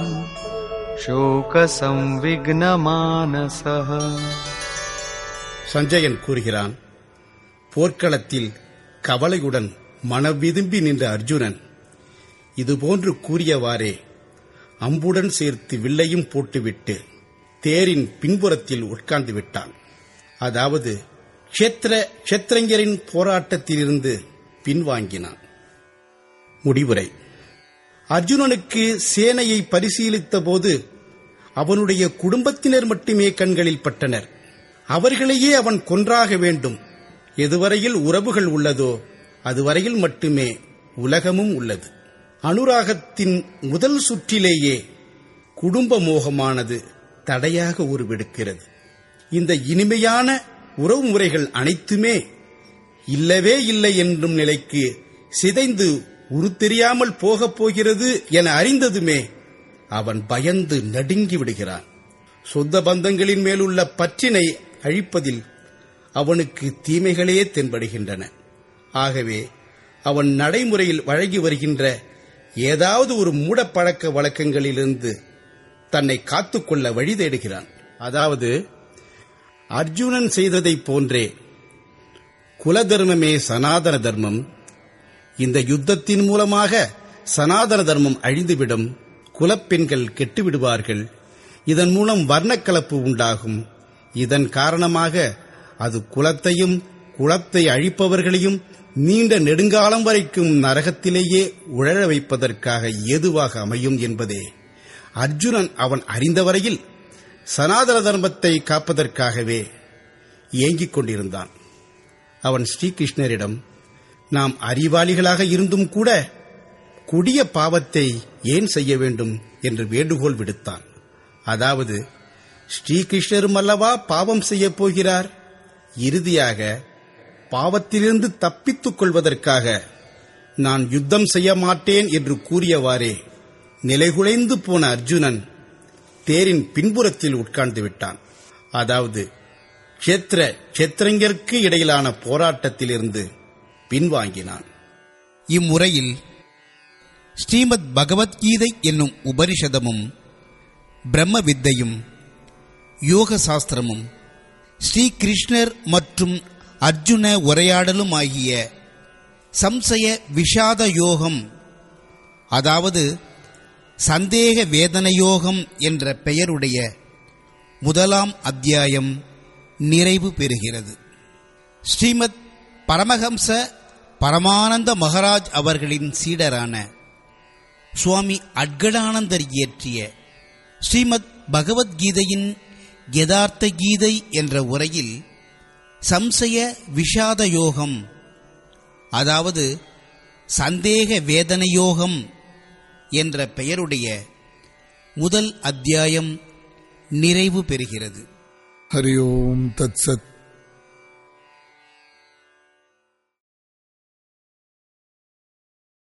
சோகசம்விக்னமானசः. சஞ்சயன் கூறுகிறான். போர்க்களத்தில் கவலையுடன் மனவிரும்பி நின்ற அர்ஜுனன் இதுபோன்று கூறியவாறே அம்புடன் சேர்த்து வில்லையும் போட்டுவிட்டு தேரின் பின்புறத்தில் உட்கார்ந்து விட்டான். அதாவது க்ஷேத்திர க்ஷேத்திரஞரின் போராட்டத்திலிருந்து பின்வாங்கினான். முடிவுரை. அர்ஜுனனுக்கு சேனையை பரிசீலித்த போது அவனுடைய குடும்பத்தினர் மட்டுமே கண்களில் பட்டனர். அவர்களையே அவன் கொன்றாக வேண்டும். எதுவரையில் உறவுகள் உள்ளதோ அதுவரையில் மட்டுமே உலகமும் உள்ளது. அனுராகத்தின் முதல் சுற்றிலேயே குடும்ப மோகமானது தடையாக உருவெடுக்கிறது. இந்த இனிமையான உறவு முறைகள் அனைத்துமே இல்லவே இல்லை என்னும் நிலைக்கு சிதைந்து உருத்தெரியாமல் போகப் போகிறது என அறிந்ததுமே அவன் பயந்து நடுங்கி விடுகிறான். சொந்த பந்தங்களின் மேலுள்ள பற்றினை அழிப்பதில் அவனுக்கு தீமைகளே தென்படுகின்றன. ஆகவே அவன் நடைமுறையில் வழங்கி வருகின்ற ஏதாவது ஒரு மூடப்பழக்க வழக்கங்களிலிருந்து தன்னை காத்துக்கொள்ள வழி தேடுகிறான். அதாவது அர்ஜுனன் செய்ததைப் போன்றே குலதர்மமே சனாதன தர்மம், இந்த யுத்தத்தின் மூலமாக சனாதன தர்மம் அழிந்துவிடும், குலப்பெண்கள் கெட்டுவிடுவார்கள், இதன் மூலம் வர்ணக்கலப்பு உண்டாகும், இதன் காரணமாக அது குலத்தையும் குலத்தை அழிப்பவர்களையும் நீண்ட நெடுங்காலம் வரைக்கும் நரகத்திலேயே உழழ வைப்பதற்காக ஏதுவாக அமையும் என்பதே அர்ஜுனன் அவன் அறிந்தவரையில் சனாதன தர்மத்தை காப்பதற்காகவே ஏங்கிக் கொண்டிருந்தான். அவன் ஸ்ரீகிருஷ்ணரிடம், நாம் அறிவாளிகளாக இருந்தும் கூட கொடிய பாவத்தை ஏன் செய்ய வேண்டும் என்று வேண்டுகோள் விடுத்தான். அதாவது, ஸ்ரீகிருஷ்ணரும் அல்லவா பாவம் செய்யப் போகிறார், இறுதியாக பாவத்திலிருந்து தப்பித்துக் கொள்வதற்காக நான் யுத்தம் செய்ய மாட்டேன் என்று கூறியவாறே நிலைகுலைந்து போன அர்ஜுனன் தேரின் பின்புறத்தில் உட்கார்ந்து விட்டான். அதாவது க்ஷேத்திர க்ஷேத்திரங்கிற்கு இடையிலான போராட்டத்திலிருந்து பின்வாங்கினான். இம்முறையில் ஸ்ரீமத் பகவத்கீதை என்னும் உபனிஷதமும் பிரம்ம வித்தையும் யோக சாஸ்திரமும் ஸ்ரீகிருஷ்ணர் மற்றும் அர்ஜுன உரையாடலும் ஆகிய சம்சய விஷாத யோகம், அதாவது சந்தேக வேதன யோகம் என்ற பெயருடைய முதலாம் அத்தியாயம் நிறைவு பெறுகிறது. ஸ்ரீமத் பரமஹம்ச பரமானந்த மகாராஜ் அவர்களின் சீடரான சுவாமி அட்கடானந்தர் இயற்றிய ஸ்ரீமத் பகவத்கீதையின் யதார்த்த கீதை என்ற உரையில் சம்சய விஷாத யோகம், அதாவது சந்தேக வேதன யோகம் என்ற பெயருடைய முதல் அத்தியாயம் நிறைவு பெறுகிறது. ஹரி ஓம் தத்சத்.